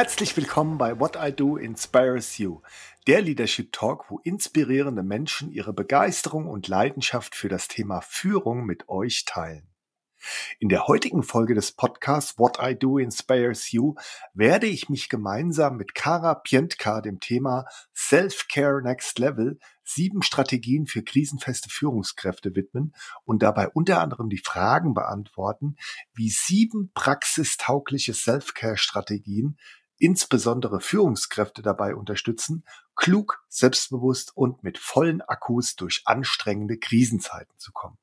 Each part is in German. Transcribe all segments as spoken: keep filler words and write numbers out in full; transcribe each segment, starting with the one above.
Herzlich willkommen bei What I Do Inspires You, der Leadership Talk, wo inspirierende Menschen ihre Begeisterung und Leidenschaft für das Thema Führung mit euch teilen. In der heutigen Folge des Podcasts What I Do Inspires You werde ich mich gemeinsam mit Kara Piętka dem Thema Self-Care Next Level, sieben Strategien für krisenfeste Führungskräfte widmen und dabei unter anderem die Fragen beantworten, wie sieben praxistaugliche Self-Care-Strategien insbesondere Führungskräfte dabei unterstützen, klug, selbstbewusst und mit vollen Akkus durch anstrengende Krisenzeiten zu kommen.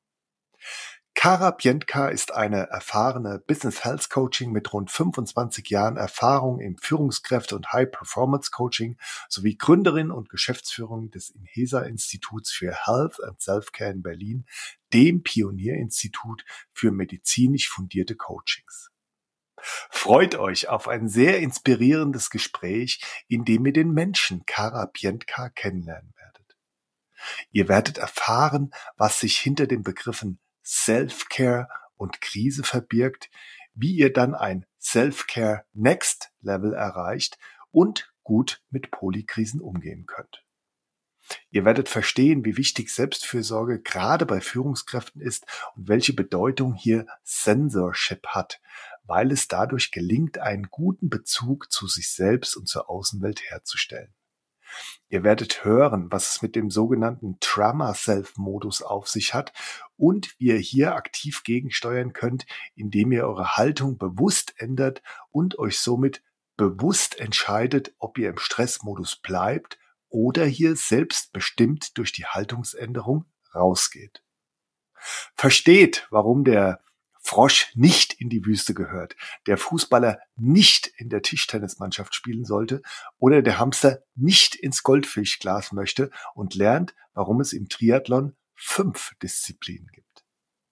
Kara Piętka ist eine erfahrene Business Health Coaching mit rund fünfundzwanzig Jahren Erfahrung im Führungskräfte- und High-Performance-Coaching sowie Gründerin und Geschäftsführerin des Inhesa-Instituts für Health and Self-Care in Berlin, dem Pionierinstitut für medizinisch fundierte Coachings. Freut euch auf ein sehr inspirierendes Gespräch, in dem ihr den Menschen Kara Piętka kennenlernen werdet. Ihr werdet erfahren, was sich hinter den Begriffen Self-Care und Krise verbirgt, wie ihr dann ein Self-Care Next Level erreicht und gut mit Polykrisen umgehen könnt. Ihr werdet verstehen, wie wichtig Selbstfürsorge gerade bei Führungskräften ist und welche Bedeutung hier Sensorship hat, weil es dadurch gelingt, einen guten Bezug zu sich selbst und zur Außenwelt herzustellen. Ihr werdet hören, was es mit dem sogenannten Trauma-Self-Modus auf sich hat und wie ihr hier aktiv gegensteuern könnt, indem ihr eure Haltung bewusst ändert und euch somit bewusst entscheidet, ob ihr im Stressmodus bleibt oder hier selbstbestimmt durch die Haltungsänderung rausgeht. Versteht, warum der Frosch nicht in die Wüste gehört, der Fußballer nicht in der Tischtennismannschaft spielen sollte oder der Hamster nicht ins Goldfischglas möchte und lernt, warum es im Triathlon fünf Disziplinen gibt.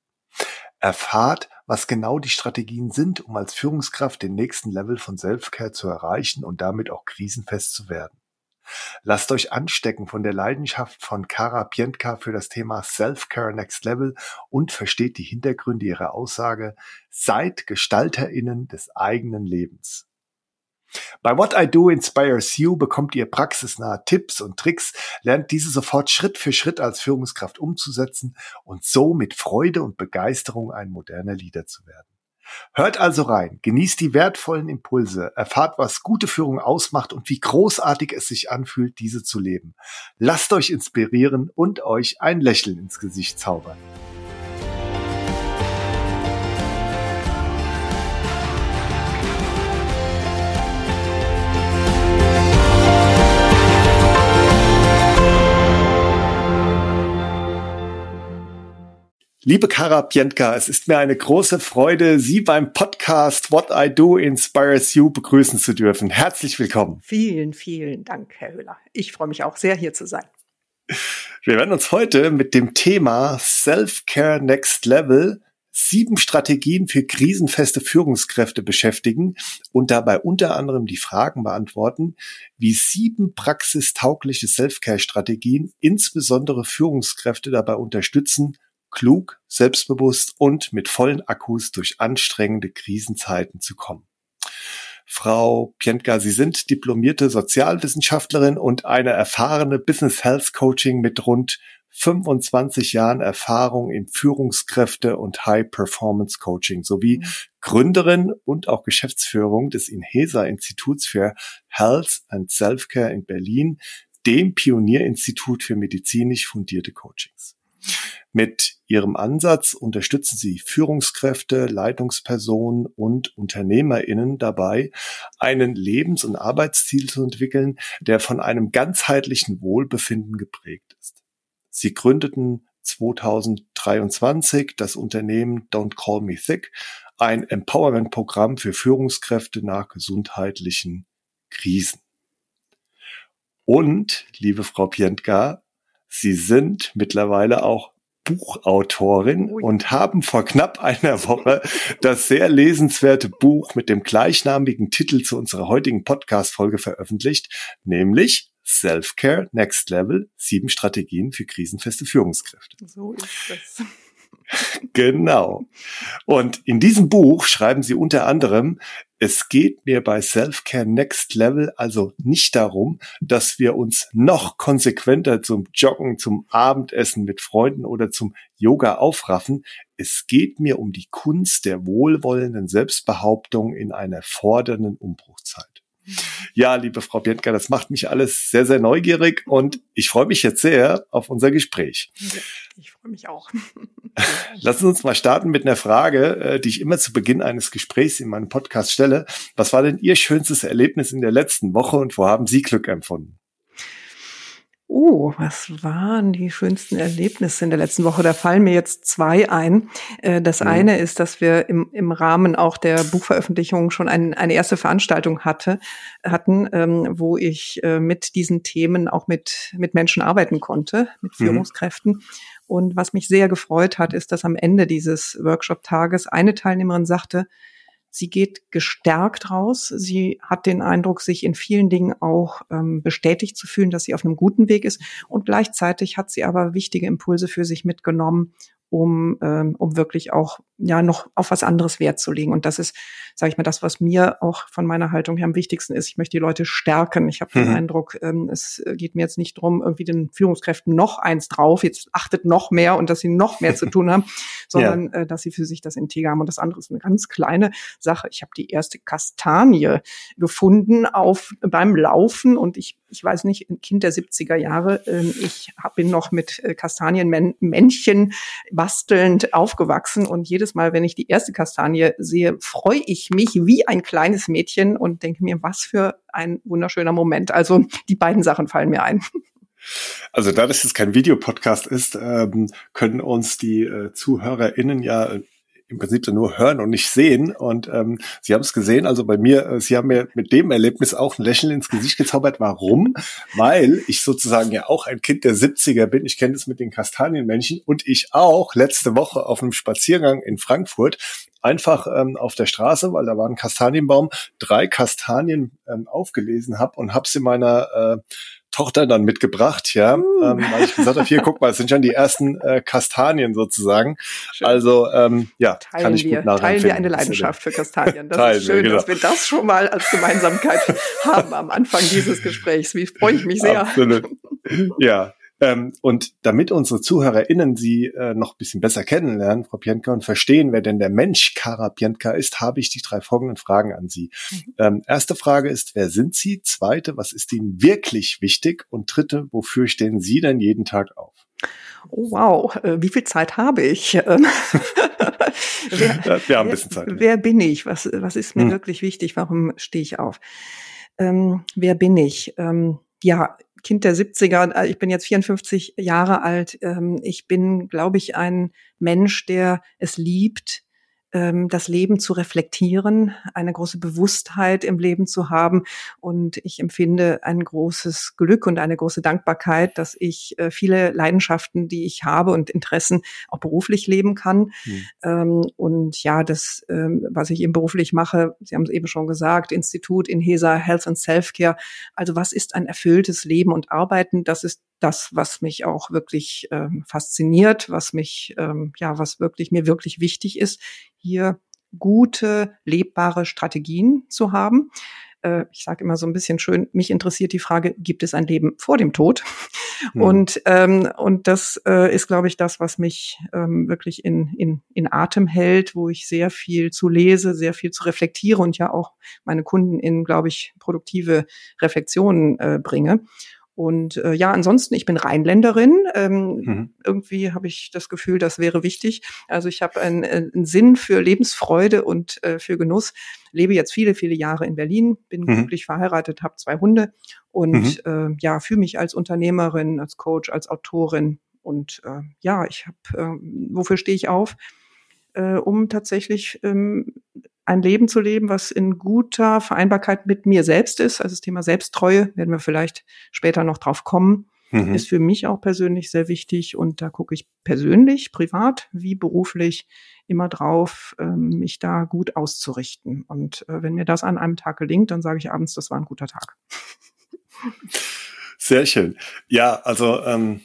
Erfahrt, was genau die Strategien sind, um als Führungskraft den nächsten Level von Self-Care zu erreichen und damit auch krisenfest zu werden. Lasst euch anstecken von der Leidenschaft von Kara Piętka für das Thema Self-Care Next Level und versteht die Hintergründe ihrer Aussage, seid GestalterInnen des eigenen Lebens. Bei What I Do Inspires You bekommt ihr praxisnahe Tipps und Tricks, lernt diese sofort Schritt für Schritt als Führungskraft umzusetzen und so mit Freude und Begeisterung ein moderner Leader zu werden. Hört also rein, genießt die wertvollen Impulse, erfahrt, was gute Führung ausmacht und wie großartig es sich anfühlt, diese zu leben. Lasst euch inspirieren und euch ein Lächeln ins Gesicht zaubern. Liebe Kara Piętka, es ist mir eine große Freude, Sie beim Podcast What I Do Inspires You begrüßen zu dürfen. Herzlich willkommen. Vielen, vielen Dank, Herr Höhler. Ich freue mich auch sehr, hier zu sein. Wir werden uns heute mit dem Thema Self-Care Next Level, sieben Strategien für krisenfeste Führungskräfte beschäftigen und dabei unter anderem die Fragen beantworten, wie sieben praxistaugliche Self-Care-Strategien insbesondere Führungskräfte dabei unterstützen, klug, selbstbewusst und mit vollen Akkus durch anstrengende Krisenzeiten zu kommen. Frau Piętka, Sie sind diplomierte Sozialwissenschaftlerin und eine erfahrene Business Health Coaching mit rund fünfundzwanzig Jahren Erfahrung in Führungskräfte- und High-Performance-Coaching sowie mhm. Gründerin und auch Geschäftsführung des Inhesa-Instituts für Health and Self-Care in Berlin, dem Pionierinstitut für medizinisch fundierte Coachings. Mit Ihrem Ansatz unterstützen Sie Führungskräfte, Leitungspersonen und UnternehmerInnen dabei, einen Lebens- und Arbeitsstil zu entwickeln, der von einem ganzheitlichen Wohlbefinden geprägt ist. Sie gründeten zweitausenddreiundzwanzig das Unternehmen Don't Call Me Thick, ein Empowerment-Programm für Führungskräfte nach gesundheitlichen Krisen. Und, liebe Frau Piętka, Sie sind mittlerweile auch Buchautorin Ui. und haben vor knapp einer Woche das sehr lesenswerte Buch mit dem gleichnamigen Titel zu unserer heutigen Podcast-Folge veröffentlicht, nämlich Self-Care Next Level, sieben Strategien für krisenfeste Führungskräfte. So ist es. Genau. Und in diesem Buch schreiben Sie unter anderem, Es geht mir bei Self-Care Next Level also nicht darum, dass wir uns noch konsequenter zum Joggen, zum Abendessen mit Freunden oder zum Yoga aufraffen. Es geht mir um die Kunst der wohlwollenden Selbstbehauptung in einer fordernden Umbruchszeit. Ja, liebe Frau Pientka, das macht mich alles sehr, sehr neugierig und ich freue mich jetzt sehr auf unser Gespräch. Ja, ich freue mich auch. Lassen Sie uns mal starten mit einer Frage, die ich immer zu Beginn eines Gesprächs in meinem Podcast stelle. Was war denn Ihr schönstes Erlebnis in der letzten Woche und wo haben Sie Glück empfunden? Oh, was waren die schönsten Erlebnisse in der letzten Woche? Da fallen mir jetzt zwei ein. Das mhm. eine ist, dass wir im, im Rahmen auch der Buchveröffentlichung schon ein, eine erste Veranstaltung hatte, hatten, ähm, wo ich äh, mit diesen Themen auch mit, mit Menschen arbeiten konnte, mit Führungskräften. Mhm. Und was mich sehr gefreut hat, ist, dass am Ende dieses Workshop-Tages eine Teilnehmerin sagte, sie geht gestärkt raus. Sie hat den Eindruck, sich in vielen Dingen auch ähm, bestätigt zu fühlen, dass sie auf einem guten Weg ist. Und gleichzeitig hat sie aber wichtige Impulse für sich mitgenommen, um ähm, um wirklich auch ja noch auf was anderes Wert zu legen. Und das ist, sage ich mal, das, was mir auch von meiner Haltung her am wichtigsten ist. Ich möchte die Leute stärken. Ich habe mhm. den Eindruck, ähm, es geht mir jetzt nicht darum, irgendwie den Führungskräften noch eins drauf, jetzt achtet noch mehr und dass sie noch mehr zu tun haben, sondern ja. äh, dass sie für sich das Integer haben. Und das andere ist eine ganz kleine Sache. Ich habe die erste Kastanie gefunden auf beim Laufen und ich ich weiß nicht, ein Kind der siebziger Jahre. äh, ich hab, bin noch mit äh, Kastanienmännchen bastelnd aufgewachsen und jedes Mal, wenn ich die erste Kastanie sehe, freue ich mich wie ein kleines Mädchen und denke mir, was für ein wunderschöner Moment. Also die beiden Sachen fallen mir ein. Also da das jetzt kein Videopodcast ist, ähm, können uns die äh, ZuhörerInnen ja äh, im Prinzip nur hören und nicht sehen. Und ähm, Sie haben es gesehen, also bei mir, äh, Sie haben mir mit dem Erlebnis auch ein Lächeln ins Gesicht gezaubert. Warum? Weil ich sozusagen ja auch ein Kind der siebziger bin. Ich kenne das mit den Kastanienmännchen und ich auch letzte Woche auf einem Spaziergang in Frankfurt einfach ähm, auf der Straße, weil da war ein Kastanienbaum, drei Kastanien ähm, aufgelesen habe und habe sie meiner äh, Tochter dann mitgebracht, ja, uh. ähm, weil ich gesagt habe, hier, guck mal, es sind schon die ersten äh, Kastanien sozusagen. Schön. Also, ähm, ja, teilen kann ich wir, gut nachempfinden. Teilen wir eine Leidenschaft für Kastanien. Das teilen ist schön, wir, genau. dass wir das schon mal als Gemeinsamkeit haben am Anfang dieses Gesprächs. Wie freue ich mich sehr. Absolut. Ja. Ähm, und damit unsere ZuhörerInnen Sie äh, noch ein bisschen besser kennenlernen, Frau Pientka, und verstehen, wer denn der Mensch Kara Pientka ist, habe ich die drei folgenden Fragen an Sie. Mhm. Ähm, erste Frage ist, wer sind Sie? Zweite, was ist Ihnen wirklich wichtig? Und dritte, wofür stehen Sie denn jeden Tag auf? Oh wow, äh, wie viel Zeit habe ich? wer, Wir haben ein bisschen Zeit. Wer, wer bin ich? Was, was ist mir hm. wirklich wichtig? Warum stehe ich auf? Ähm, wer bin ich? Ähm, ja, Kind der siebziger, ich bin jetzt vierundfünfzig Jahre alt. Ich bin, glaube ich, ein Mensch, der es liebt, das Leben zu reflektieren, eine große Bewusstheit im Leben zu haben. Und ich empfinde ein großes Glück und eine große Dankbarkeit, dass ich viele Leidenschaften, die ich habe und Interessen auch beruflich leben kann. Mhm. Und ja, das, was ich eben beruflich mache, Sie haben es eben schon gesagt, Institut Inhesa Health and Self-Care. Also was ist ein erfülltes Leben und Arbeiten? Das ist das, was mich auch wirklich ähm, fasziniert, was mich, ähm, ja, was wirklich mir wirklich wichtig ist, hier gute, lebbare Strategien zu haben. Äh, ich sage immer so ein bisschen schön, mich interessiert die Frage, gibt es ein Leben vor dem Tod? Mhm. Und ähm, und das äh, ist, glaube ich, das, was mich ähm, wirklich in in in Atem hält, wo ich sehr viel zu lese, sehr viel zu reflektiere und ja auch meine Kunden in, glaube ich, produktive Reflexionen äh, bringe. Und äh, ja, ansonsten, ich bin Rheinländerin. Ähm, mhm. Irgendwie habe ich das Gefühl, das wäre wichtig. Also ich habe einen, einen Sinn für Lebensfreude und äh, für Genuss. Lebe jetzt viele, viele Jahre in Berlin, bin mhm. glücklich verheiratet, habe zwei Hunde und mhm. äh, ja, fühle mich als Unternehmerin, als Coach, als Autorin. Und äh, ja, ich habe, äh, wofür stehe ich auf? Äh, um tatsächlich ähm, ein Leben zu leben, was in guter Vereinbarkeit mit mir selbst ist. Also das Thema Selbsttreue, werden wir vielleicht später noch drauf kommen, mhm. ist für mich auch persönlich sehr wichtig. Und da gucke ich persönlich, privat wie beruflich immer drauf, ähm, mich da gut auszurichten. Und äh, wenn mir das an einem Tag gelingt, dann sage ich abends, das war ein guter Tag. Sehr schön. Ja, also ähm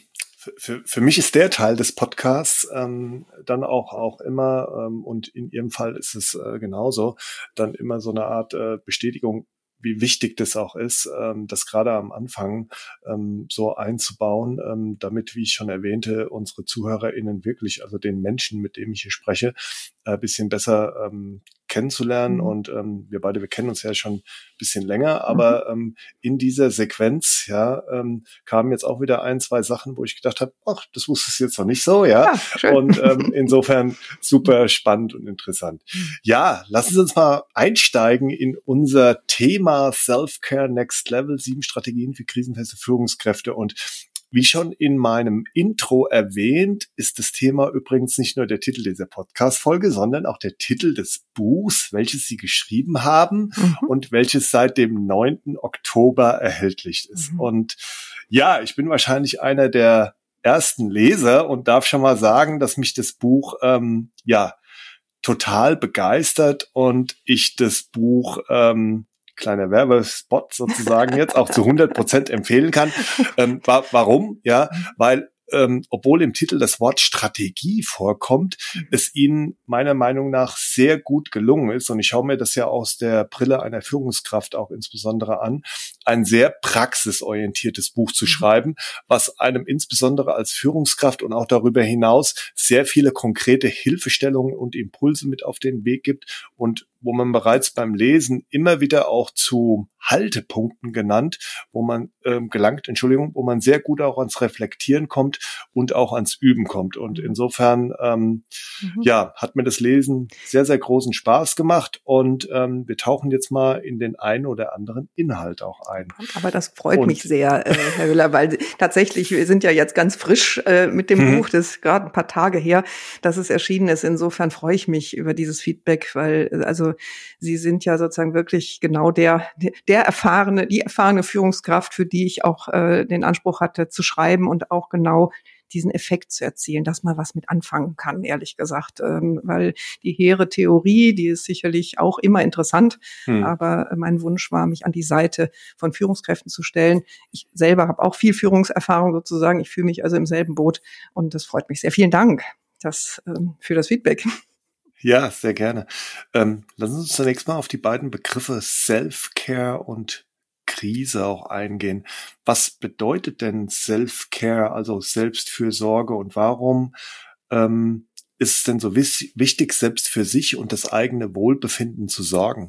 Für, für mich ist der Teil des Podcasts ähm, dann auch auch immer, ähm, und in Ihrem Fall ist es äh, genauso, dann immer so eine Art äh, Bestätigung, wie wichtig das auch ist, ähm, das gerade am Anfang ähm, so einzubauen, ähm, damit, wie ich schon erwähnte, unsere ZuhörerInnen wirklich, also den Menschen, mit dem ich hier spreche, ein äh, bisschen besser ähm, kennenzulernen. Mhm. Und ähm, wir beide, wir kennen uns ja schon ein bisschen länger, aber mhm. ähm, in dieser Sequenz, ja, ähm, kamen jetzt auch wieder ein, zwei Sachen, wo ich gedacht habe, ach, das wusste ich jetzt noch nicht so, ja. ja und ähm, insofern super spannend und interessant. Ja, lassen Sie uns mal einsteigen in unser Thema Self-Care Next Level, sieben Strategien für krisenfeste Führungskräfte. Und wie schon in meinem Intro erwähnt, ist das Thema übrigens nicht nur der Titel dieser Podcast-Folge, sondern auch der Titel des Buchs, welches Sie geschrieben haben mhm. und welches seit dem neunten Oktober erhältlich ist. Mhm. Und ja, ich bin wahrscheinlich einer der ersten Leser und darf schon mal sagen, dass mich das Buch ähm, ja total begeistert und ich das Buch ähm, kleiner Werbespot sozusagen jetzt auch zu hundert Prozent empfehlen kann. Ähm, wa- warum? Ja, weil ähm, obwohl im Titel das Wort Strategie vorkommt, es Ihnen meiner Meinung nach sehr gut gelungen ist, und ich schaue mir das ja aus der Brille einer Führungskraft auch insbesondere an, ein sehr praxisorientiertes Buch zu schreiben, was einem insbesondere als Führungskraft und auch darüber hinaus sehr viele konkrete Hilfestellungen und Impulse mit auf den Weg gibt und wo man bereits beim Lesen immer wieder auch zu Haltepunkten genannt, wo man ähm, gelangt, Entschuldigung, wo man sehr gut auch ans Reflektieren kommt und auch ans Üben kommt. Und insofern, ähm, mhm. ja, hat mir das Lesen sehr, sehr großen Spaß gemacht und ähm, wir tauchen jetzt mal in den einen oder anderen Inhalt auch ein. Aber das freut und, mich sehr, äh, Herr Hüller, weil tatsächlich, wir sind ja jetzt ganz frisch äh, mit dem mhm. Buch, das ist gerade ein paar Tage her, dass es erschienen ist. Insofern freue ich mich über dieses Feedback, weil also Sie sind ja sozusagen wirklich genau der, der erfahrene, die erfahrene Führungskraft, für die ich auch äh, den Anspruch hatte, zu schreiben und auch genau diesen Effekt zu erzielen, dass man was mit anfangen kann, ehrlich gesagt. Ähm, weil die hehre Theorie, die ist sicherlich auch immer interessant, hm. aber mein Wunsch war, mich an die Seite von Führungskräften zu stellen. Ich selber habe auch viel Führungserfahrung sozusagen. Ich fühle mich also im selben Boot und das freut mich sehr. Vielen Dank das, ähm, für das Feedback. Ja, sehr gerne. Ähm, lassen Sie uns zunächst mal auf die beiden Begriffe Self-Care und Krise auch eingehen. Was bedeutet denn Self-Care, also Selbstfürsorge, und warum ähm, ist es denn so wiss- wichtig, selbst für sich und das eigene Wohlbefinden zu sorgen?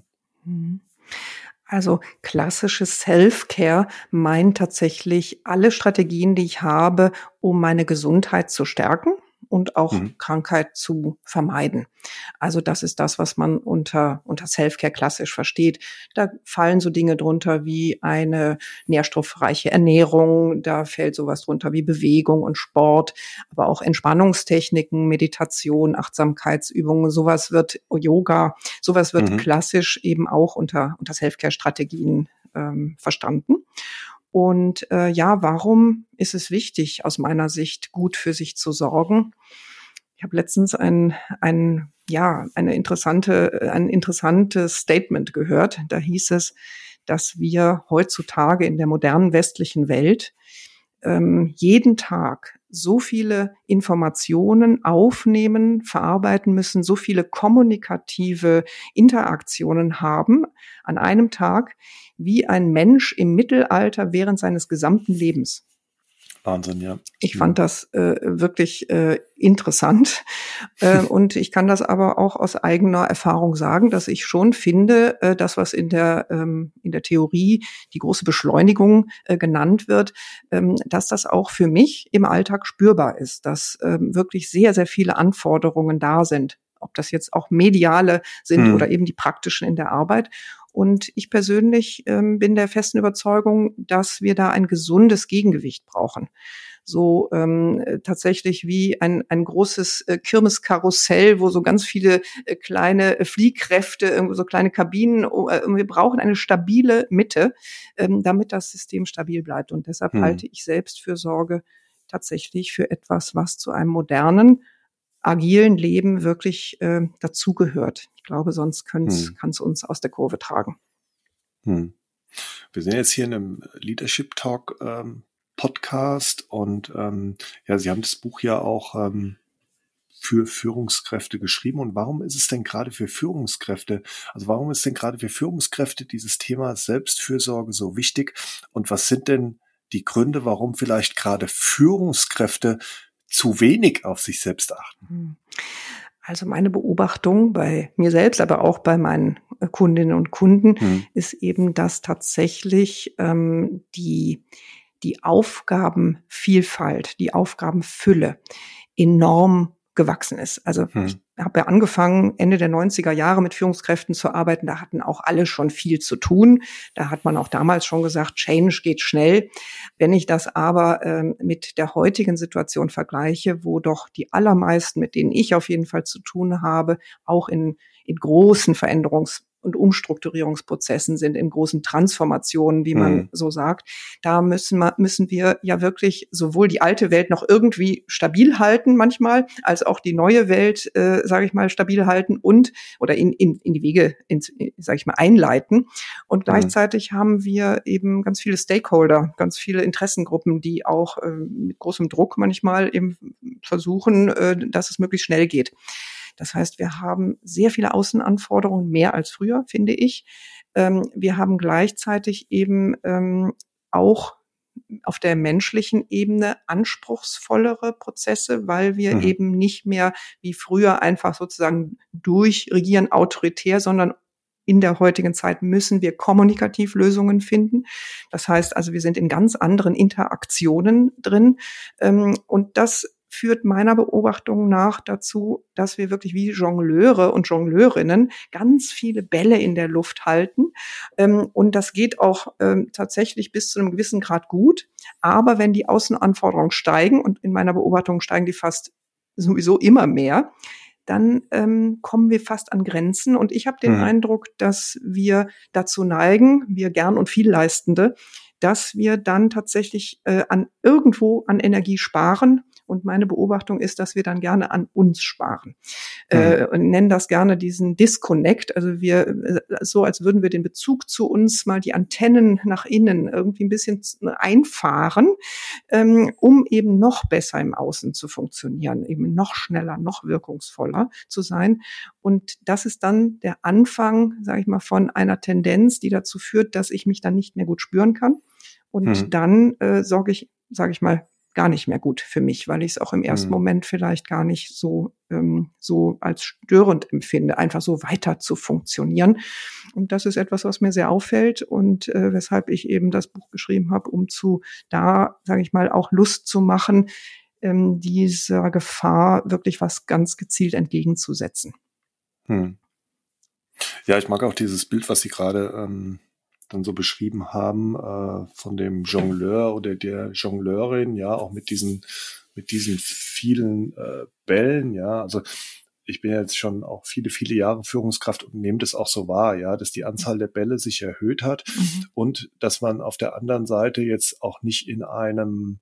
Also klassisches Self-Care meint tatsächlich alle Strategien, die ich habe, um meine Gesundheit zu stärken und auch mhm. Krankheit zu vermeiden. Also das ist das, was man unter unter Self-Care klassisch versteht. Da fallen so Dinge drunter wie eine nährstoffreiche Ernährung, da fällt sowas drunter wie Bewegung und Sport, aber auch Entspannungstechniken, Meditation, Achtsamkeitsübungen, sowas wird Yoga, sowas wird mhm. klassisch eben auch unter unter Self-Care-Strategien ähm, verstanden. Und äh, ja, warum ist es wichtig, aus meiner Sicht gut für sich zu sorgen? Ich habe letztens ein, ein ja eine interessante ein interessantes Statement gehört. Da hieß es, dass wir heutzutage in der modernen westlichen Welt ähm, jeden Tag so viele Informationen aufnehmen, verarbeiten müssen, so viele kommunikative Interaktionen haben an einem Tag, wie ein Mensch im Mittelalter während seines gesamten Lebens. Wahnsinn, ja. Ich fand das äh, wirklich äh, interessant äh, und ich kann das aber auch aus eigener Erfahrung sagen, dass ich schon finde, äh, das, was in der ähm, in der Theorie die große Beschleunigung äh, genannt wird, ähm, dass das auch für mich im Alltag spürbar ist, dass ähm, wirklich sehr, sehr viele Anforderungen da sind, ob das jetzt auch mediale sind hm. oder eben die praktischen in der Arbeit. Und ich persönlich ähm, bin der festen Überzeugung, dass wir da ein gesundes Gegengewicht brauchen. So ähm, tatsächlich wie ein ein großes äh, Kirmeskarussell, wo so ganz viele äh, kleine äh, Fliehkräfte, irgendwo so kleine Kabinen. Äh, wir brauchen eine stabile Mitte, ähm, damit das System stabil bleibt. Und deshalb hm. halte ich Selbstfürsorge tatsächlich für etwas, was zu einem modernen, agilen Leben wirklich äh, dazugehört. Ich glaube, sonst kann es hm. uns aus der Kurve tragen. Hm. Wir sind jetzt hier in einem Leadership Talk ähm, Podcast und ähm, ja, Sie haben das Buch ja auch ähm, für Führungskräfte geschrieben. Und warum ist es denn gerade für Führungskräfte, also warum ist denn gerade für Führungskräfte dieses Thema Selbstfürsorge so wichtig? Und was sind denn die Gründe, warum vielleicht gerade Führungskräfte zu wenig auf sich selbst achten? Also meine Beobachtung bei mir selbst, aber auch bei meinen Kundinnen und Kunden hm. ist eben, dass tatsächlich ähm, die, die Aufgabenvielfalt, die Aufgabenfülle enorm gewachsen ist. Also hm. ich habe ja angefangen, Ende der neunziger Jahre mit Führungskräften zu arbeiten. Da hatten auch alle schon viel zu tun. Da hat man auch damals schon gesagt, Change geht schnell. Wenn ich das aber ähm, mit der heutigen Situation vergleiche, wo doch die allermeisten, mit denen ich auf jeden Fall zu tun habe, auch in, in großen Veränderungs- und Umstrukturierungsprozessen sind, in großen Transformationen, wie man mhm. so sagt. Da müssen wir, müssen wir ja wirklich sowohl die alte Welt noch irgendwie stabil halten manchmal, als auch die neue Welt, äh, sage ich mal, stabil halten und oder in, in, in die Wege, sage ich mal, einleiten. Und gleichzeitig mhm. haben wir eben ganz viele Stakeholder, ganz viele Interessengruppen, die auch äh, mit großem Druck manchmal eben versuchen, äh, dass es möglichst schnell geht. Das heißt, wir haben sehr viele Außenanforderungen, mehr als früher, finde ich. Ähm, wir haben gleichzeitig eben ähm, auch auf der menschlichen Ebene anspruchsvollere Prozesse, weil wir mhm. eben nicht mehr wie früher einfach sozusagen durchregieren, autoritär, sondern in der heutigen Zeit müssen wir kommunikativ Lösungen finden. Das heißt also, wir sind in ganz anderen Interaktionen drin. Ähm, und das führt meiner Beobachtung nach dazu, dass wir wirklich wie Jongleure und Jongleurinnen ganz viele Bälle in der Luft halten. Ähm, und das geht auch ähm, tatsächlich bis zu einem gewissen Grad gut. Aber wenn die Außenanforderungen steigen, und in meiner Beobachtung steigen die fast sowieso immer mehr, dann ähm, kommen wir fast an Grenzen. Und ich habe den mhm. Eindruck, dass wir dazu neigen, wir gern und viel Leistende, dass wir dann tatsächlich äh, an irgendwo an Energie sparen. Und meine Beobachtung ist, dass wir dann gerne an uns sparen. Mhm. Äh, und nennen das gerne diesen Disconnect. Also wir, äh, so als würden wir den Bezug zu uns mal die Antennen nach innen irgendwie ein bisschen einfahren, ähm, um eben noch besser im Außen zu funktionieren, eben noch schneller, noch wirkungsvoller zu sein. Und das ist dann der Anfang, sage ich mal, von einer Tendenz, die dazu führt, dass ich mich dann nicht mehr gut spüren kann. Und mhm. dann äh, sorge ich, sage ich mal, gar nicht mehr gut für mich, weil ich es auch im ersten mhm. Moment vielleicht gar nicht so ähm, so als störend empfinde, einfach so weiter zu funktionieren. Und das ist etwas, was mir sehr auffällt und äh, weshalb ich eben das Buch geschrieben habe, um zu da, sage ich mal, auch Lust zu machen, ähm, dieser Gefahr wirklich was ganz gezielt entgegenzusetzen. Hm. Ja, ich mag auch dieses Bild, was Sie gerade ähm dann so beschrieben haben, äh, von dem Jongleur oder der Jongleurin, ja, auch mit diesen, mit diesen vielen äh, Bällen, ja, also ich bin ja jetzt schon auch viele, viele Jahre Führungskraft und nehme das auch so wahr, ja, dass die Anzahl der Bälle sich erhöht hat mhm. und dass man auf der anderen Seite jetzt auch nicht in einem,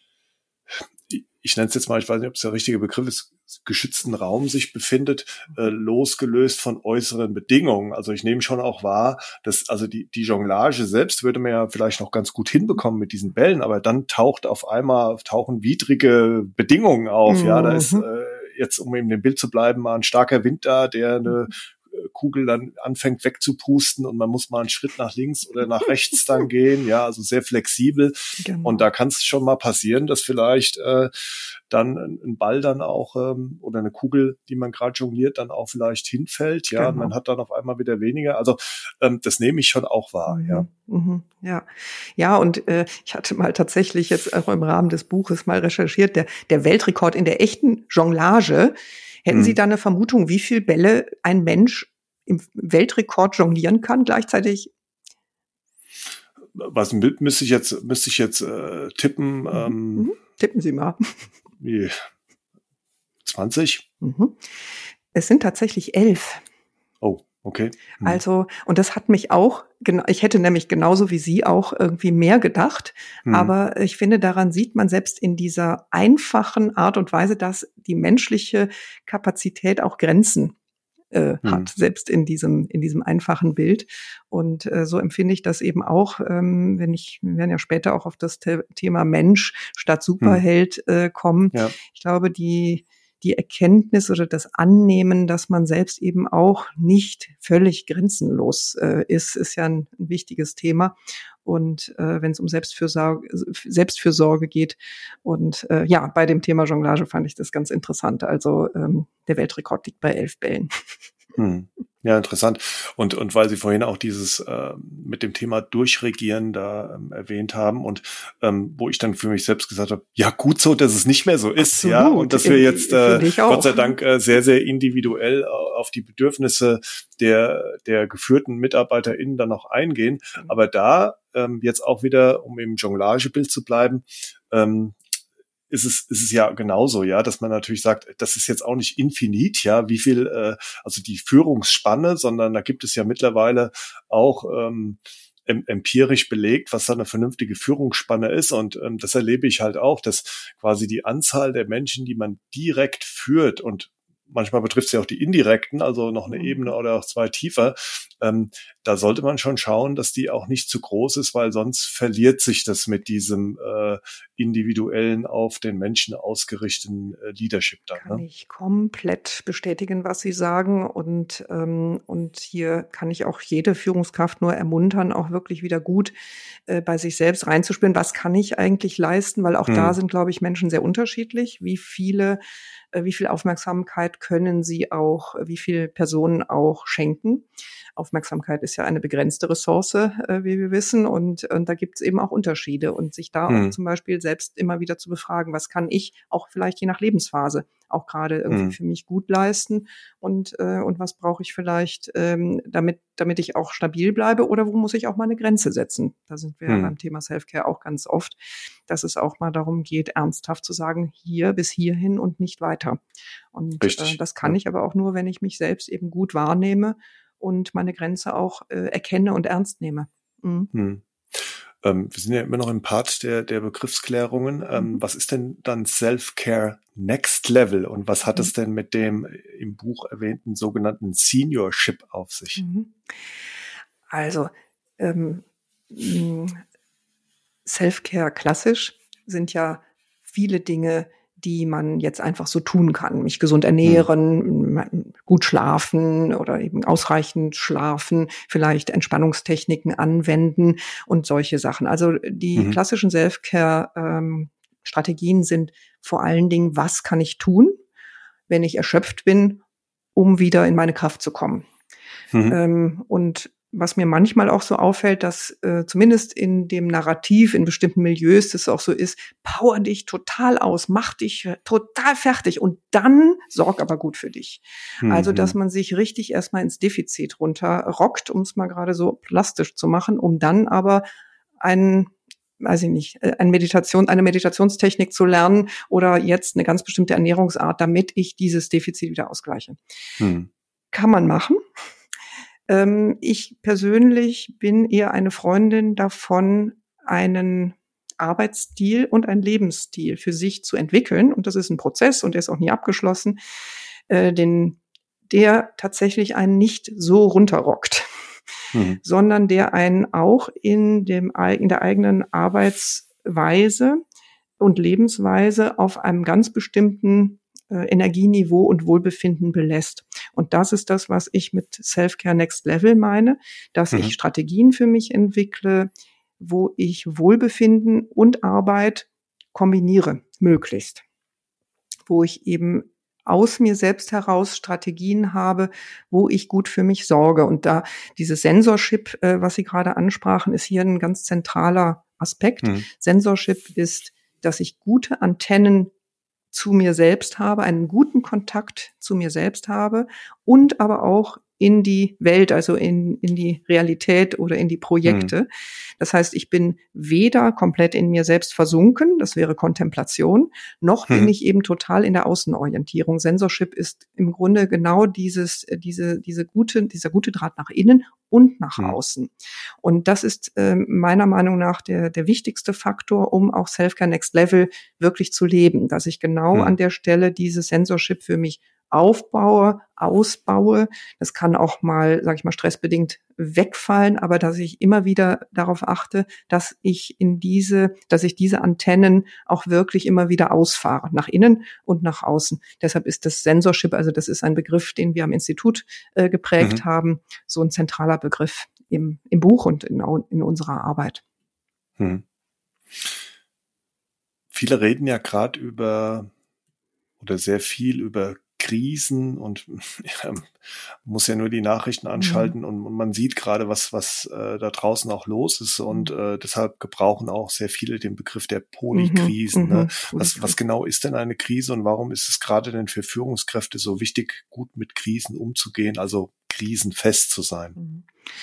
ich nenne es jetzt mal, ich weiß nicht, ob es der richtige Begriff ist, geschützten Raum sich befindet, äh, losgelöst von äußeren Bedingungen. Also ich nehme schon auch wahr, dass also die die Jonglage selbst würde man ja vielleicht noch ganz gut hinbekommen mit diesen Bällen, aber dann taucht auf einmal tauchen widrige Bedingungen auf. Mhm. Ja, da ist äh, jetzt, um in dem Bild zu bleiben, mal ein starker Wind da, der eine Kugel dann anfängt wegzupusten und man muss mal einen Schritt nach links oder nach rechts dann gehen, ja, also sehr flexibel. Genau. Und da kann es schon mal passieren, dass vielleicht äh, dann ein Ball dann auch ähm, oder eine Kugel, die man gerade jongliert, dann auch vielleicht hinfällt, ja, genau. Und man hat dann auf einmal wieder weniger. Also ähm, das nehme ich schon auch wahr, mhm. ja. Mhm. Ja, ja, und äh, ich hatte mal tatsächlich jetzt auch im Rahmen des Buches mal recherchiert, der der Weltrekord in der echten Jonglage. Hätten Sie da eine Vermutung, wie viele Bälle ein Mensch im Weltrekord jonglieren kann gleichzeitig? Was müsste ich jetzt, müsste ich jetzt äh, tippen? Mhm. Ähm, mhm. Tippen Sie mal. Wie? zwanzig? Mhm. Es sind tatsächlich elf. Oh, okay. Hm. Also, und das hat mich auch, ich hätte nämlich genauso wie Sie auch irgendwie mehr gedacht, hm. aber ich finde, daran sieht man selbst in dieser einfachen Art und Weise, dass die menschliche Kapazität auch Grenzen äh, hm. hat, selbst in diesem in diesem einfachen Bild. Und äh, so empfinde ich das eben auch, ähm, wenn ich, wir werden ja später auch auf das The- Thema Mensch statt Superheld äh, kommen. Ja. Ich glaube, die die Erkenntnis oder das Annehmen, dass man selbst eben auch nicht völlig grenzenlos äh, ist, ist ja ein, ein wichtiges Thema. Und äh, wenn es um Selbstfürsorge, Selbstfürsorge geht. Und äh, ja, bei dem Thema Jonglage fand ich das ganz interessant. Also ähm, der Weltrekord liegt bei elf Bällen. Hm. Ja, interessant. Und und weil Sie vorhin auch dieses äh, mit dem Thema Durchregieren da ähm, erwähnt haben und ähm, wo ich dann für mich selbst gesagt habe, ja gut so, dass es nicht mehr so ist, Absolut. ja, und dass wir jetzt äh, Gott sei Dank äh, sehr sehr individuell auf die Bedürfnisse der der geführten MitarbeiterInnen dann noch eingehen. Aber da ähm, jetzt auch wieder, um im Jonglagebild zu bleiben, ähm, ist es, ist es ja genauso, ja, dass man natürlich sagt, das ist jetzt auch nicht infinit, ja, wie viel, äh, also die Führungsspanne, sondern da gibt es ja mittlerweile auch ähm, empirisch belegt, was da eine vernünftige Führungsspanne ist. Und ähm, das erlebe ich halt auch, dass quasi die Anzahl der Menschen, die man direkt führt, und manchmal betrifft es ja auch die indirekten, also noch eine Ebene oder auch zwei tiefer, ähm, da sollte man schon schauen, dass die auch nicht zu groß ist, weil sonst verliert sich das mit diesem äh, individuellen, auf den Menschen ausgerichteten äh, Leadership dann. Kann ne? ich komplett bestätigen, was Sie sagen. Und, ähm, und hier kann ich auch jede Führungskraft nur ermuntern, auch wirklich wieder gut äh, bei sich selbst reinzuspüren. Was kann ich eigentlich leisten? Weil auch hm. da sind, glaube ich, Menschen sehr unterschiedlich. Wie viele wie viel Aufmerksamkeit können sie auch, wie viel Personen auch schenken. Aufmerksamkeit ist ja eine begrenzte Ressource, äh, wie wir wissen, und, und da gibt es eben auch Unterschiede und sich da hm. auch zum Beispiel selbst immer wieder zu befragen, was kann ich auch vielleicht je nach Lebensphase auch gerade irgendwie hm. für mich gut leisten und äh, und was brauche ich vielleicht, ähm, damit damit ich auch stabil bleibe, oder wo muss ich auch mal eine Grenze setzen? Da sind wir hm. ja beim Thema Self-Care auch ganz oft, dass es auch mal darum geht, ernsthaft zu sagen, hier bis hierhin und nicht weiter. Und äh, das kann ja. ich aber auch nur, wenn ich mich selbst eben gut wahrnehme und meine Grenze auch äh, erkenne und ernst nehme. Mhm. Hm. Ähm, wir sind ja immer noch im Part der, der Begriffsklärungen. Ähm, mhm. Was ist denn dann Self-Care Next Level und was hat mhm. es denn mit dem im Buch erwähnten sogenannten Seniorship auf sich? Mhm. Also ähm, Self-Care klassisch sind ja viele Dinge, die man jetzt einfach so tun kann. Mich gesund ernähren, hm. gut schlafen oder eben ausreichend schlafen, vielleicht Entspannungstechniken anwenden und solche Sachen. Also die mhm. klassischen Self-Care-Strategien ähm, sind vor allen Dingen, was kann ich tun, wenn ich erschöpft bin, um wieder in meine Kraft zu kommen. Mhm. Ähm, und was mir manchmal auch so auffällt, dass äh, zumindest in dem Narrativ in bestimmten Milieus das auch so ist, power dich total aus, mach dich total fertig und dann sorg aber gut für dich. Mhm. Also, dass man sich richtig erstmal ins Defizit runterrockt, um es mal gerade so plastisch zu machen, um dann aber einen weiß ich nicht, eine Meditation, eine Meditationstechnik zu lernen oder jetzt eine ganz bestimmte Ernährungsart, damit ich dieses Defizit wieder ausgleiche. Mhm. Kann man machen. Ich persönlich bin eher eine Freundin davon, einen Arbeitsstil und einen Lebensstil für sich zu entwickeln. Und das ist ein Prozess und der ist auch nie abgeschlossen, äh, den, der tatsächlich einen nicht so runterrockt, mhm. sondern der einen auch in dem, in der eigenen Arbeitsweise und Lebensweise auf einem ganz bestimmten Energieniveau und Wohlbefinden belässt. Und das ist das, was ich mit Self-Care Next Level meine, dass mhm. ich Strategien für mich entwickle, wo ich Wohlbefinden und Arbeit kombiniere, möglichst. Wo ich eben aus mir selbst heraus Strategien habe, wo ich gut für mich sorge. Und da dieses Sensorship, äh, was Sie gerade ansprachen, ist hier ein ganz zentraler Aspekt. Mhm. Sensorship ist, dass ich gute Antennen zu mir selbst habe, einen guten Kontakt zu mir selbst habe und aber auch in die Welt, also in, in die Realität oder in die Projekte. Hm. Das heißt, ich bin weder komplett in mir selbst versunken, das wäre Kontemplation, noch hm. bin ich eben total in der Außenorientierung. Sensorship ist im Grunde genau dieses, diese, diese gute, dieser gute Draht nach innen und nach hm. außen. Und das ist äh, meiner Meinung nach der, der wichtigste Faktor, um auch Self-Care Next Level wirklich zu leben, dass ich genau hm. an der Stelle dieses Sensorship für mich aufbaue, ausbaue. Das kann auch mal, sage ich mal, stressbedingt wegfallen, aber dass ich immer wieder darauf achte, dass ich in diese, dass ich diese Antennen auch wirklich immer wieder ausfahre, nach innen und nach außen. Deshalb ist das Sensorship, also das ist ein Begriff, den wir am Institut äh, geprägt Mhm. haben, so ein zentraler Begriff im, im Buch und in, in unserer Arbeit. Mhm. Viele reden ja gerade über oder sehr viel über Krisen und ja, muss ja nur die Nachrichten anschalten, mhm. und, und man sieht gerade, was was äh, da draußen auch los ist, und äh, deshalb gebrauchen auch sehr viele den Begriff der Polykrisen. Mhm, ne? Was, was genau ist denn eine Krise und warum ist es gerade denn für Führungskräfte so wichtig, gut mit Krisen umzugehen, also krisenfest zu sein?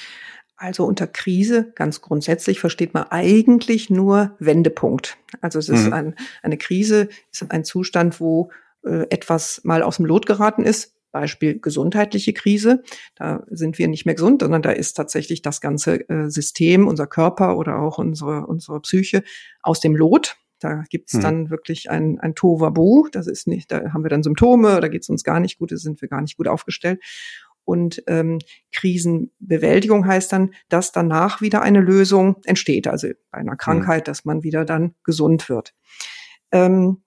Also unter Krise, ganz grundsätzlich, versteht man eigentlich nur Wendepunkt. Also es ist mhm. ein, eine Krise, ist ein Zustand, wo äh, etwas mal aus dem Lot geraten ist. Beispiel gesundheitliche Krise. Da sind wir nicht mehr gesund, sondern da ist tatsächlich das ganze äh, System, unser Körper oder auch unsere, unsere Psyche aus dem Lot. Da gibt's mhm. dann wirklich ein, ein Tohuwabohu. Das ist nicht, da haben wir dann Symptome, da geht's uns gar nicht gut, da sind wir gar nicht gut aufgestellt. Und ähm, Krisenbewältigung heißt dann, dass danach wieder eine Lösung entsteht. Also bei einer Krankheit, mhm. dass man wieder dann gesund wird. Ähm,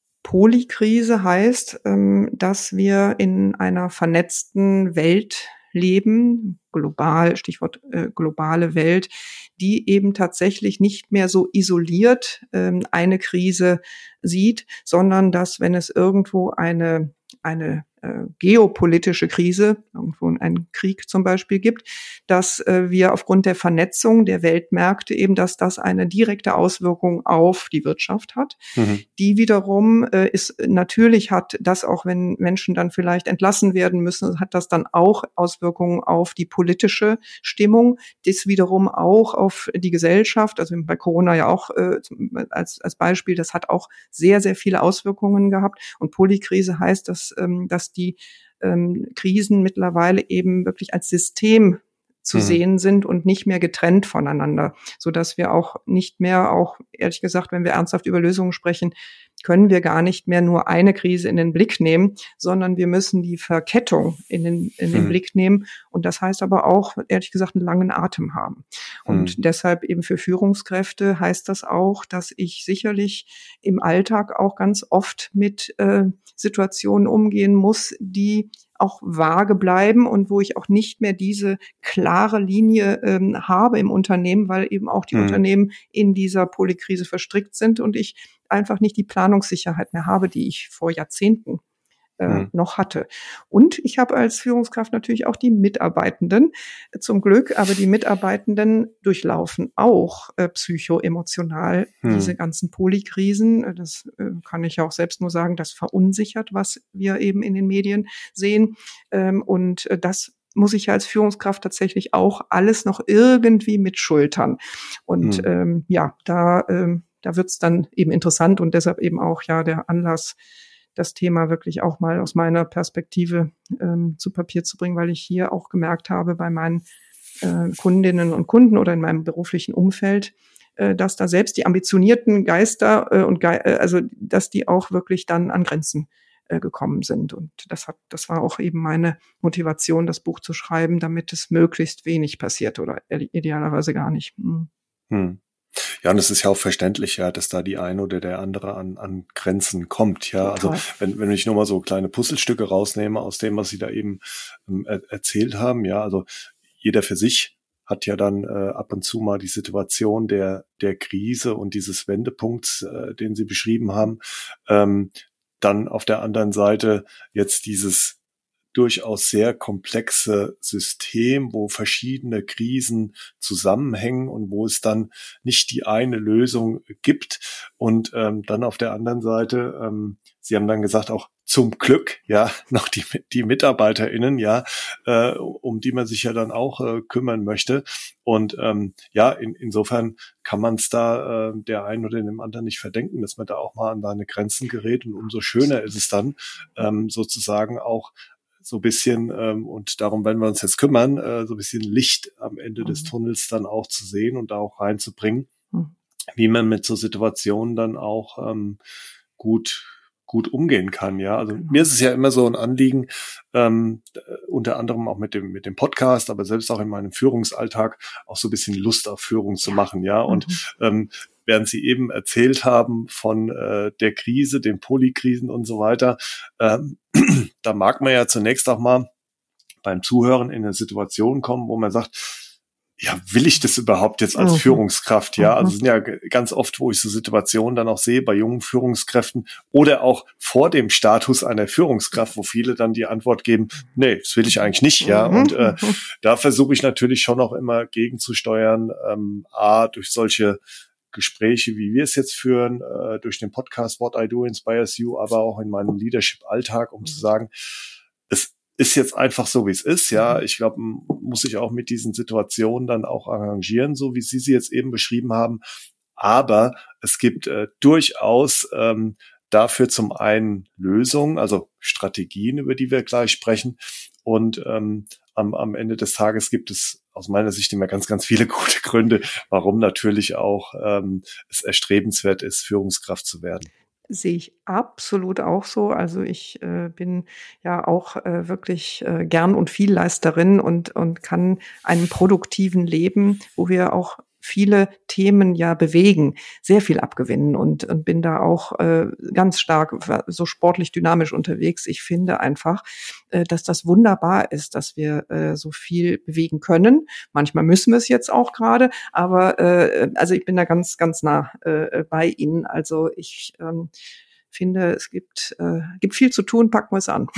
Polykrise heißt, ähm, dass wir in einer vernetzten Welt leben, global, Stichwort äh, globale Welt, die eben tatsächlich nicht mehr so isoliert ähm, eine Krise sieht, sondern dass, wenn es irgendwo eine eine äh, geopolitische Krise, irgendwo einen Krieg zum Beispiel gibt, dass äh, wir aufgrund der Vernetzung der Weltmärkte eben, dass das eine direkte Auswirkung auf die Wirtschaft hat, mhm. die wiederum äh, ist natürlich hat das auch, wenn Menschen dann vielleicht entlassen werden müssen, hat das dann auch Auswirkungen auf die politische Stimmung, das wiederum auch auf die Gesellschaft, also bei Corona ja auch äh, als als Beispiel, das hat auch sehr, sehr viele Auswirkungen gehabt, und Polykrise heißt, dass dass die ähm, Krisen mittlerweile eben wirklich als System zu mhm. sehen sind und nicht mehr getrennt voneinander, so dass wir auch nicht mehr, auch ehrlich gesagt, wenn wir ernsthaft über Lösungen sprechen, können wir gar nicht mehr nur eine Krise in den Blick nehmen, sondern wir müssen die Verkettung in den, in den mhm. Blick nehmen. Und das heißt aber auch, ehrlich gesagt, einen langen Atem haben. Und mhm. deshalb eben für Führungskräfte heißt das auch, dass ich sicherlich im Alltag auch ganz oft mit äh, Situationen umgehen muss, die auch vage bleiben und wo ich auch nicht mehr diese klare Linie ähm, habe im Unternehmen, weil eben auch die mhm. Unternehmen in dieser Polykrise verstrickt sind und ich einfach nicht die Planungssicherheit mehr habe, die ich vor Jahrzehnten äh, mhm. noch hatte. Und ich habe als Führungskraft natürlich auch die Mitarbeitenden, äh, zum Glück, aber die Mitarbeitenden durchlaufen auch äh, psychoemotional mhm. diese ganzen Polykrisen. Das äh, kann ich ja auch selbst nur sagen, das verunsichert, was wir eben in den Medien sehen. Ähm, und äh, das muss ich ja als Führungskraft tatsächlich auch alles noch irgendwie mitschultern. Und mhm. ähm, ja, da, ähm, da wird's dann eben interessant und deshalb eben auch ja der Anlass, das Thema wirklich auch mal aus meiner Perspektive ähm, zu Papier zu bringen, weil ich hier auch gemerkt habe bei meinen äh, Kundinnen und Kunden oder in meinem beruflichen Umfeld, äh, dass da selbst die ambitionierten Geister äh, und Ge- äh, also dass die auch wirklich dann an Grenzen äh, gekommen sind. Und das hat, das war auch eben meine Motivation, das Buch zu schreiben, damit es möglichst wenig passiert oder idealerweise gar nicht. Hm. Hm. Ja, und es ist ja auch verständlich, ja, dass da die eine oder der andere an, an Grenzen kommt. Ja, Total. Also wenn, wenn ich nur mal so kleine Puzzlestücke rausnehme aus dem, was Sie da eben ähm, er, erzählt haben, ja, also jeder für sich hat ja dann äh, ab und zu mal die Situation der der Krise und dieses Wendepunkts, äh, den Sie beschrieben haben. Ähm, dann auf der anderen Seite jetzt dieses durchaus sehr komplexe System, wo verschiedene Krisen zusammenhängen und wo es dann nicht die eine Lösung gibt. Und ähm, dann auf der anderen Seite, ähm, Sie haben dann gesagt, auch zum Glück, ja, noch die, die MitarbeiterInnen, ja, äh, um die man sich ja dann auch äh, kümmern möchte. Und ähm, ja, in, insofern kann man es da äh, der einen oder dem anderen nicht verdenken, dass man da auch mal an seine Grenzen gerät. Und umso schöner ist es dann, ähm, sozusagen auch so ein bisschen, ähm, und darum werden wir uns jetzt kümmern, äh, so ein bisschen Licht am Ende mhm. des Tunnels dann auch zu sehen und da auch reinzubringen, mhm. wie man mit so Situationen dann auch ähm, gut gut umgehen kann, ja. Also mir ist es ja immer so ein Anliegen, ähm, unter anderem auch mit dem mit dem Podcast, aber selbst auch in meinem Führungsalltag auch so ein bisschen Lust auf Führung zu machen, ja. Und mhm. ähm, während Sie eben erzählt haben von äh, der Krise, den Polykrisen und so weiter, ähm, da mag man ja zunächst auch mal beim Zuhören in eine Situation kommen, wo man sagt, ja, will ich das überhaupt jetzt als mhm. Führungskraft? Ja, also es sind ja ganz oft, wo ich so Situationen dann auch sehe bei jungen Führungskräften oder auch vor dem Status einer Führungskraft, wo viele dann die Antwort geben, nee, das will ich eigentlich nicht, ja. Und äh, da versuche ich natürlich schon auch immer gegenzusteuern, ähm, a, durch solche Gespräche, wie wir es jetzt führen, äh, durch den Podcast What I Do Inspires You, aber auch in meinem Leadership-Alltag, um zu sagen, es ist jetzt einfach so, wie es ist, ja. Ich glaube, muss sich auch mit diesen Situationen dann auch arrangieren, so wie Sie sie jetzt eben beschrieben haben. Aber es gibt äh, durchaus ähm, dafür zum einen Lösungen, also Strategien, über die wir gleich sprechen. Und ähm, am, am Ende des Tages gibt es aus meiner Sicht immer ganz, ganz viele gute Gründe, warum natürlich auch ähm, es erstrebenswert ist, Führungskraft zu werden. Sehe ich absolut auch so. Also ich äh, bin ja auch äh, wirklich äh, gern und Vielleisterin und und kann einem produktiven Leben, wo wir auch viele Themen ja bewegen, sehr viel abgewinnen und, und bin da auch äh, ganz stark so sportlich dynamisch unterwegs. Ich finde einfach, äh, dass das wunderbar ist, dass wir äh, so viel bewegen können. Manchmal müssen wir es jetzt auch gerade, aber äh, also ich bin da ganz, ganz nah äh, bei Ihnen. Also ich ähm, finde, es gibt, äh, gibt viel zu tun, packen wir es an.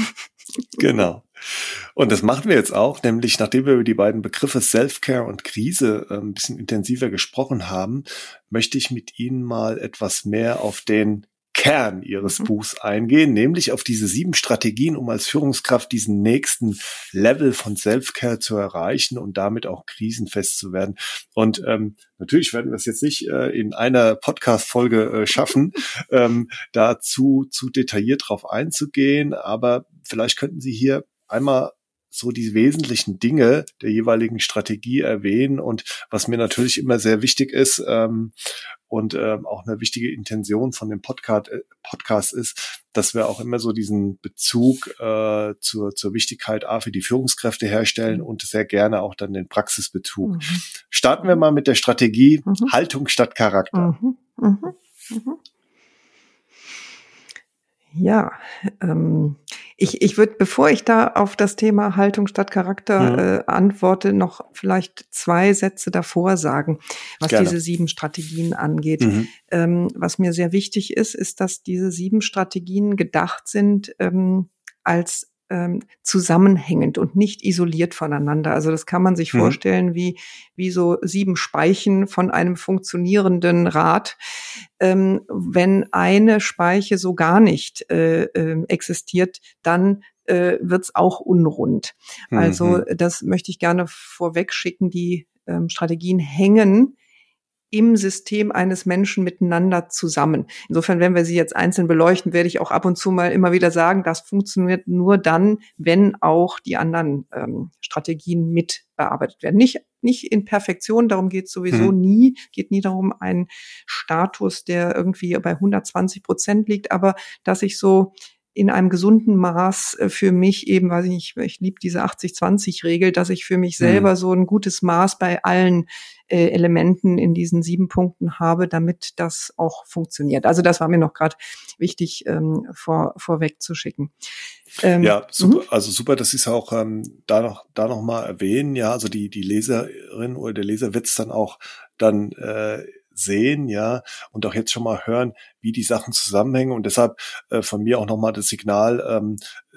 Genau. Und das machen wir jetzt auch, nämlich nachdem wir über die beiden Begriffe Self-Care und Krise äh, ein bisschen intensiver gesprochen haben, möchte ich mit Ihnen mal etwas mehr auf den Kern Ihres mhm. Buchs eingehen, nämlich auf diese sieben Strategien, um als Führungskraft diesen nächsten Level von Self-Care zu erreichen und damit auch krisenfest zu werden. Und ähm, natürlich werden wir es jetzt nicht äh, in einer Podcast-Folge äh, schaffen, ähm, dazu zu detailliert drauf einzugehen, aber vielleicht könnten Sie hier einmal so die wesentlichen Dinge der jeweiligen Strategie erwähnen. Und was mir natürlich immer sehr wichtig ist ähm, und ähm, auch eine wichtige Intention von dem Podcast, äh, Podcast ist, dass wir auch immer so diesen Bezug äh, zur, zur Wichtigkeit A für die Führungskräfte herstellen und sehr gerne auch dann den Praxisbezug. Mhm. Starten wir mal mit der Strategie mhm. Haltung statt Charakter. Mhm. Mhm. Mhm. Ja, ähm, ich, ich würde, bevor ich da auf das Thema Haltung statt Charakter mhm. äh, antworte, noch vielleicht zwei Sätze davor sagen, was Gerne. diese sieben Strategien angeht. Mhm. Ähm, was mir sehr wichtig ist, ist, dass diese sieben Strategien gedacht sind ähm, als ähm, zusammenhängend und nicht isoliert voneinander. Also das kann man sich mhm. vorstellen wie wie so sieben Speichen von einem funktionierenden Rad. Ähm, wenn eine Speiche so gar nicht äh, äh, existiert, dann äh, wird's auch unrund. Mhm. Also das möchte ich gerne vorweg schicken. Die ähm, Strategien hängen im System eines Menschen miteinander zusammen. Insofern, wenn wir sie jetzt einzeln beleuchten, werde ich auch ab und zu mal immer wieder sagen, das funktioniert nur dann, wenn auch die anderen ähm, Strategien mit bearbeitet werden. Nicht, nicht in Perfektion, darum geht es sowieso hm. nie, geht nie darum, einen Status, der irgendwie bei hundertzwanzig Prozent liegt, aber dass ich so in einem gesunden Maß für mich eben, weiß ich nicht, ich liebe diese achtzig zwanzig Regel, dass ich für mich selber hm. so ein gutes Maß bei allen äh, Elementen in diesen sieben Punkten habe, damit das auch funktioniert. Also das war mir noch gerade wichtig, ähm, vor, vorweg zu schicken. Ähm, ja, super, also super, dass Sie es auch ähm, da noch da noch mal erwähnen. Ja, also die die Leserin oder der Leser wird es dann auch dann äh, sehen, ja, und auch jetzt schon mal hören, wie die Sachen zusammenhängen. Und deshalb äh, von mir auch nochmal das Signal, ähm,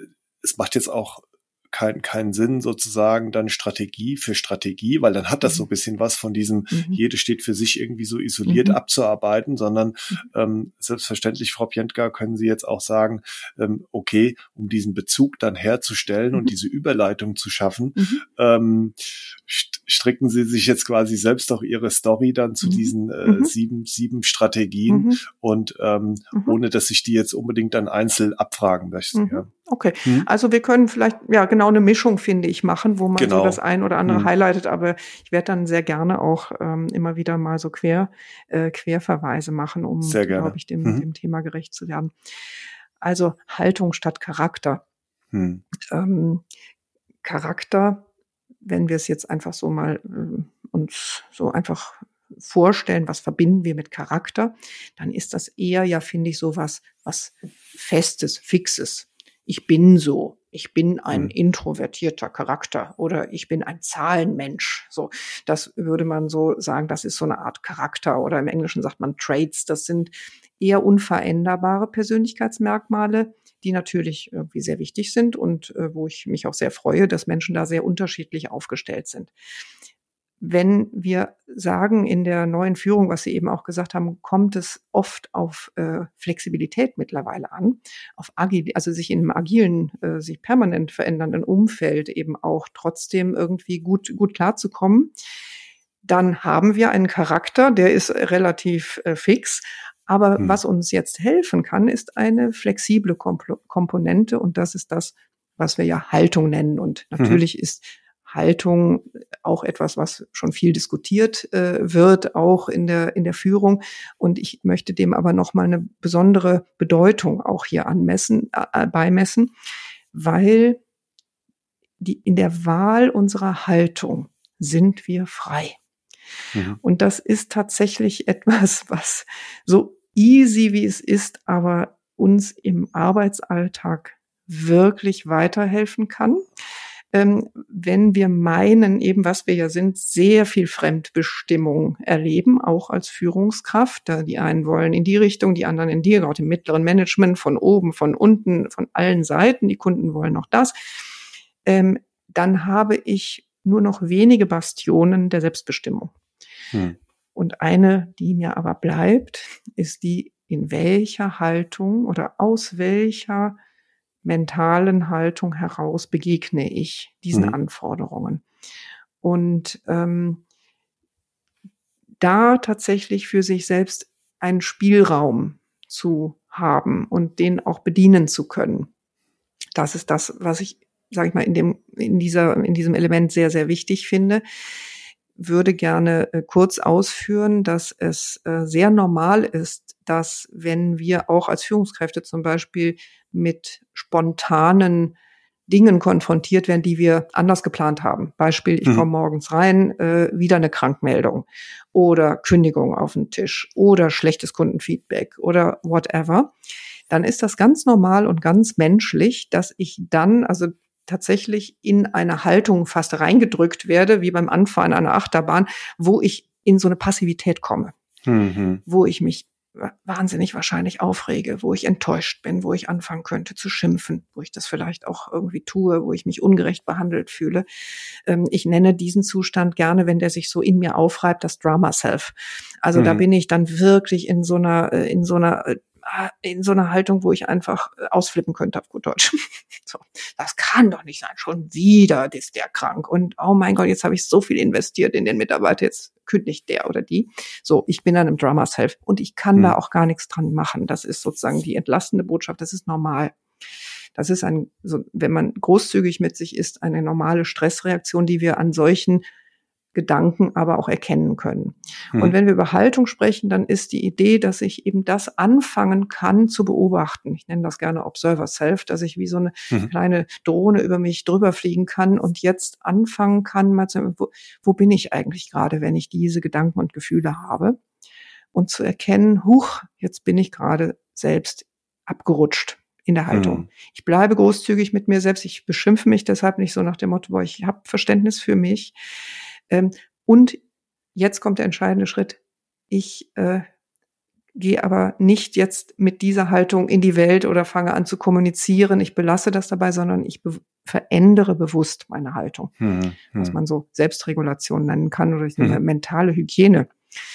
es macht jetzt auch keinen keinen Sinn sozusagen dann Strategie für Strategie, weil dann hat das so ein bisschen was von diesem, mhm. jede steht für sich irgendwie so isoliert mhm. abzuarbeiten, sondern ähm, selbstverständlich, Frau Piętka, können Sie jetzt auch sagen, ähm, okay, um diesen Bezug dann herzustellen mhm. und diese Überleitung zu schaffen, mhm. ähm, stricken Sie sich jetzt quasi selbst auch Ihre Story dann zu mhm. diesen äh, mhm. sieben sieben Strategien mhm. und ähm, mhm. ohne, dass ich die jetzt unbedingt dann einzeln abfragen möchte. Mhm. Ja. Okay, hm. also wir können vielleicht ja genau eine Mischung, finde ich, machen, wo man genau. so das ein oder andere hm. highlightet, aber ich werde dann sehr gerne auch ähm, immer wieder mal so quer äh, Querverweise machen, um, glaube ich, dem, mhm. dem Thema gerecht zu werden. Also Haltung statt Charakter. Hm. Ähm, Charakter, wenn wir es jetzt einfach so mal äh, uns so einfach vorstellen, was verbinden wir mit Charakter, dann ist das eher, ja, finde ich, so was, was Festes, Fixes. Ich bin so. Ich bin ein hm. introvertierter Charakter oder ich bin ein Zahlenmensch. So, das würde man so sagen, das ist so eine Art Charakter oder im Englischen sagt man Traits. Das sind eher unveränderbare Persönlichkeitsmerkmale, die natürlich irgendwie sehr wichtig sind und äh, wo ich mich auch sehr freue, dass Menschen da sehr unterschiedlich aufgestellt sind. Wenn wir sagen in der neuen Führung, was Sie eben auch gesagt haben, kommt es oft auf äh, Flexibilität mittlerweile an, auf agil, also sich in einem agilen, äh, sich permanent verändernden Umfeld eben auch trotzdem irgendwie gut gut klarzukommen. Dann haben wir einen Charakter, der ist relativ äh, fix. Aber hm. was uns jetzt helfen kann, ist eine flexible Komp- Komponente und das ist das, was wir ja Haltung nennen. Und natürlich mhm. ist Haltung auch etwas, was schon viel diskutiert äh, wird, auch in der in der Führung. Und ich möchte dem aber nochmal eine besondere Bedeutung auch hier anmessen, äh, beimessen, weil die in der Wahl unserer Haltung sind wir frei. Mhm. Und das ist tatsächlich etwas, was so easy wie es ist, aber uns im Arbeitsalltag wirklich weiterhelfen kann. Ähm, wenn wir meinen, eben was wir ja sind, sehr viel Fremdbestimmung erleben, auch als Führungskraft. Da die einen wollen in die Richtung, die anderen in die, gerade im mittleren Management, von oben, von unten, von allen Seiten. Die Kunden wollen noch das. Ähm, dann habe ich nur noch wenige Bastionen der Selbstbestimmung. Hm. Und eine, die mir aber bleibt, ist die, in welcher Haltung oder aus welcher mentalen Haltung heraus begegne ich diesen mhm. Anforderungen. Und ähm, da tatsächlich für sich selbst einen Spielraum zu haben und den auch bedienen zu können. Das ist das, was ich, sage ich mal, in dem in dieser in diesem Element sehr sehr wichtig finde. Würde gerne äh, kurz ausführen, dass es äh, sehr normal ist, dass wenn wir auch als Führungskräfte zum Beispiel mit spontanen Dingen konfrontiert werden, die wir anders geplant haben. Beispiel, ich mhm. komme morgens rein, äh, wieder eine Krankmeldung oder Kündigung auf den Tisch oder schlechtes Kundenfeedback oder whatever. Dann ist das ganz normal und ganz menschlich, dass ich dann, also tatsächlich in eine Haltung fast reingedrückt werde, wie beim Anfahren einer Achterbahn, wo ich in so eine Passivität komme, mhm. wo ich mich wahnsinnig wahrscheinlich aufrege, wo ich enttäuscht bin, wo ich anfangen könnte zu schimpfen, wo ich das vielleicht auch irgendwie tue, wo ich mich ungerecht behandelt fühle. Ähm, ich nenne diesen Zustand gerne, wenn der sich so in mir aufreibt, das Drama Self. Also mhm. da bin ich dann wirklich in so einer, in so einer in so einer Haltung, wo ich einfach ausflippen könnte auf gut Deutsch. So, das kann doch nicht sein, schon wieder ist der krank und oh mein Gott, jetzt habe ich so viel investiert in den Mitarbeiter, jetzt kündigt der oder die. So, ich bin dann im Drama Self und ich kann hm. da auch gar nichts dran machen. Das ist sozusagen die entlastende Botschaft, das ist normal. Das ist ein, so, wenn man großzügig mit sich ist, eine normale Stressreaktion, die wir an solchen Gedanken aber auch erkennen können. Mhm. Und wenn wir über Haltung sprechen, dann ist die Idee, dass ich eben das anfangen kann zu beobachten. Ich nenne das gerne Observer Self, dass ich wie so eine mhm. kleine Drohne über mich drüber fliegen kann und jetzt anfangen kann, mal zu, wo, wo bin ich eigentlich gerade, wenn ich diese Gedanken und Gefühle habe? Und zu erkennen, huch, jetzt bin ich gerade selbst abgerutscht in der Haltung. Mhm. Ich bleibe großzügig mit mir selbst. Ich beschimpfe mich deshalb nicht so nach dem Motto, boah, ich habe Verständnis für mich. Und jetzt kommt der entscheidende Schritt. Ich äh, gehe aber nicht jetzt mit dieser Haltung in die Welt oder fange an zu kommunizieren. Ich belasse das dabei, sondern ich be- verändere bewusst meine Haltung. Hm, was hm. man so Selbstregulation nennen kann oder hm. mentale Hygiene.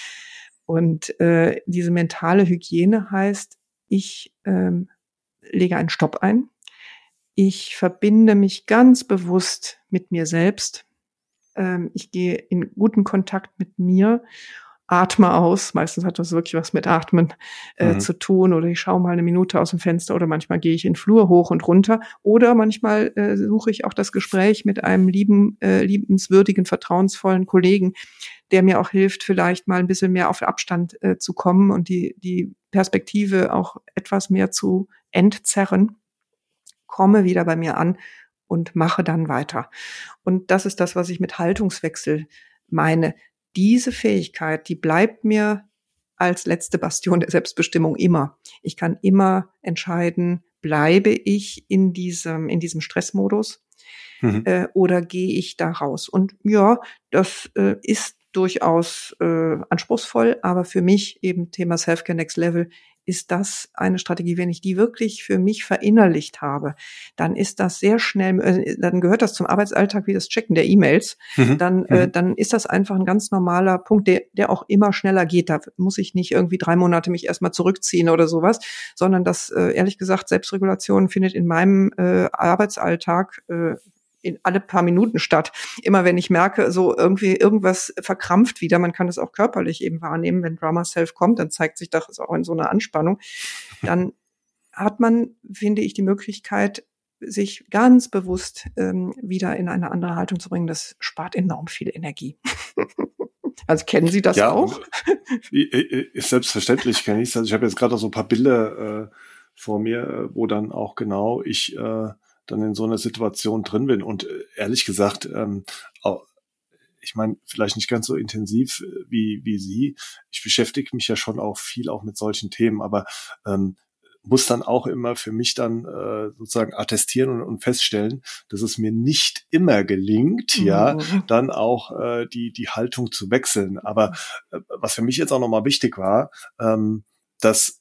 Und äh, diese mentale Hygiene heißt, ich ähm, lege einen Stopp ein. Ich verbinde mich ganz bewusst mit mir selbst. Ich gehe in guten Kontakt mit mir, atme aus. Meistens hat das wirklich was mit Atmen äh, mhm. zu tun. Oder ich schaue mal eine Minute aus dem Fenster oder manchmal gehe ich in den Flur hoch und runter. Oder manchmal äh, suche ich auch das Gespräch mit einem lieben, äh, liebenswürdigen, vertrauensvollen Kollegen, der mir auch hilft, vielleicht mal ein bisschen mehr auf Abstand äh, zu kommen und die die Perspektive auch etwas mehr zu entzerren, komme wieder bei mir an und mache dann weiter. Und das ist das, was ich mit Haltungswechsel meine. Diese Fähigkeit, die bleibt mir als letzte Bastion der Selbstbestimmung immer. Ich kann immer entscheiden, bleibe ich in diesem, in diesem Stressmodus, mhm. äh, oder gehe ich da raus? Und ja, das äh, ist durchaus äh, anspruchsvoll, aber für mich eben Thema Self-Care Next Level ist das eine Strategie. Wenn ich die wirklich für mich verinnerlicht habe, dann ist das sehr schnell, äh, dann gehört das zum Arbeitsalltag wie das Checken der E-Mails. Mhm. Dann, äh, dann ist das einfach ein ganz normaler Punkt, der, der auch immer schneller geht. Da muss ich nicht irgendwie drei Monate mich erstmal zurückziehen oder sowas, sondern das, äh, ehrlich gesagt, Selbstregulation findet in meinem äh, Arbeitsalltag äh, in alle paar Minuten statt. Immer wenn ich merke, so irgendwie irgendwas verkrampft wieder, man kann es auch körperlich eben wahrnehmen, wenn Drama Self kommt, dann zeigt sich das auch in so einer Anspannung, dann hat man, finde ich, die Möglichkeit, sich ganz bewusst ähm, wieder in eine andere Haltung zu bringen. Das spart enorm viel Energie. Also kennen Sie das ja, auch? Selbstverständlich kenne ich es. Also ich habe jetzt gerade so ein paar Bilder äh, vor mir, wo dann auch genau ich äh, dann in so einer Situation drin bin. Und äh, ehrlich gesagt, ähm, auch, ich meine, vielleicht nicht ganz so intensiv wie wie Sie. Ich beschäftige mich ja schon auch viel auch mit solchen Themen, aber ähm, muss dann auch immer für mich dann äh, sozusagen attestieren und, und feststellen, dass es mir nicht immer gelingt, mhm. ja, dann auch äh, die die Haltung zu wechseln. Aber äh, was für mich jetzt auch nochmal wichtig war, ähm, dass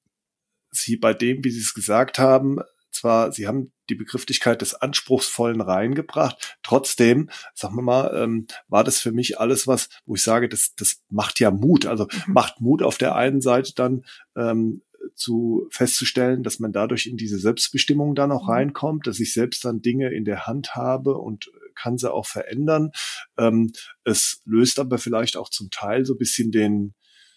Sie bei dem, wie Sie es gesagt haben, zwar, Sie haben die Begrifflichkeit des Anspruchsvollen reingebracht, trotzdem, sagen wir mal, ähm, war das für mich alles was, wo ich sage, das, das macht ja Mut, also mhm. macht Mut auf der einen Seite dann ähm, zu festzustellen, dass man dadurch in diese Selbstbestimmung dann auch mhm. reinkommt, dass ich selbst dann Dinge in der Hand habe und kann sie auch verändern. Ähm, es löst aber vielleicht auch zum Teil so ein bisschen den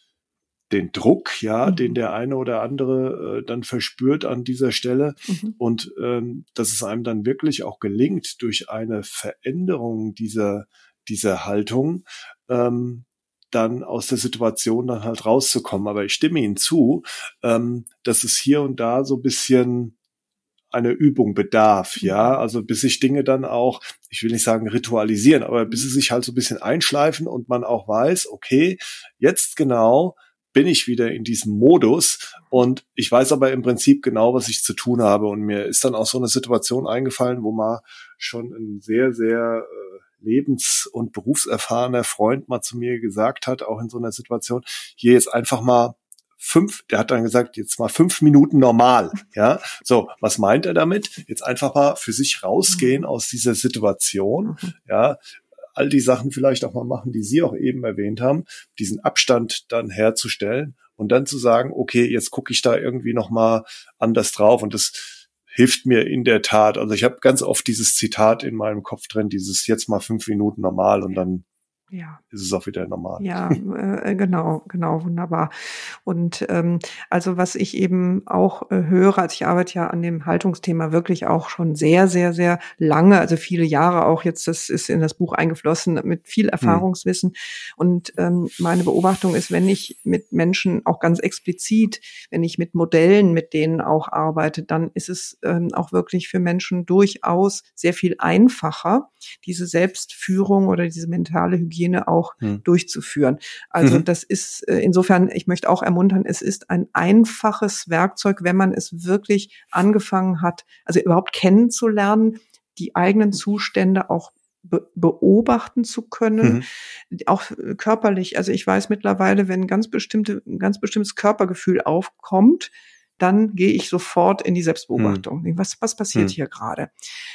den Druck, ja, mhm. den der eine oder andere äh, dann verspürt an dieser Stelle mhm. und ähm, dass es einem dann wirklich auch gelingt, durch eine Veränderung dieser dieser Haltung ähm, dann aus der Situation dann halt rauszukommen. Aber ich stimme Ihnen zu, ähm, dass es hier und da so ein bisschen eine Übung bedarf, ja, also bis sich Dinge dann auch, ich will nicht sagen ritualisieren, aber bis sie sich halt so ein bisschen einschleifen und man auch weiß, okay, jetzt genau bin ich wieder in diesem Modus und ich weiß aber im Prinzip genau, was ich zu tun habe. Und mir ist dann auch so eine Situation eingefallen, wo mal schon ein sehr, sehr äh, lebens- und berufserfahrener Freund mal zu mir gesagt hat, auch in so einer Situation, hier jetzt einfach mal fünf, der hat dann gesagt, jetzt mal fünf Minuten normal, ja. So, was meint er damit? Jetzt einfach mal für sich rausgehen aus dieser Situation, ja. All die Sachen vielleicht auch mal machen, die Sie auch eben erwähnt haben, diesen Abstand dann herzustellen und dann zu sagen, okay, jetzt gucke ich da irgendwie noch mal anders drauf und das hilft mir in der Tat. Also ich habe ganz oft dieses Zitat in meinem Kopf drin, dieses jetzt mal fünf Minuten normal und dann ja. ist es auch wieder normal. Ja, äh, genau, genau, wunderbar. Und ähm, also was ich eben auch äh, höre, also ich arbeite ja an dem Haltungsthema wirklich auch schon sehr, sehr, sehr lange, also viele Jahre auch jetzt, das ist in das Buch eingeflossen, mit viel Erfahrungswissen. Hm. Und ähm, meine Beobachtung ist, wenn ich mit Menschen auch ganz explizit, wenn ich mit Modellen mit denen auch arbeite, dann ist es ähm, auch wirklich für Menschen durchaus sehr viel einfacher, diese Selbstführung oder diese mentale Hygiene auch hm. durchzuführen. Also mhm. das ist äh, insofern, ich möchte auch ermuntern, es ist ein einfaches Werkzeug, wenn man es wirklich angefangen hat, also überhaupt kennenzulernen, die eigenen Zustände auch be- beobachten zu können, mhm. auch körperlich. Also ich weiß mittlerweile, wenn ganz bestimmte, ein ganz bestimmtes Körpergefühl aufkommt, dann gehe ich sofort in die Selbstbeobachtung. Hm. Was, was passiert hm. hier gerade?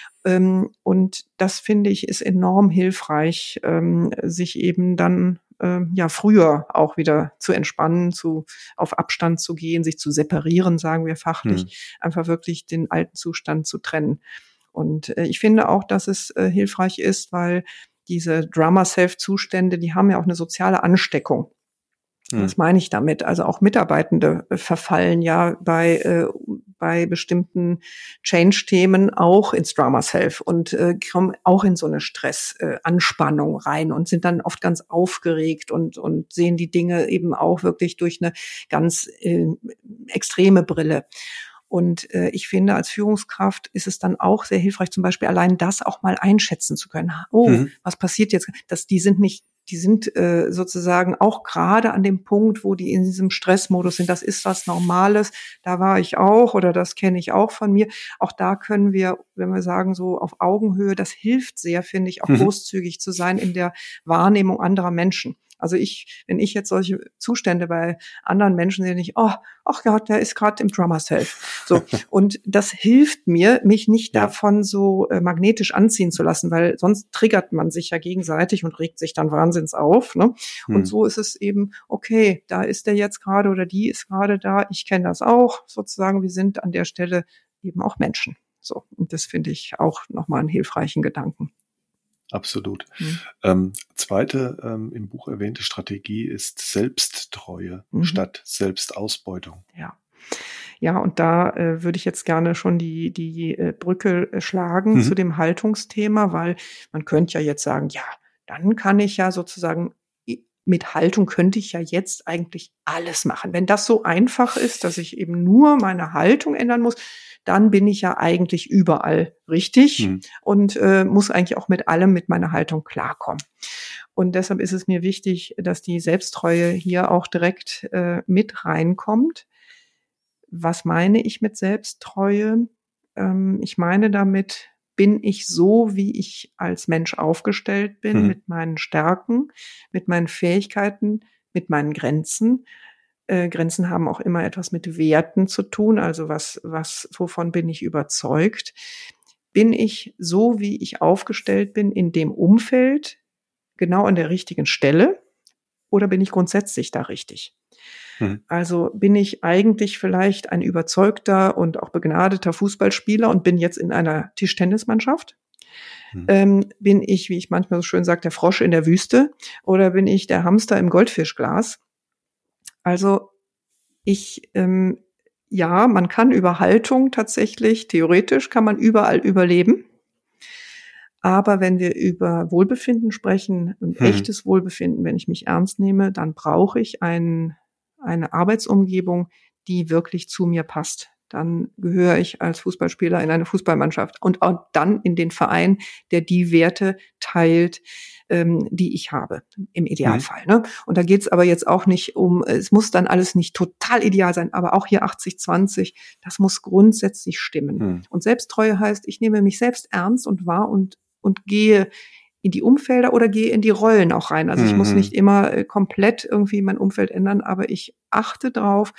Ähm, und das, finde ich, ist enorm hilfreich, ähm, sich eben dann ähm, ja früher auch wieder zu entspannen, zu auf Abstand zu gehen, sich zu separieren, sagen wir fachlich, hm. einfach wirklich den alten Zustand zu trennen. Und äh, ich finde auch, dass es äh, hilfreich ist, weil diese Drama-Self-Zustände, die haben ja auch eine soziale Ansteckung. Was meine ich damit? Also auch Mitarbeitende verfallen ja bei äh, bei bestimmten Change-Themen auch ins Drama Self und äh, kommen auch in so eine Stressanspannung äh, rein und sind dann oft ganz aufgeregt und und sehen die Dinge eben auch wirklich durch eine ganz äh, extreme Brille. Und äh, ich finde, als Führungskraft ist es dann auch sehr hilfreich, zum Beispiel allein das auch mal einschätzen zu können. Oh, mhm. was passiert jetzt? Dass die sind nicht Die sind äh, sozusagen auch gerade an dem Punkt, wo die in diesem Stressmodus sind. Das ist was Normales. Da war ich auch oder das kenne ich auch von mir. Auch da können wir, wenn wir sagen, so auf Augenhöhe, das hilft sehr, finde ich, auch mhm. großzügig zu sein in der Wahrnehmung anderer Menschen. Also ich, wenn ich jetzt solche Zustände bei anderen Menschen sehe, nicht, oh, ach Gott, der ist gerade im Drummer Self. So. Und das hilft mir, mich nicht ja. davon so äh, magnetisch anziehen zu lassen, weil sonst triggert man sich ja gegenseitig und regt sich dann wahnsinns auf, ne? Hm. Und so ist es eben, okay, da ist der jetzt gerade oder die ist gerade da. Ich kenne das auch, sozusagen. Wir sind an der Stelle eben auch Menschen. So. Und das finde ich auch nochmal einen hilfreichen Gedanken. Absolut. Mhm. Ähm, zweite ähm, im Buch erwähnte Strategie ist Selbsttreue mhm. statt Selbstausbeutung. Ja. Ja, und da äh, würde ich jetzt gerne schon die die äh, Brücke äh, schlagen mhm. zu dem Haltungsthema, weil man könnte ja jetzt sagen, ja, dann kann ich ja sozusagen mit Haltung könnte ich ja jetzt eigentlich alles machen. Wenn das so einfach ist, dass ich eben nur meine Haltung ändern muss, dann bin ich ja eigentlich überall richtig hm. und äh, muss eigentlich auch mit allem mit meiner Haltung klarkommen. Und deshalb ist es mir wichtig, dass die Selbsttreue hier auch direkt äh, mit reinkommt. Was meine ich mit Selbsttreue? Ähm, ich meine damit, bin ich so, wie ich als Mensch aufgestellt bin, hm. mit meinen Stärken, mit meinen Fähigkeiten, mit meinen Grenzen. Äh, Grenzen haben auch immer etwas mit Werten zu tun, also was, was, wovon bin ich überzeugt? Bin ich so, wie ich aufgestellt bin, in dem Umfeld, genau an der richtigen Stelle, oder bin ich grundsätzlich da richtig? Hm. Also bin ich eigentlich vielleicht ein überzeugter und auch begnadeter Fußballspieler und bin jetzt in einer Tischtennismannschaft? Hm. Ähm, bin ich, wie ich manchmal so schön sage, der Frosch in der Wüste, oder bin ich der Hamster im Goldfischglas? Also ich, ähm, ja, man kann über Haltung tatsächlich, theoretisch kann man überall überleben. Aber wenn wir über Wohlbefinden sprechen, ein hm. echtes Wohlbefinden, wenn ich mich ernst nehme, dann brauche ich ein, eine Arbeitsumgebung, die wirklich zu mir passt. Dann gehöre ich als Fußballspieler in eine Fußballmannschaft und auch dann in den Verein, der die Werte teilt, ähm, die ich habe, im Idealfall. Mhm. Ne? Und da geht's aber jetzt auch nicht um, es muss dann alles nicht total ideal sein, aber auch hier achtzig zwanzig, das muss grundsätzlich stimmen. Mhm. Und Selbsttreue heißt, ich nehme mich selbst ernst und wahr und, und gehe in die Umfelder oder gehe in die Rollen auch rein. Also mhm. ich muss nicht immer äh, komplett irgendwie mein Umfeld ändern, aber ich achte drauf,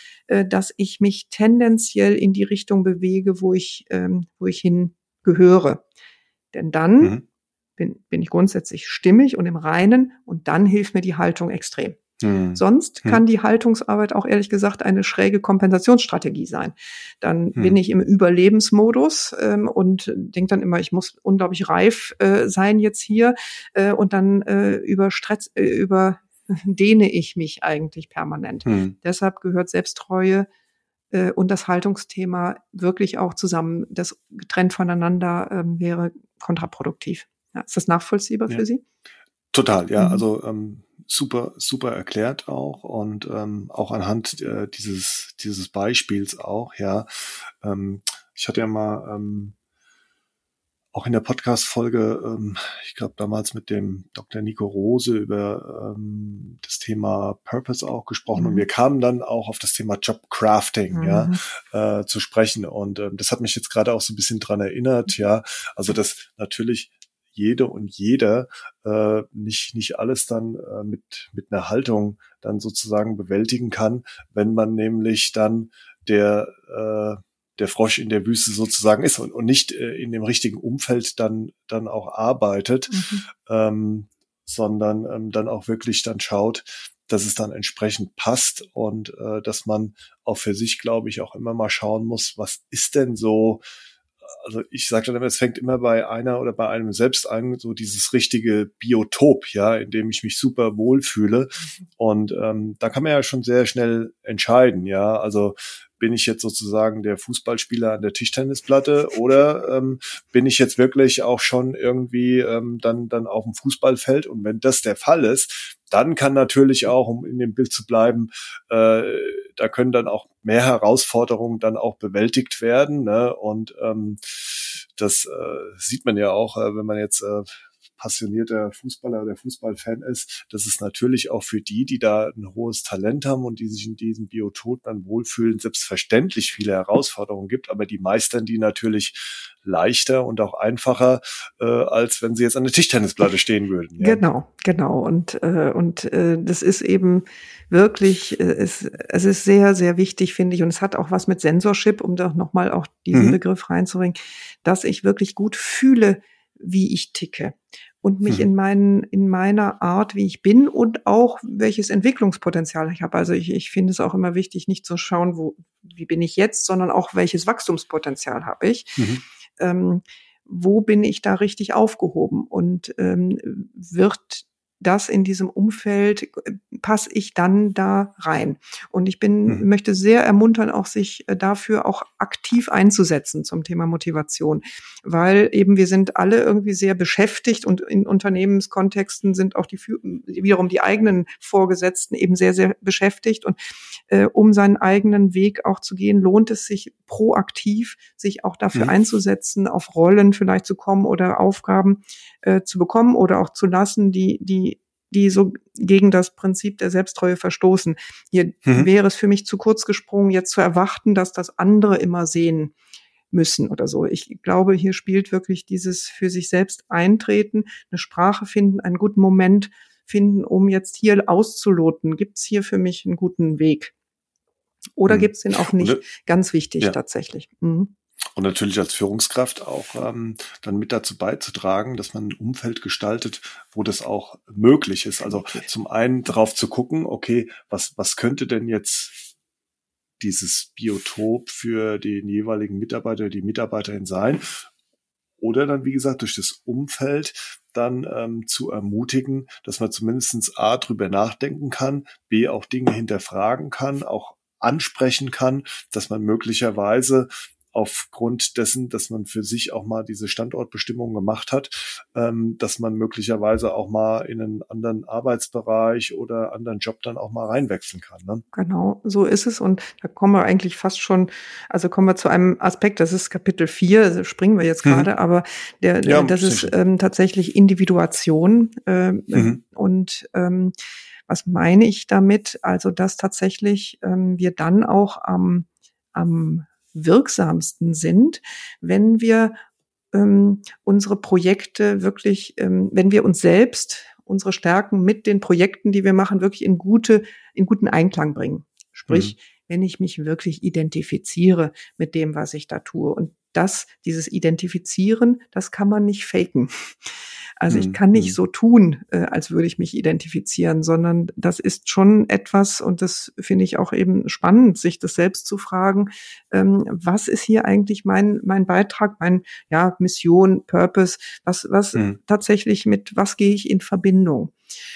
dass ich mich tendenziell in die Richtung bewege, wo ich, ähm, wo ich hingehöre. Denn dann mhm. bin, bin ich grundsätzlich stimmig und im Reinen und dann hilft mir die Haltung extrem. Mhm. Sonst mhm. kann die Haltungsarbeit auch ehrlich gesagt eine schräge Kompensationsstrategie sein. Dann mhm. bin ich im Überlebensmodus ähm, und denke dann immer, ich muss unglaublich reif äh, sein jetzt hier äh, und dann äh, über Stress, äh, über dehne ich mich eigentlich permanent. Hm. Deshalb gehört Selbsttreue äh, und das Haltungsthema wirklich auch zusammen. Das getrennt voneinander ähm, wäre kontraproduktiv. Ja, ist das nachvollziehbar ja. für Sie? Total, ja. Mhm. Also ähm, super, super erklärt auch und ähm, auch anhand äh, dieses dieses Beispiels auch. Ja, ähm, ich hatte ja mal ähm, auch in der Podcast-Folge, ähm, ich glaube damals mit dem Doktor Nico Rose über ähm, das Thema Purpose auch gesprochen mhm. und wir kamen dann auch auf das Thema Jobcrafting mhm. ja, äh, zu sprechen und ähm, das hat mich jetzt gerade auch so ein bisschen dran erinnert, ja, also dass natürlich jede und jeder äh, nicht nicht alles dann äh, mit mit einer Haltung dann sozusagen bewältigen kann, wenn man nämlich dann der äh, der Frosch in der Wüste sozusagen ist und, und nicht äh, in dem richtigen Umfeld dann dann auch arbeitet, mhm. ähm, sondern ähm, dann auch wirklich dann schaut, dass es dann entsprechend passt und äh, dass man auch für sich, glaube ich, auch immer mal schauen muss, was ist denn so, also ich sage dann immer, es fängt immer bei einer oder bei einem selbst an, so dieses richtige Biotop, ja, in dem ich mich super wohlfühle. Mhm. Und ähm, da kann man ja schon sehr schnell entscheiden, ja, also bin ich jetzt sozusagen der Fußballspieler an der Tischtennisplatte oder ähm, bin ich jetzt wirklich auch schon irgendwie ähm, dann dann auf dem Fußballfeld? Und wenn das der Fall ist, dann kann natürlich auch, um in dem Bild zu bleiben, äh, da können dann auch mehr Herausforderungen dann auch bewältigt werden, ne? Und ähm, das äh, sieht man ja auch, äh, wenn man jetzt äh, passionierter Fußballer oder Fußballfan ist, dass es natürlich auch für die, die da ein hohes Talent haben und die sich in diesem Biotop dann wohlfühlen, selbstverständlich viele Herausforderungen gibt, aber die meistern die natürlich leichter und auch einfacher, äh, als wenn sie jetzt an der Tischtennisplatte stehen würden. Ja? Genau, genau. Und, äh, und äh, das ist eben wirklich, äh, es, es ist sehr, sehr wichtig, finde ich, und es hat auch was mit Sensorship, um doch nochmal auch diesen mhm. Begriff reinzubringen, dass ich wirklich gut fühle, wie ich ticke und mich mhm. in meinen, in meiner Art, wie ich bin und auch welches Entwicklungspotenzial ich habe. Also ich, ich finde es auch immer wichtig, nicht zu schauen, wo, wie bin ich jetzt, sondern auch welches Wachstumspotenzial habe ich. Mhm. Ähm, wo bin ich da richtig aufgehoben und ähm, wird das in diesem Umfeld, passe ich dann da rein. Und ich bin, mhm. möchte sehr ermuntern, auch sich dafür auch aktiv einzusetzen zum Thema Motivation, weil eben wir sind alle irgendwie sehr beschäftigt und in Unternehmenskontexten sind auch die wiederum die eigenen Vorgesetzten eben sehr, sehr beschäftigt und äh, um seinen eigenen Weg auch zu gehen, lohnt es sich proaktiv, sich auch dafür mhm. einzusetzen, auf Rollen vielleicht zu kommen oder Aufgaben äh, zu bekommen oder auch zu lassen, die, die die so gegen das Prinzip der Selbsttreue verstoßen. Hier mhm. wäre es für mich zu kurz gesprungen, jetzt zu erwarten, dass das andere immer sehen müssen oder so. Ich glaube, hier spielt wirklich dieses für sich selbst eintreten, eine Sprache finden, einen guten Moment finden, um jetzt hier auszuloten. Gibt es hier für mich einen guten Weg? Oder mhm. gibt es den auch nicht? Und, Ganz wichtig ja. tatsächlich. Mhm. Und natürlich als Führungskraft auch ähm, dann mit dazu beizutragen, dass man ein Umfeld gestaltet, wo das auch möglich ist. Also zum einen darauf zu gucken, okay, was was könnte denn jetzt dieses Biotop für den jeweiligen Mitarbeiter, die Mitarbeiterin sein? Oder dann, wie gesagt, durch das Umfeld dann ähm, zu ermutigen, dass man zumindest A, drüber nachdenken kann, B, auch Dinge hinterfragen kann, auch ansprechen kann, dass man möglicherweise aufgrund dessen, dass man für sich auch mal diese Standortbestimmung gemacht hat, ähm, dass man möglicherweise auch mal in einen anderen Arbeitsbereich oder anderen Job dann auch mal reinwechseln kann. Ne? Genau, so ist es. Und da kommen wir eigentlich fast schon, also kommen wir zu einem Aspekt, das ist Kapitel vier, also springen wir jetzt gerade, mhm. aber der, ja, das ist ähm, tatsächlich Individuation. Äh, mhm. Und ähm, was meine ich damit? Also, dass tatsächlich ähm, wir dann auch am, am wirksamsten sind, wenn wir ähm, unsere Projekte wirklich, ähm, wenn wir uns selbst, unsere Stärken mit den Projekten, die wir machen, wirklich in gute, in guten Einklang bringen. Sprich, mhm. wenn ich mich wirklich identifiziere mit dem, was ich da tue. Und das, dieses Identifizieren, das kann man nicht faken. Also ich kann nicht so tun, äh, als würde ich mich identifizieren, sondern das ist schon etwas, und das finde ich auch eben spannend, sich das selbst zu fragen, ähm, was ist hier eigentlich mein mein Beitrag, mein ja Mission, Purpose, was was mhm. tatsächlich mit was gehe ich in Verbindung?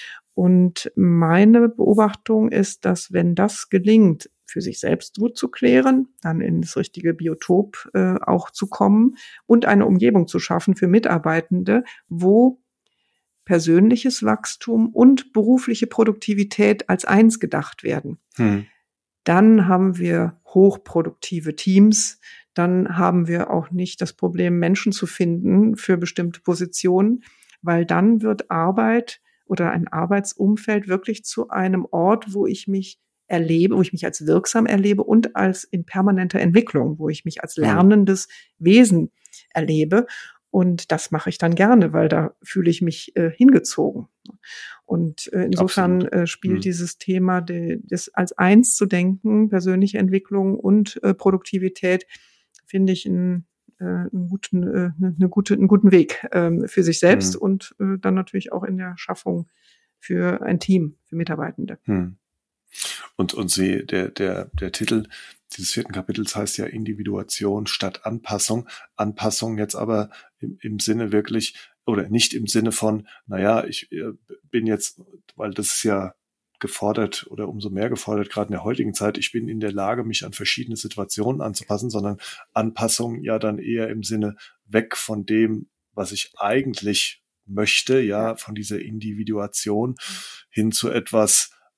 Und meine Beobachtung ist, dass wenn das gelingt, für sich selbst gut zu klären, dann in das richtige Biotop äh, auch zu kommen und eine Umgebung zu schaffen für Mitarbeitende, wo persönliches Wachstum und berufliche Produktivität als eins gedacht werden. Hm. Dann haben wir hochproduktive Teams, dann haben wir auch nicht das Problem, Menschen zu finden für bestimmte Positionen, weil dann wird Arbeit oder ein Arbeitsumfeld wirklich zu einem Ort, wo ich mich erlebe, wo ich mich als wirksam erlebe und als in permanenter Entwicklung, wo ich mich als lernendes Wesen erlebe. Und das mache ich dann gerne, weil da fühle ich mich äh, hingezogen. Und äh, insofern äh, spielt mhm. dieses Thema de, des als eins zu denken, persönliche Entwicklung und äh, Produktivität, finde ich ein äh, einen guten, äh, eine gute, einen guten Weg äh, für sich selbst mhm. und äh, dann natürlich auch in der Schaffung für ein Team, für Mitarbeitende. Mhm. Und, und sie, der, der, der Titel dieses vierten Kapitels heißt ja Individuation statt Anpassung. Anpassung jetzt aber im, im Sinne wirklich, oder nicht im Sinne von, naja, ich äh, bin jetzt, weil das ist ja gefordert oder umso mehr gefordert, gerade in der heutigen Zeit, ich bin in der Lage, mich an verschiedene Situationen anzupassen, sondern Anpassung ja dann eher im Sinne weg von dem, was ich eigentlich möchte, ja, von dieser Individuation hin zu etwas,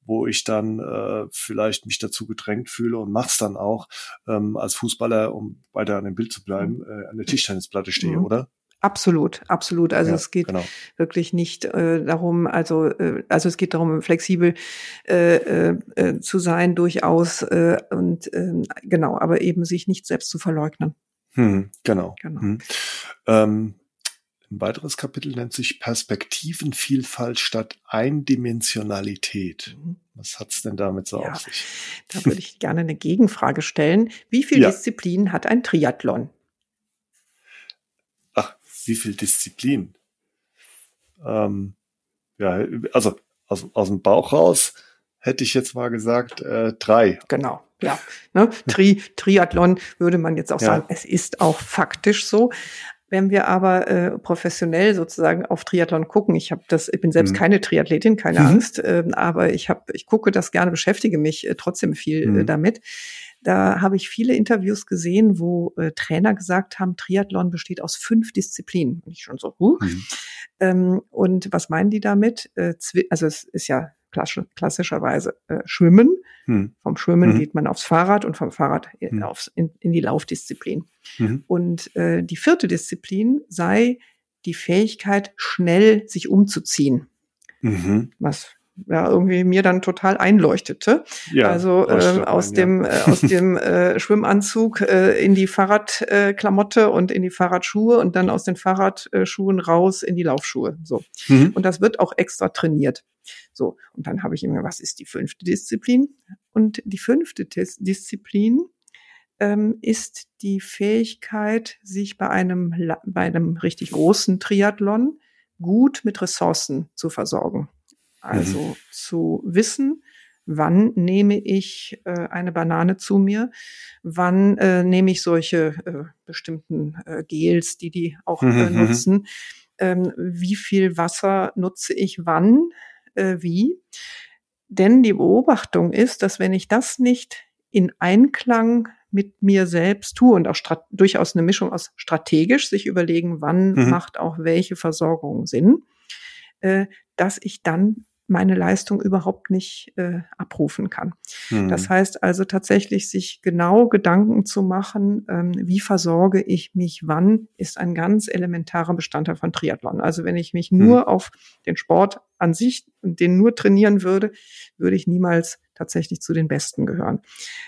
wo ich dann äh, vielleicht mich dazu gedrängt fühle und mach's dann auch ähm, als Fußballer, um weiter an dem Bild zu bleiben, äh, an der Tischtennisplatte stehe, Mhm. oder? Absolut, absolut. Also Ja, es geht genau. wirklich nicht äh, darum, also äh, also es geht darum, flexibel äh, äh, zu sein, durchaus äh, und äh, genau, aber eben sich nicht selbst zu verleugnen. Hm, genau. Genau. Hm. Ähm, ein weiteres Kapitel nennt sich Perspektivenvielfalt statt Eindimensionalität. Mhm. Was hat's denn damit so Ja, auf sich? da würde ich gerne eine Gegenfrage stellen. Wie viel Ja. Disziplin hat ein Triathlon? Ach, wie viel Disziplin? Ähm, ja, also aus, aus dem Bauch raus hätte ich jetzt mal gesagt, äh, drei. Genau, ja. Ne? Tri, Triathlon würde man jetzt auch Ja. sagen, es ist auch faktisch so. Wenn wir aber äh, professionell sozusagen auf Triathlon gucken, ich habe das, ich bin selbst Mhm. keine Triathletin, keine Mhm. Angst, äh, aber ich habe, ich gucke das gerne, beschäftige mich äh, trotzdem viel äh, Mhm. damit. Da habe ich viele Interviews gesehen, wo äh, Trainer gesagt haben, Triathlon besteht aus fünf Disziplinen. Und ich schon so, huh. Mhm. Ähm, und was meinen die damit? Äh, zwi- also es ist ja klassisch, klassischerweise äh, Schwimmen. Mhm. Vom Schwimmen Mhm. geht man aufs Fahrrad und vom Fahrrad Mhm. aufs, in, in die Laufdisziplin. Mhm. Und äh, die vierte Disziplin sei die Fähigkeit, schnell sich umzuziehen. Mhm. Was ja irgendwie mir dann total einleuchtete. Ja, also äh, aus, ein, dem, ja. äh, aus dem äh, Schwimmanzug äh, in die Fahrradklamotte äh, und in die Fahrradschuhe und dann aus den Fahrradschuhen raus in die Laufschuhe. So. Mhm. Und das wird auch extra trainiert. So. Und dann habe ich immer, was ist die fünfte Disziplin? Und die fünfte Dis- Disziplin ähm, ist die Fähigkeit, sich bei einem, La- bei einem richtig großen Triathlon gut mit Ressourcen zu versorgen. Also Mhm. zu wissen, wann nehme ich äh, eine Banane zu mir, wann äh, nehme ich solche äh, bestimmten äh, Gels, die die auch Mhm. äh, nutzen, ähm, wie viel Wasser nutze ich wann, äh, wie. Denn die Beobachtung ist, dass wenn ich das nicht in Einklang mit mir selbst tue und auch strat- durchaus eine Mischung aus strategisch sich überlegen, wann Mhm. macht auch welche Versorgung Sinn, äh, dass ich dann meine Leistung überhaupt nicht äh, abrufen kann. Mhm. Das heißt also tatsächlich, sich genau Gedanken zu machen, ähm, wie versorge ich mich wann, ist ein ganz elementarer Bestandteil von Triathlon. Also wenn ich mich nur Mhm. auf den Sport an sich und den nur trainieren würde, würde ich niemals tatsächlich zu den Besten gehören.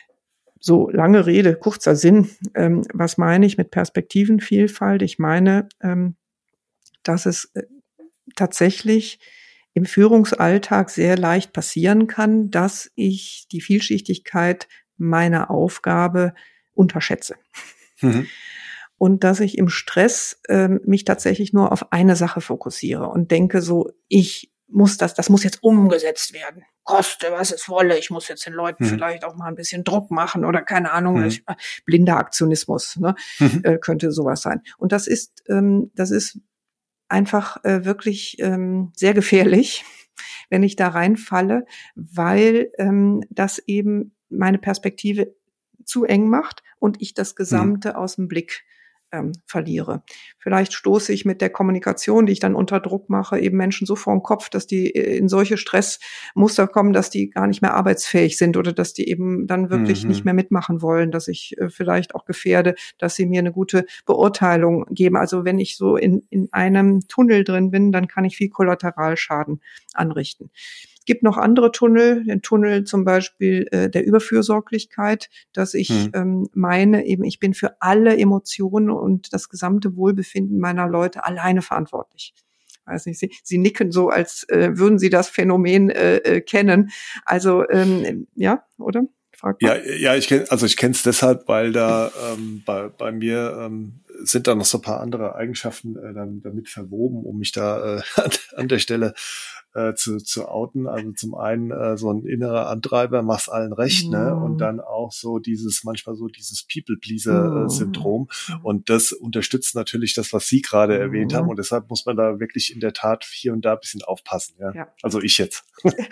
So, lange Rede, kurzer Sinn. Ähm, was meine ich mit Perspektivenvielfalt? Ich meine, ähm, dass es äh, tatsächlich im Führungsalltag sehr leicht passieren kann, dass ich die Vielschichtigkeit meiner Aufgabe unterschätze. Mhm. Und dass ich im Stress ähm, mich tatsächlich nur auf eine Sache fokussiere und denke so, ich muss das, das muss jetzt umgesetzt werden. Koste, was es wolle. Ich muss jetzt den Leuten Mhm. vielleicht auch mal ein bisschen Druck machen oder keine Ahnung. Mhm. Ich, blinder Aktionismus, ne, Mhm. äh, könnte sowas sein. Und das ist, ähm, das ist einfach äh, wirklich ähm, sehr gefährlich, wenn ich da reinfalle, weil ähm, das eben meine Perspektive zu eng macht und ich das Mhm. Gesamte aus dem Blick ähm, verliere. Vielleicht stoße ich mit der Kommunikation, die ich dann unter Druck mache, eben Menschen so vor den Kopf, dass die in solche Stressmuster kommen, dass die gar nicht mehr arbeitsfähig sind oder dass die eben dann wirklich nicht Mhm. mehr mitmachen wollen, dass ich äh, vielleicht auch gefährde, dass sie mir eine gute Beurteilung geben. Also wenn ich so in, in einem Tunnel drin bin, dann kann ich viel Kollateralschaden anrichten. Es gibt noch andere Tunnel, den Tunnel zum Beispiel äh, der Überfürsorglichkeit, dass ich Mhm. ähm, meine, eben ich bin für alle Emotionen und das gesamte Wohlbefinden meiner Leute alleine verantwortlich. Weiß nicht, Sie, Sie nicken so, als äh, würden Sie das Phänomen äh, äh, kennen. Also ähm, ja, oder? Frag Ja, mal. ja, ich kenn, also ich kenne es deshalb, weil da ähm, bei, bei mir ähm, sind da noch so ein paar andere Eigenschaften äh, dann damit verwoben, um mich da äh, an, an der Stelle äh, zu, zu outen. Also zum einen äh, so ein innerer Antreiber, mach's allen recht, ne? Und Mm, dann auch so dieses, manchmal so dieses mm, People-Pleaser-Syndrom. Und das unterstützt natürlich das, was Sie gerade erwähnt haben. mm. Und deshalb muss man da wirklich in der Tat hier und da ein bisschen aufpassen, ja. Ja. Also ich jetzt.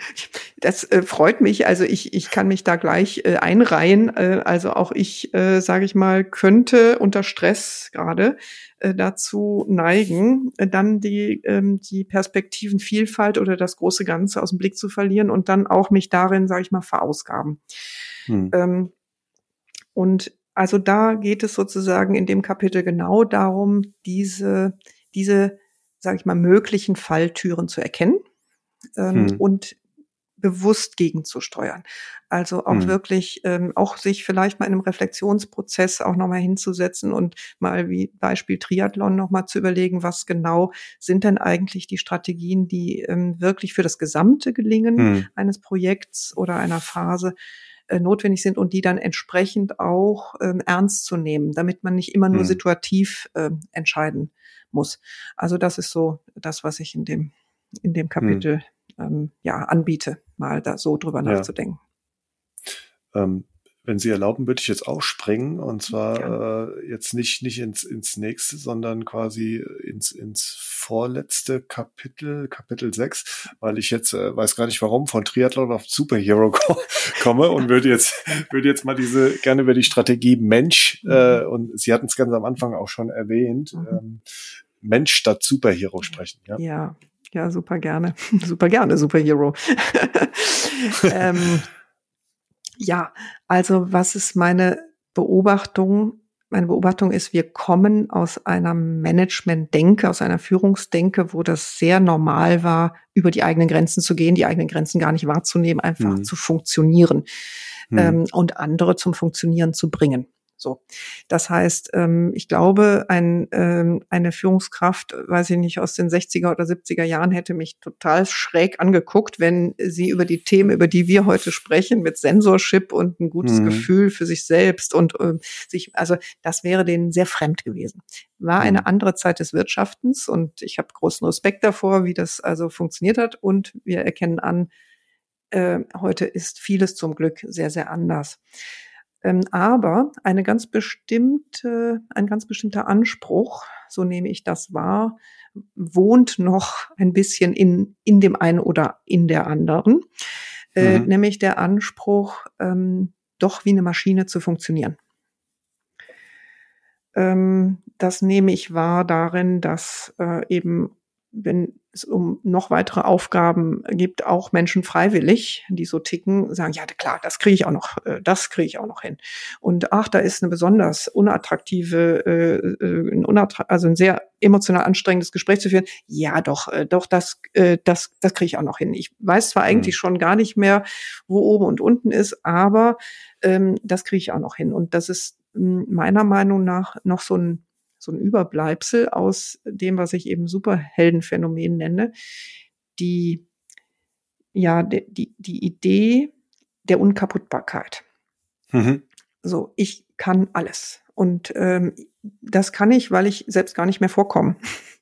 Das äh, freut mich. Also ich, ich kann mich da gleich äh, einreihen. Äh, also auch ich, äh, sage ich mal, könnte unter Stress gerade äh, dazu neigen, äh, dann die, ähm, die Perspektivenvielfalt oder das große Ganze aus dem Blick zu verlieren und dann auch mich darin, sage ich mal, verausgaben. Hm. Ähm, und also da geht es sozusagen in dem Kapitel genau darum, diese, diese, sage ich mal, möglichen Falltüren zu erkennen ähm, hm. und bewusst gegenzusteuern. Also auch hm. wirklich ähm, auch sich vielleicht mal in einem Reflexionsprozess auch nochmal hinzusetzen und mal wie Beispiel Triathlon nochmal zu überlegen, was genau sind denn eigentlich die Strategien, die ähm, wirklich für das gesamte Gelingen hm. eines Projekts oder einer Phase notwendig sind und die dann entsprechend auch ähm, ernst zu nehmen, damit man nicht immer nur hm. situativ äh, entscheiden muss. Also das ist so das, was ich in dem in dem Kapitel hm. ähm, ja anbiete, mal da so drüber ja. nachzudenken. Ähm, wenn Sie erlauben, würde ich jetzt auch springen und zwar äh, jetzt nicht nicht ins ins nächste, sondern quasi ins ins vorletzte Kapitel, Kapitel sechs, weil ich jetzt äh, weiß gar nicht warum von Triathlon auf Superhero komme und würde jetzt würde jetzt mal diese gerne über die Strategie Mensch äh, und Sie hatten es ganz am Anfang auch schon erwähnt, mhm. ähm, Mensch statt Superhero sprechen. Ja, ja, ja super gerne, super gerne Superhero. ähm, Ja, also was ist meine Beobachtung? Meine Beobachtung ist, wir kommen aus einer Management-Denke, aus einer Führungsdenke, wo das sehr normal war, über die eigenen Grenzen zu gehen, die eigenen Grenzen gar nicht wahrzunehmen, einfach hm. zu funktionieren hm. ähm, und andere zum Funktionieren zu bringen. So, das heißt, ähm, ich glaube, ein, ähm, eine Führungskraft, weiß ich nicht, aus den sechziger oder siebziger Jahren hätte mich total schräg angeguckt, wenn sie über die Themen, über die wir heute sprechen, mit Sensorship und ein gutes mhm. Gefühl für sich selbst und äh, sich, also das wäre denen sehr fremd gewesen. War mhm. eine andere Zeit des Wirtschaftens und ich habe großen Respekt davor, wie das also funktioniert hat und wir erkennen an, äh, heute ist vieles zum Glück sehr, sehr anders. Ähm, aber eine ganz bestimmte, ein ganz bestimmter Anspruch, so nehme ich das wahr, wohnt noch ein bisschen in, in dem einen oder in der anderen, äh, mhm. nämlich der Anspruch, ähm, doch wie eine Maschine zu funktionieren. Ähm, das nehme ich wahr darin, dass äh, eben, wenn es um noch weitere Aufgaben gibt, auch Menschen freiwillig, die so ticken, sagen, ja klar, das kriege ich auch noch, äh, das kriege ich auch noch hin. Und ach, da ist eine besonders unattraktive, äh, ein unattrak- also ein sehr emotional anstrengendes Gespräch zu führen. Ja, doch, äh, doch, das, äh, das, das kriege ich auch noch hin. Ich weiß zwar eigentlich mhm. schon gar nicht mehr, wo oben und unten ist, aber ähm, das kriege ich auch noch hin. Und das ist mh, meiner Meinung nach noch so ein so ein Überbleibsel aus dem, was ich eben Superheldenphänomen nenne, die, ja, die, die Idee der Unkaputtbarkeit. Mhm. So, ich kann alles. Und ähm, das kann ich, weil ich selbst gar nicht mehr vorkomme.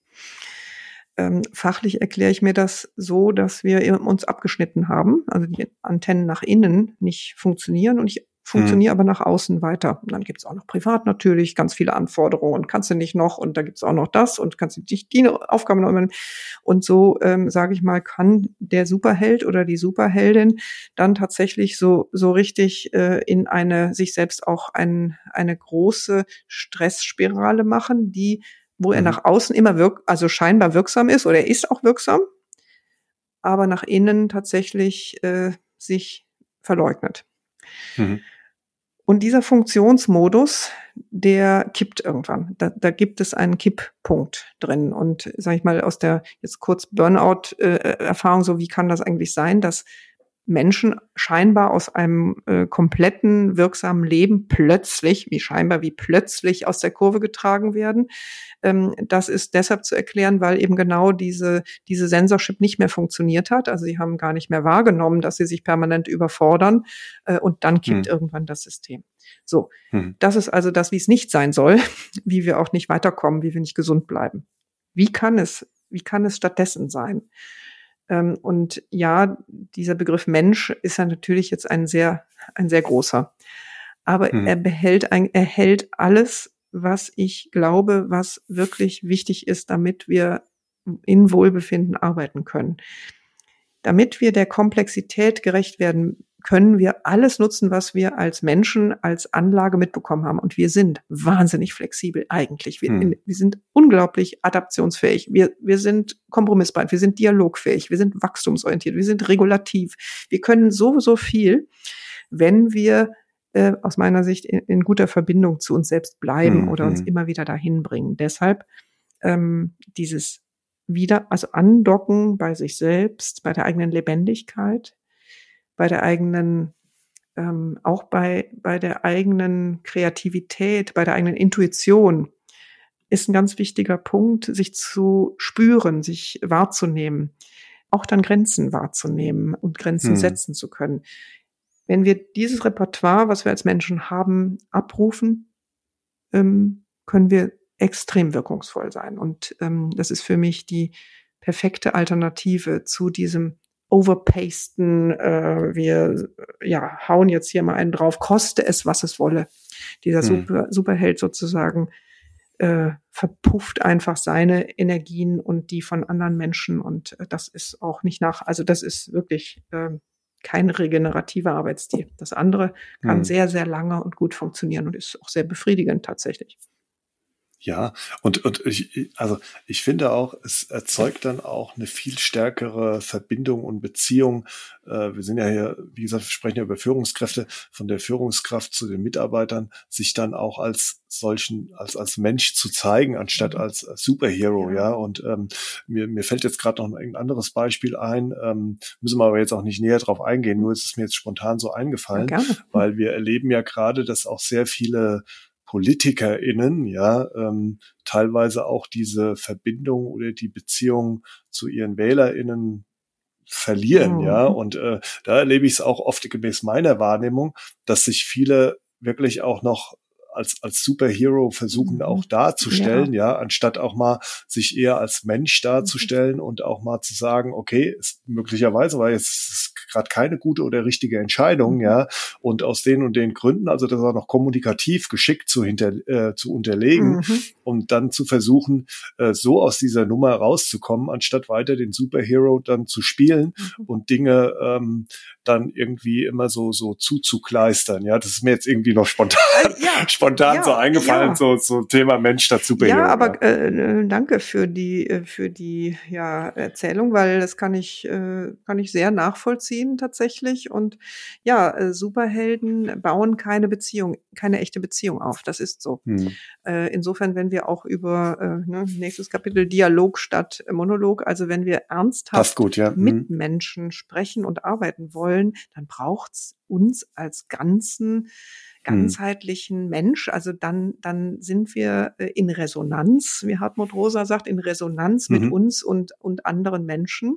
ähm, fachlich erkläre ich mir das so, dass wir uns abgeschnitten haben, also die Antennen nach innen nicht funktionieren und ich funktioniere hm. aber nach außen weiter. Und dann gibt's auch noch privat natürlich ganz viele Anforderungen und kannst du nicht noch und da gibt's auch noch das und kannst du nicht die Aufgaben noch übernehmen. Und so, ähm, sage ich mal, kann der Superheld oder die Superheldin dann tatsächlich so so richtig äh, in eine sich selbst auch ein, eine große Stressspirale machen, die wo er mhm. nach außen immer wirk, also scheinbar wirksam ist oder er ist auch wirksam, aber nach innen tatsächlich äh, sich verleugnet. Mhm. Und dieser Funktionsmodus, der kippt irgendwann. Da, da gibt es einen Kipppunkt drin. Und sage ich mal aus der jetzt kurz Burnout-Erfahrung, so wie kann das eigentlich sein, dass Menschen scheinbar aus einem äh, kompletten wirksamen Leben plötzlich, wie scheinbar wie plötzlich aus der Kurve getragen werden. Ähm, das ist deshalb zu erklären, weil eben genau diese diese Sensorship nicht mehr funktioniert hat. Also sie haben gar nicht mehr wahrgenommen, dass sie sich permanent überfordern äh, und dann kippt hm. irgendwann das System. So, hm. das ist also das, wie es nicht sein soll, wie wir auch nicht weiterkommen, wie wir nicht gesund bleiben. Wie kann es, wie kann es stattdessen sein? Und ja, dieser Begriff Mensch ist ja natürlich jetzt ein sehr, ein sehr großer. Aber mhm. er behält ein, er hält alles, was ich glaube, was wirklich wichtig ist, damit wir in Wohlbefinden arbeiten können. Damit wir der Komplexität gerecht werden können wir alles nutzen, was wir als Menschen, als Anlage mitbekommen haben. Und wir sind wahnsinnig flexibel eigentlich. Wir, hm. wir sind unglaublich adaptionsfähig. Wir, wir sind kompromissbereit. Wir sind dialogfähig. Wir sind wachstumsorientiert. Wir sind regulativ. Wir können so, so viel, wenn wir äh, aus meiner Sicht in, in guter Verbindung zu uns selbst bleiben hm. oder uns immer wieder dahin bringen. Deshalb ähm, dieses wieder, also andocken bei sich selbst, bei der eigenen Lebendigkeit, bei der eigenen, ähm, auch bei, bei der eigenen Kreativität, bei der eigenen Intuition ist ein ganz wichtiger Punkt, sich zu spüren, sich wahrzunehmen, auch dann Grenzen wahrzunehmen und Grenzen hm. setzen zu können. Wenn wir dieses Repertoire, was wir als Menschen haben, abrufen, ähm, können wir extrem wirkungsvoll sein. Und ähm, das ist für mich die perfekte Alternative zu diesem overpasten, äh, wir ja hauen jetzt hier mal einen drauf, koste es, was es wolle. Dieser hm. Super, Superheld sozusagen äh, verpufft einfach seine Energien und die von anderen Menschen und äh, das ist auch nicht nach, also das ist wirklich äh, kein regenerativer Arbeitsstil. Das andere kann hm. sehr, sehr lange und gut funktionieren und ist auch sehr befriedigend tatsächlich. Ja, und, und ich, also ich finde auch, es erzeugt dann auch eine viel stärkere Verbindung und Beziehung. Äh, wir sind ja hier, wie gesagt, wir sprechen ja über Führungskräfte, von der Führungskraft zu den Mitarbeitern, sich dann auch als solchen, als als Mensch zu zeigen, anstatt als, als Superhero, ja. ja. Und ähm, mir mir fällt jetzt gerade noch ein anderes Beispiel ein, ähm, müssen wir aber jetzt auch nicht näher drauf eingehen, nur ist es mir jetzt spontan so eingefallen, ja, weil wir erleben ja gerade, dass auch sehr viele PolitikerInnen, ja, ähm, teilweise auch diese Verbindung oder die Beziehung zu ihren WählerInnen verlieren, mhm. ja, und äh, da erlebe ich es auch oft gemäß meiner Wahrnehmung, dass sich viele wirklich auch noch als als Superhero versuchen mhm. auch darzustellen, ja. ja, anstatt auch mal sich eher als Mensch darzustellen mhm. und auch mal zu sagen, okay, ist möglicherweise war jetzt gerade keine gute oder richtige Entscheidung, mhm. ja, und aus den und den Gründen, also das auch noch kommunikativ geschickt zu hinter äh, zu unterlegen mhm. und dann zu versuchen, äh, so aus dieser Nummer rauszukommen, anstatt weiter den Superhero dann zu spielen mhm. und Dinge ähm, dann irgendwie immer so so zuzukleistern, ja, das ist mir jetzt irgendwie noch spontan äh, ja. spontan ja, so eingefallen, ja. so so Thema Mensch statt Superhero. Ja, aber äh, danke für die für die ja Erzählung, weil das kann ich äh, kann ich sehr nachvollziehen tatsächlich und ja, äh, Superhelden bauen keine Beziehung, keine echte Beziehung auf. Das ist so. Hm. Äh, insofern, wenn wir auch über äh, ne, nächstes Kapitel Dialog statt Monolog, also wenn wir ernsthaft gut, ja. mit hm. Menschen sprechen und arbeiten wollen, dann braucht's uns als ganzen ganzheitlichen Mensch, also dann dann sind wir in Resonanz, wie Hartmut Rosa sagt, in Resonanz mit mhm. uns und und anderen Menschen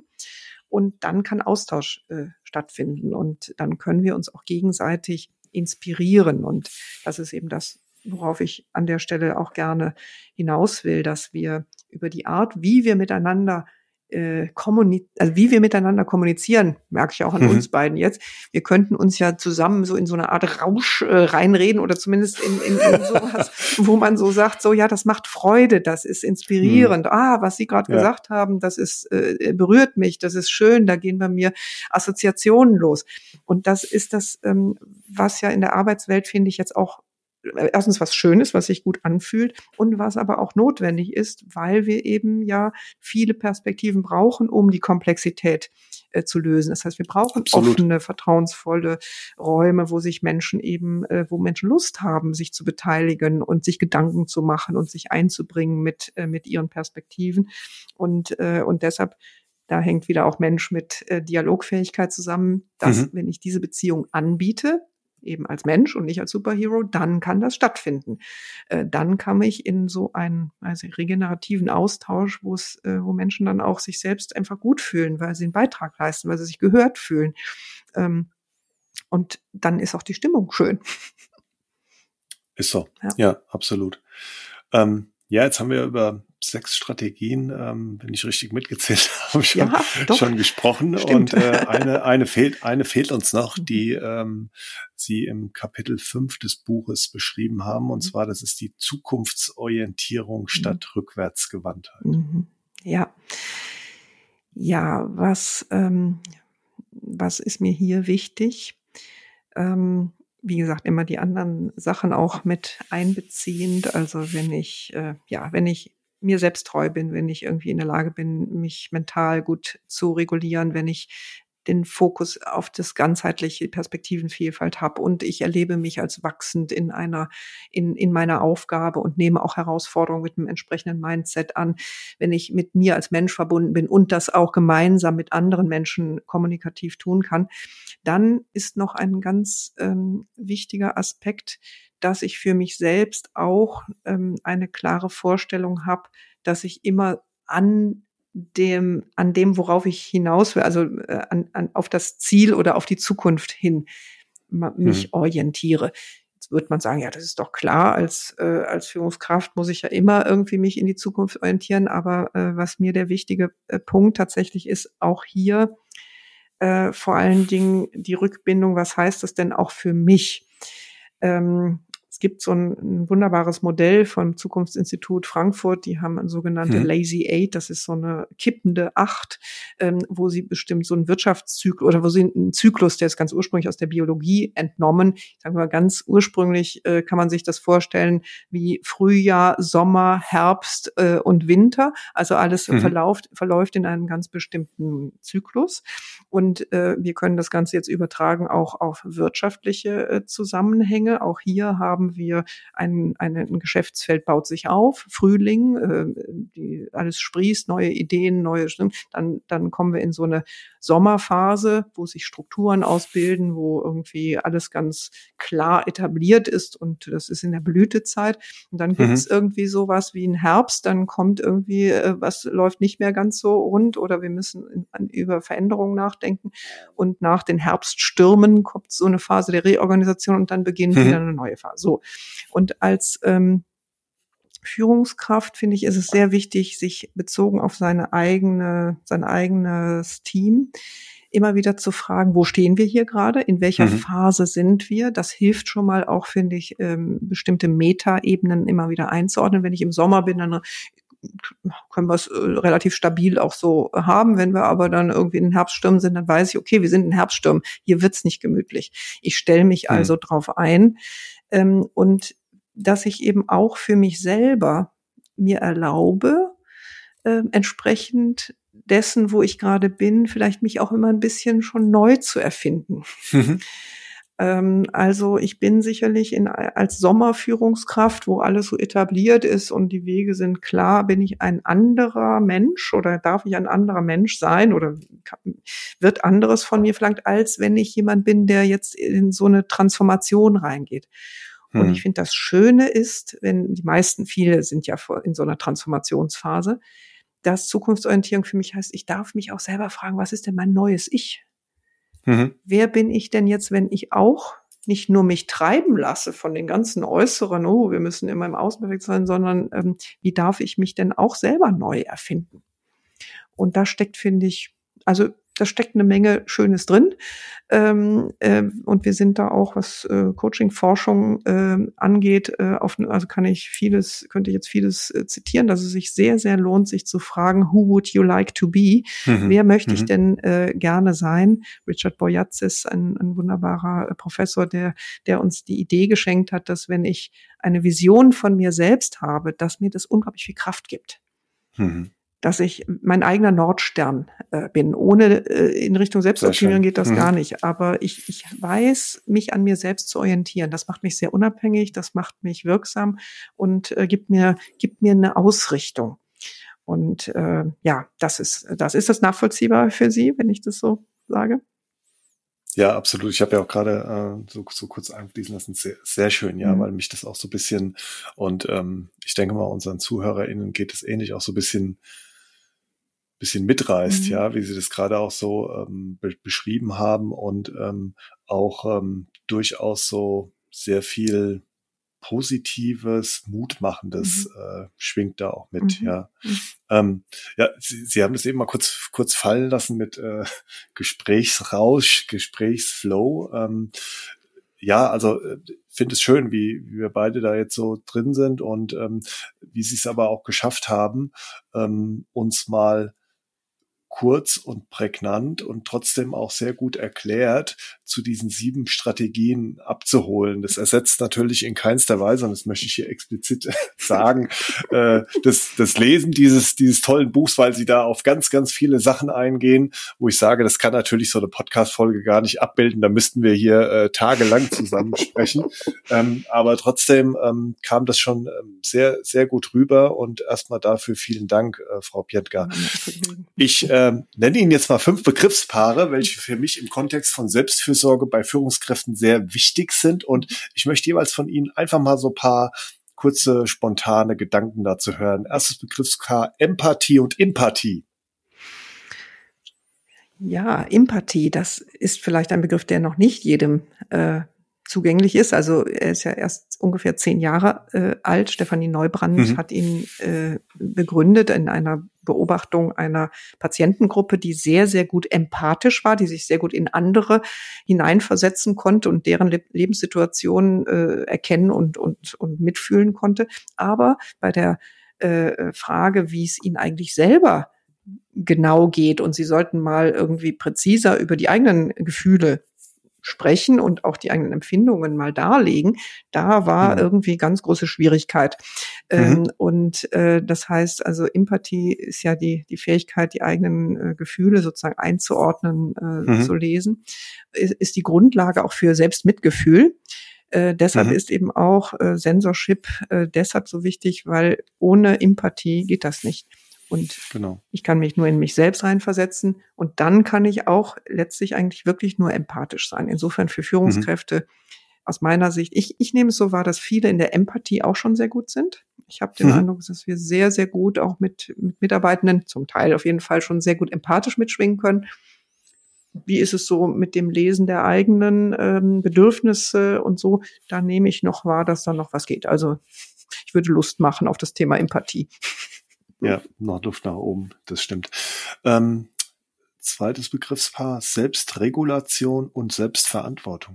und dann kann Austausch äh, stattfinden und dann können wir uns auch gegenseitig inspirieren und das ist eben das, worauf ich an der Stelle auch gerne hinaus will, dass wir über die Art, wie wir miteinander äh, kommunizieren, also wie wir miteinander kommunizieren, merke ich auch an mhm. uns beiden jetzt. Wir könnten uns ja zusammen so in so eine Art Rausch äh, reinreden oder zumindest in, in, in sowas, wo man so sagt, so ja, das macht Freude, das ist inspirierend. Mhm. Ah, was Sie gerade ja. gesagt haben, das ist äh, berührt mich, das ist schön, da gehen bei mir Assoziationen los. Und das ist das, ähm, was ja in der Arbeitswelt, finde ich, jetzt auch erstens was Schönes, was sich gut anfühlt und was aber auch notwendig ist, weil wir eben ja viele Perspektiven brauchen, um die Komplexität äh, zu lösen. Das heißt, wir brauchen Absolut. offene, vertrauensvolle Räume, wo sich Menschen eben, äh, wo Menschen Lust haben, sich zu beteiligen und sich Gedanken zu machen und sich einzubringen mit äh, mit ihren Perspektiven und äh, und deshalb da hängt wieder auch Mensch mit äh, Dialogfähigkeit zusammen, dass, mhm. wenn ich diese Beziehung anbiete, eben als Mensch und nicht als Superhero, dann kann das stattfinden. Äh, dann kann ich in so einen also regenerativen Austausch, wo es, äh, wo Menschen dann auch sich selbst einfach gut fühlen, weil sie einen Beitrag leisten, weil sie sich gehört fühlen. Ähm, und dann ist auch die Stimmung schön. Ist so. Ja, ja absolut. Ähm, ja, jetzt haben wir über sechs Strategien, ähm, wenn ich richtig mitgezählt habe, schon, ja, schon gesprochen. Stimmt. Und äh, eine, eine fehlt, eine fehlt uns noch, die ähm, Sie im Kapitel fünf des Buches beschrieben haben. Und zwar, das ist die Zukunftsorientierung statt mhm. Rückwärtsgewandtheit. Mhm. Ja. Ja, was, ähm, was ist mir hier wichtig? Ähm, wie gesagt, immer die anderen Sachen auch mit einbeziehend. Also wenn ich, äh, ja, wenn ich mir selbst treu bin, wenn ich irgendwie in der Lage bin, mich mental gut zu regulieren, wenn ich den Fokus auf das ganzheitliche Perspektivenvielfalt habe und ich erlebe mich als wachsend in einer, in, in meiner Aufgabe und nehme auch Herausforderungen mit einem entsprechenden Mindset an. Wenn ich mit mir als Mensch verbunden bin und das auch gemeinsam mit anderen Menschen kommunikativ tun kann, dann ist noch ein ganz ähm, wichtiger Aspekt, dass ich für mich selbst auch ähm, eine klare Vorstellung habe, dass ich immer an dem, an dem, worauf ich hinaus will, also äh, an, an, auf das Ziel oder auf die Zukunft hin ma- mich Mhm. orientiere. Jetzt wird man sagen, ja, das ist doch klar, als, äh, als Führungskraft muss ich ja immer irgendwie mich in die Zukunft orientieren, aber äh, was mir der wichtige äh, Punkt tatsächlich ist, auch hier äh, vor allen Dingen die Rückbindung, was heißt das denn auch für mich? Ähm, es gibt so ein, ein wunderbares Modell vom Zukunftsinstitut Frankfurt, die haben eine sogenannte Mhm. Lazy Eight, das ist so eine kippende Acht, ähm, wo sie bestimmt so einen Wirtschaftszyklus oder wo sie einen Zyklus, der ist ganz ursprünglich aus der Biologie entnommen. Ich sage mal, ganz ursprünglich äh, kann man sich das vorstellen wie Frühjahr, Sommer, Herbst äh, und Winter. Also alles Mhm. verläuft, verläuft in einem ganz bestimmten Zyklus. Und äh, wir können das Ganze jetzt übertragen auch auf wirtschaftliche äh, Zusammenhänge. Auch hier haben wir ein, ein, ein Geschäftsfeld baut sich auf, Frühling, äh, die, alles sprießt, neue Ideen, neue, dann, dann kommen wir in so eine Sommerphase, wo sich Strukturen ausbilden, wo irgendwie alles ganz klar etabliert ist und das ist in der Blütezeit. Und dann gibt's Mhm. irgendwie sowas wie einen Herbst, dann kommt irgendwie, äh, was läuft nicht mehr ganz so rund oder wir müssen in, an, über Veränderungen nachdenken. Und nach den Herbststürmen kommt so eine Phase der Reorganisation und dann beginnt wieder Mhm. eine neue Phase. So. Und als ähm, Führungskraft, finde ich, ist es sehr wichtig, sich bezogen auf seine eigene, sein eigenes Team immer wieder zu fragen, wo stehen wir hier gerade? In welcher Mhm. Phase sind wir? Das hilft schon mal auch, finde ich, ähm, bestimmte Metaebenen immer wieder einzuordnen. Wenn ich im Sommer bin, dann können wir es äh, relativ stabil auch so haben. Wenn wir aber dann irgendwie in den Herbststürmen sind, dann weiß ich, okay, wir sind in Herbststürmen. Hier wird's nicht gemütlich. Ich stelle mich also Mhm. drauf ein. Ähm, und dass ich eben auch für mich selber mir erlaube, äh, entsprechend dessen, wo ich gerade bin, vielleicht mich auch immer ein bisschen schon neu zu erfinden. Mhm. Ähm, also ich bin sicherlich in, als Sommerführungskraft, wo alles so etabliert ist und die Wege sind klar, bin ich ein anderer Mensch oder darf ich ein anderer Mensch sein oder kann, wird anderes von mir verlangt, als wenn ich jemand bin, der jetzt in so eine Transformation reingeht. Und ich Mhm. finde, das Schöne ist, wenn die meisten, viele sind ja in so einer Transformationsphase, dass Zukunftsorientierung für mich heißt, ich darf mich auch selber fragen, was ist denn mein neues Ich? Mhm. Wer bin ich denn jetzt, wenn ich auch nicht nur mich treiben lasse von den ganzen Äußeren, oh, wir müssen immer im Außen perfekt sein, sondern ähm, wie darf ich mich denn auch selber neu erfinden? Und da steckt, finde ich, also da steckt eine Menge Schönes drin. Ähm, äh, und wir sind da auch, was äh, Coaching-Forschung äh, angeht, äh, auf, also kann ich vieles, könnte ich jetzt vieles äh, zitieren, dass es sich sehr, sehr lohnt, sich zu fragen, who would you like to be? Mhm. Wer möchte ich Mhm. denn äh, gerne sein? Richard Boyatzis, ein, ein wunderbarer äh, Professor, der, der uns die Idee geschenkt hat, dass wenn ich eine Vision von mir selbst habe, dass mir das unglaublich viel Kraft gibt. Mhm. Dass ich mein eigener Nordstern äh, bin. Ohne äh, in Richtung Sehr Selbstoptimierung schön. geht das Mhm. gar nicht. Aber ich, ich weiß, mich an mir selbst zu orientieren. Das macht mich sehr unabhängig, das macht mich wirksam und äh, gibt mir gibt mir eine Ausrichtung. Und äh, ja, das ist das ist das nachvollziehbar für Sie, wenn ich das so sage? Ja, absolut. Ich habe ja auch gerade äh, so, so kurz einfließen lassen. Sehr, sehr schön, ja, Mhm. weil mich das auch so ein bisschen und ähm, ich denke mal, unseren ZuhörerInnen geht es ähnlich auch so ein bisschen bisschen mitreißt, Mhm. ja, wie Sie das gerade auch so ähm, be beschrieben haben und ähm, auch ähm, durchaus so sehr viel Positives, Mutmachendes Mhm. äh, schwingt da auch mit, Mhm. ja. Mhm. Ähm, ja, Sie, Sie haben das eben mal kurz kurz fallen lassen mit äh, Gesprächsrausch, Gesprächsflow. Ähm, ja, also äh, finde es schön, wie, wie wir beide da jetzt so drin sind und ähm, wie Sie es aber auch geschafft haben, ähm, uns mal kurz und prägnant und trotzdem auch sehr gut erklärt zu diesen sieben Strategien abzuholen. Das ersetzt natürlich in keinster Weise, und das möchte ich hier explizit sagen, äh, das, das Lesen dieses, dieses tollen Buchs, weil sie da auf ganz, ganz viele Sachen eingehen, wo ich sage, das kann natürlich so eine Podcast-Folge gar nicht abbilden. Da müssten wir hier äh, tagelang zusammen sprechen. Ähm, aber trotzdem ähm, kam das schon ähm, sehr, sehr gut rüber, und erstmal dafür vielen Dank, äh, Frau Piętka. Ich äh, nenne Ihnen jetzt mal fünf Begriffspaare, welche für mich im Kontext von Selbstfürsorge bei Führungskräften sehr wichtig sind, und ich möchte jeweils von Ihnen einfach mal so ein paar kurze, spontane Gedanken dazu hören. Erstes Begriffspaar: Empathie und Empathie. Ja, Empathie, das ist vielleicht ein Begriff, der noch nicht jedem äh, zugänglich ist. Also er ist ja erst ungefähr zehn Jahre äh, alt. Stefanie Neubrand mhm. hat ihn äh, begründet in einer Beobachtung einer Patientengruppe, die sehr, sehr gut empathisch war, die sich sehr gut in andere hineinversetzen konnte und deren Le- Lebenssituation äh, erkennen und, und, und mitfühlen konnte. Aber bei der äh, Frage, wie es ihnen eigentlich selber genau geht, und sie sollten mal irgendwie präziser über die eigenen Gefühle sprechen und auch die eigenen Empfindungen mal darlegen, da war mhm. irgendwie ganz große Schwierigkeit. Mhm. Ähm, und äh, das heißt, also Empathie ist ja die die Fähigkeit, die eigenen äh, Gefühle sozusagen einzuordnen, äh, mhm. zu lesen, ist, ist die Grundlage auch für Selbstmitgefühl. Äh, deshalb mhm. ist eben auch äh, Sensorship äh, deshalb so wichtig, weil ohne Empathie geht das nicht. Und genau. Ich kann mich nur in mich selbst reinversetzen, und dann kann ich auch letztlich eigentlich wirklich nur empathisch sein. Insofern für Führungskräfte mhm. aus meiner Sicht, ich, ich nehme es so wahr, dass viele in der Empathie auch schon sehr gut sind. Ich habe den mhm. Eindruck, dass wir sehr, sehr gut auch mit, mit Mitarbeitenden, zum Teil auf jeden Fall schon sehr gut empathisch mitschwingen können. Wie ist es so mit dem Lesen der eigenen ähm, Bedürfnisse und so? Da nehme ich noch wahr, dass da noch was geht. Also ich würde Lust machen auf das Thema Empathie. Ja, noch Luft nach oben, das stimmt. Ähm, zweites Begriffspaar: Selbstregulation und Selbstverantwortung.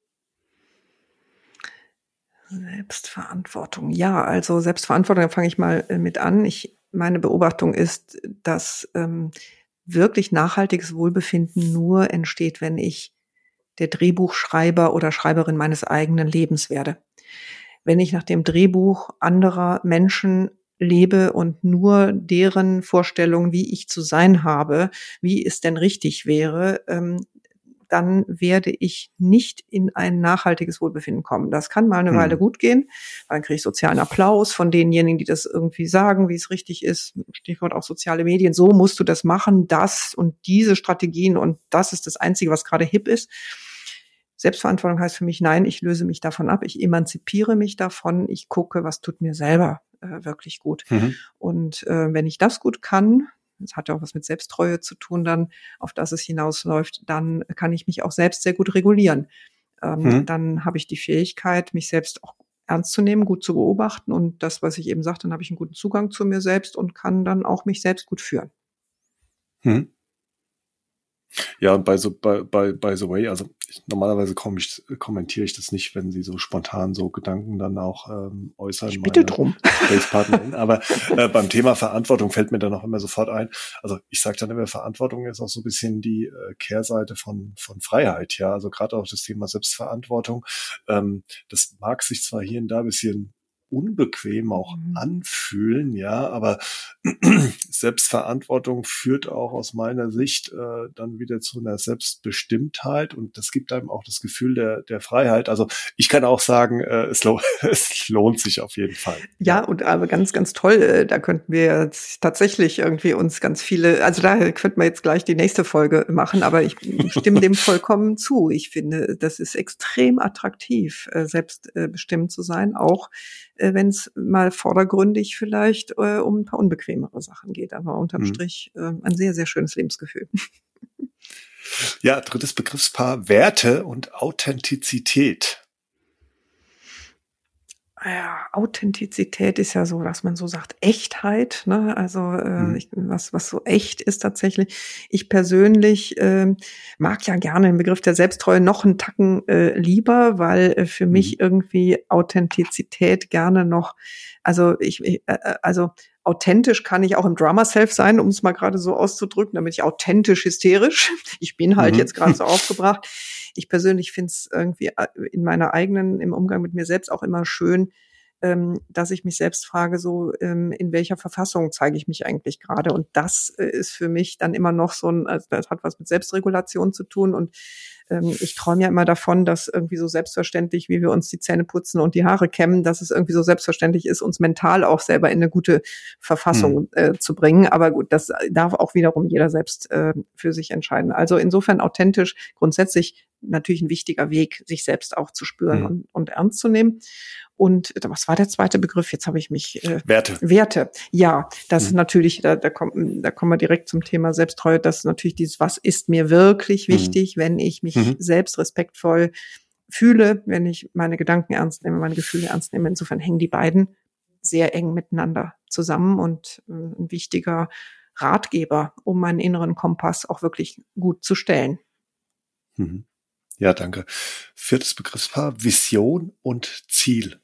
Selbstverantwortung. Ja, also Selbstverantwortung, da fange ich mal mit an. Ich, meine Beobachtung ist, dass ähm, wirklich nachhaltiges Wohlbefinden nur entsteht, wenn ich der Drehbuchschreiber oder Schreiberin meines eigenen Lebens werde. Wenn ich nach dem Drehbuch anderer Menschen lebe und nur deren Vorstellungen, wie ich zu sein habe, wie es denn richtig wäre, ähm, dann werde ich nicht in ein nachhaltiges Wohlbefinden kommen. Das kann mal eine hm. Weile gut gehen, dann kriege ich sozialen Applaus von denjenigen, die das irgendwie sagen, wie es richtig ist. Stichwort auch soziale Medien. So musst du das machen, das und diese Strategien, und das ist das Einzige, was gerade hip ist. Selbstverantwortung heißt für mich, nein, ich löse mich davon ab, ich emanzipiere mich davon, ich gucke, was tut mir selber äh, wirklich gut. Mhm. Und äh, wenn ich das gut kann, das hat ja auch was mit Selbsttreue zu tun, dann, auf das es hinausläuft, dann kann ich mich auch selbst sehr gut regulieren. Ähm, mhm. Dann habe ich die Fähigkeit, mich selbst auch ernst zu nehmen, gut zu beobachten, und das, was ich eben sagte, dann habe ich einen guten Zugang zu mir selbst und kann dann auch mich selbst gut führen. Mhm. Ja, und by the, by, by, by the way, also ich, normalerweise komm ich, kommentiere ich das nicht, wenn Sie so spontan so Gedanken dann auch ähm, äußern. Ich bitte drum. Gesprächspartnerin. Aber äh, beim Thema Verantwortung fällt mir dann auch immer sofort ein. Also ich sage dann immer, Verantwortung ist auch so ein bisschen die äh, Kehrseite von von Freiheit. Ja, also gerade auch das Thema Selbstverantwortung. Ähm, das mag sich zwar hier und da ein bisschen unbequem auch mhm. anfühlen, ja, aber Selbstverantwortung führt auch aus meiner Sicht äh, dann wieder zu einer Selbstbestimmtheit, und das gibt einem auch das Gefühl der der Freiheit. Also ich kann auch sagen, äh, es, lo- es lohnt sich auf jeden Fall. Ja, und aber ganz, ganz toll, äh, da könnten wir jetzt tatsächlich irgendwie uns ganz viele, also da könnten wir jetzt gleich die nächste Folge machen, aber ich stimme dem vollkommen zu. Ich finde, das ist extrem attraktiv, äh, selbstbestimmt zu sein, auch wenn es mal vordergründig vielleicht äh, um ein paar unbequemere Sachen geht. Aber unterm mhm. Strich äh, ein sehr, sehr schönes Lebensgefühl. Ja, drittes Begriffspaar: Werte und Authentizität. Ja, Authentizität ist ja so, dass man so sagt, Echtheit, ne? Also äh, mhm. ich, was was so echt ist tatsächlich. Ich persönlich äh, mag ja gerne den Begriff der Selbsttreue noch einen Tacken äh, lieber, weil äh, für mhm. mich irgendwie Authentizität gerne noch, also ich, ich äh, also authentisch kann ich auch im Drama Self sein, um es mal gerade so auszudrücken, damit ich authentisch hysterisch. Ich bin halt mhm. jetzt gerade so aufgebracht. ich persönlich finde es irgendwie in meiner eigenen, im Umgang mit mir selbst auch immer schön, ähm, dass ich mich selbst frage, so ähm, in welcher Verfassung zeige ich mich eigentlich gerade? Und das äh, ist für mich dann immer noch so ein, also das hat was mit Selbstregulation zu tun. Und ähm, ich träume ja immer davon, dass irgendwie so selbstverständlich, wie wir uns die Zähne putzen und die Haare kämmen, dass es irgendwie so selbstverständlich ist, uns mental auch selber in eine gute Verfassung äh, zu bringen. Aber gut, das darf auch wiederum jeder selbst äh, für sich entscheiden. Also insofern authentisch, grundsätzlich natürlich ein wichtiger Weg, sich selbst auch zu spüren hm. und, und ernst zu nehmen. Und was war der zweite Begriff? Jetzt habe ich mich äh, Werte. Werte. Ja, das hm. ist natürlich, da, da kommen, da kommen wir direkt zum Thema Selbsttreue. Das ist natürlich dieses, was ist mir wirklich wichtig, hm. wenn ich mich hm. selbst respektvoll fühle, wenn ich meine Gedanken ernst nehme, meine Gefühle ernst nehme. Insofern hängen die beiden sehr eng miteinander zusammen und äh, ein wichtiger Ratgeber, um meinen inneren Kompass auch wirklich gut zu stellen. Mhm. Ja, danke. Viertes Begriffspaar, Vision und Ziel.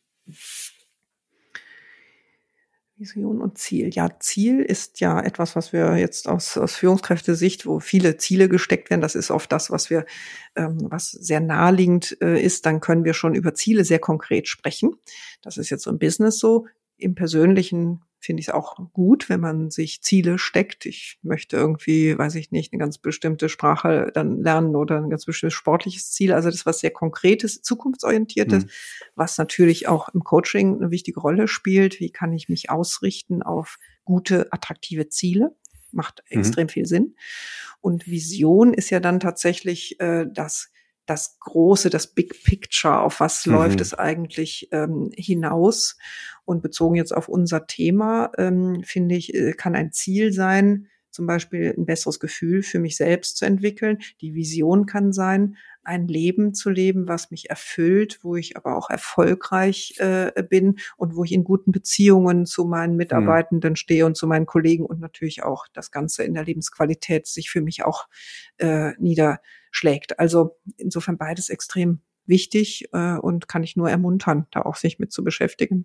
Vision und Ziel. Ja, Ziel ist ja etwas, was wir jetzt aus, aus Führungskräftesicht, wo viele Ziele gesteckt werden. Das ist oft das, was wir, ähm, was sehr naheliegend äh, ist. Dann können wir schon über Ziele sehr konkret sprechen. Das ist jetzt so im Business so. Im Persönlichen finde ich es auch gut, wenn man sich Ziele steckt. Ich möchte irgendwie, weiß ich nicht, eine ganz bestimmte Sprache dann lernen oder ein ganz bestimmtes sportliches Ziel. Also das ist was sehr Konkretes, zukunftsorientiertes, mhm. was natürlich auch im Coaching eine wichtige Rolle spielt. Wie kann ich mich ausrichten auf gute, attraktive Ziele? Macht mhm. extrem viel Sinn. Und Vision ist ja dann tatsächlich äh, das das Große, das Big Picture, auf was mhm. läuft es eigentlich ähm, hinaus? Und bezogen jetzt auf unser Thema, ähm, finde ich, kann ein Ziel sein, zum Beispiel ein besseres Gefühl für mich selbst zu entwickeln. Die Vision kann sein, ein Leben zu leben, was mich erfüllt, wo ich aber auch erfolgreich äh, bin und wo ich in guten Beziehungen zu meinen Mitarbeitenden mhm. stehe und zu meinen Kollegen und natürlich auch das Ganze in der Lebensqualität sich für mich auch äh, niederschlägt. Also insofern beides extrem wichtig äh, und kann ich nur ermuntern, da auch sich mit zu beschäftigen.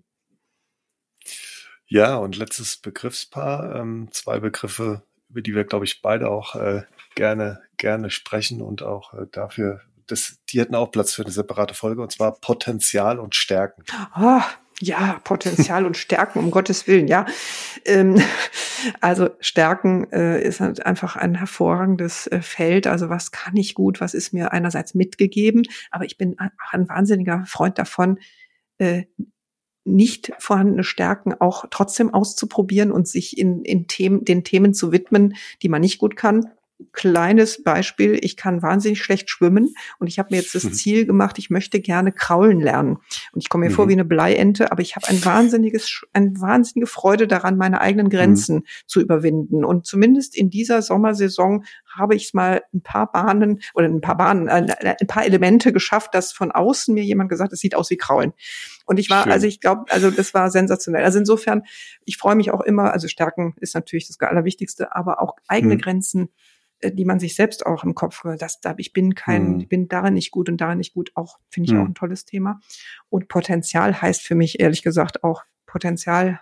Ja, und letztes Begriffspaar, ähm, zwei Begriffe, über die wir, glaube ich, beide auch äh, gerne gerne sprechen und auch äh, dafür, das, die hätten auch Platz für eine separate Folge, und zwar Potenzial und Stärken. Oh, ja, Potenzial und Stärken, um Gottes Willen, ja. Ähm, also Stärken äh, ist halt einfach ein hervorragendes äh, Feld. Also was kann ich gut, was ist mir einerseits mitgegeben, aber ich bin auch ein wahnsinniger Freund davon, äh, nicht vorhandene Stärken auch trotzdem auszuprobieren und sich in, in Themen, den Themen zu widmen, die man nicht gut kann. Kleines Beispiel, ich kann wahnsinnig schlecht schwimmen und ich habe mir jetzt das mhm. Ziel gemacht, ich möchte gerne kraulen lernen. Und ich komme mir mhm. vor wie eine Bleiente, aber ich habe ein wahnsinniges, eine wahnsinnige Freude daran, meine eigenen Grenzen mhm. zu überwinden. Und zumindest in dieser Sommersaison habe ich es mal ein paar Bahnen oder ein paar Bahnen, äh, ein paar Elemente geschafft, dass von außen mir jemand gesagt hat, es sieht aus wie Kraulen. Und ich war, Schön. also ich glaube, also das war sensationell. Also insofern, ich freue mich auch immer, also Stärken ist natürlich das Allerwichtigste, aber auch eigene mhm. Grenzen, die man sich selbst auch im Kopf, dass da ich bin kein, mhm. ich bin darin nicht gut und darin nicht gut, auch finde ich mhm. auch ein tolles Thema. Und Potenzial heißt für mich ehrlich gesagt auch Potenzial.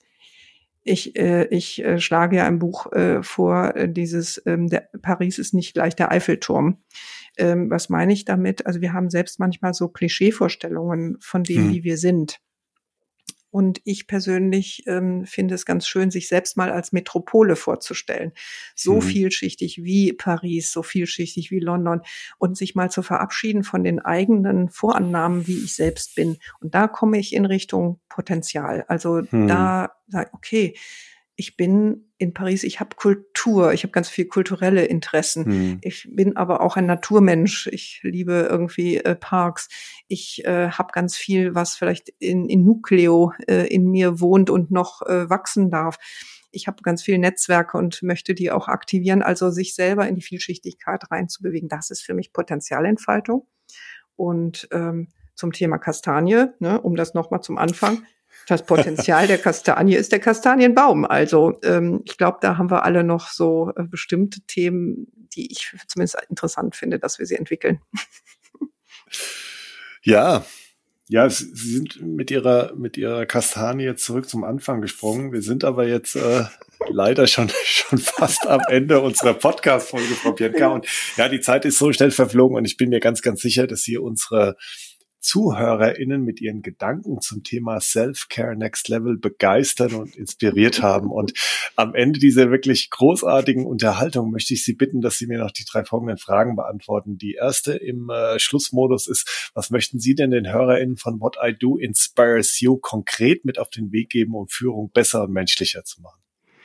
Ich äh, ich äh, schlage ja ein Buch äh, vor, äh, dieses ähm, der Paris ist nicht gleich der Eiffelturm. Ähm, was meine ich damit? Also wir haben selbst manchmal so Klischeevorstellungen von dem, mhm. wie wir sind. Und ich persönlich ähm, finde es ganz schön, sich selbst mal als Metropole vorzustellen. So mhm. vielschichtig wie Paris, so vielschichtig wie London. Und sich mal zu verabschieden von den eigenen Vorannahmen, wie ich selbst bin. Und da komme ich in Richtung Potenzial. Also mhm. da sage ich, okay, ich bin in Paris, ich habe Kultur, ich habe ganz viel kulturelle Interessen. Hm. Ich bin aber auch ein Naturmensch. Ich liebe irgendwie äh, Parks. Ich äh, habe ganz viel, was vielleicht in, in Nucleo äh, in mir wohnt und noch äh, wachsen darf. Ich habe ganz viele Netzwerke und möchte die auch aktivieren. Also sich selber in die Vielschichtigkeit reinzubewegen, das ist für mich Potenzialentfaltung. Und ähm, zum Thema Kastanie, ne, um das nochmal zum Anfang, das Potenzial der Kastanie ist der Kastanienbaum. Also ähm, ich glaube, da haben wir alle noch so äh, bestimmte Themen, die ich zumindest interessant finde, dass wir sie entwickeln. Ja, Ja, Sie sind mit Ihrer mit Ihrer Kastanie jetzt zurück zum Anfang gesprungen. Wir sind aber jetzt äh, leider schon schon fast am Ende unserer Podcast-Folge, Frau Pientka. Und ja, die Zeit ist so schnell verflogen und ich bin mir ganz, ganz sicher, dass Sie unsere ZuhörerInnen mit ihren Gedanken zum Thema Self-Care Next Level begeistern und inspiriert haben. Und am Ende dieser wirklich großartigen Unterhaltung möchte ich Sie bitten, dass Sie mir noch die drei folgenden Fragen beantworten. Die erste im äh, Schlussmodus ist: Was möchten Sie denn den HörerInnen von What I Do Inspires You konkret mit auf den Weg geben, um Führung besser und menschlicher zu machen?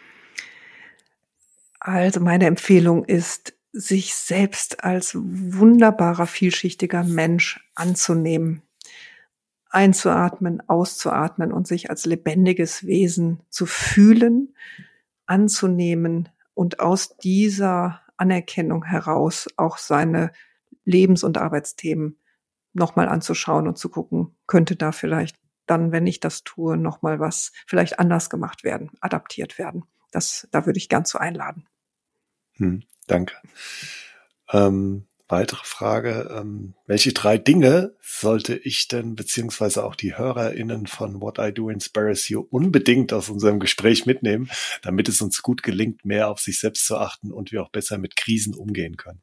Also meine Empfehlung ist, sich selbst als wunderbarer, vielschichtiger Mensch anzunehmen, einzuatmen, auszuatmen und sich als lebendiges Wesen zu fühlen, anzunehmen und aus dieser Anerkennung heraus auch seine Lebens- und Arbeitsthemen nochmal anzuschauen und zu gucken, könnte da vielleicht dann, wenn ich das tue, nochmal was vielleicht anders gemacht werden, adaptiert werden. Das, da würde ich gern zu einladen. Hm, danke. Ähm, weitere Frage, ähm, welche drei Dinge sollte ich denn, beziehungsweise auch die HörerInnen von What I Do Inspires You unbedingt aus unserem Gespräch mitnehmen, damit es uns gut gelingt, mehr auf sich selbst zu achten und wir auch besser mit Krisen umgehen können?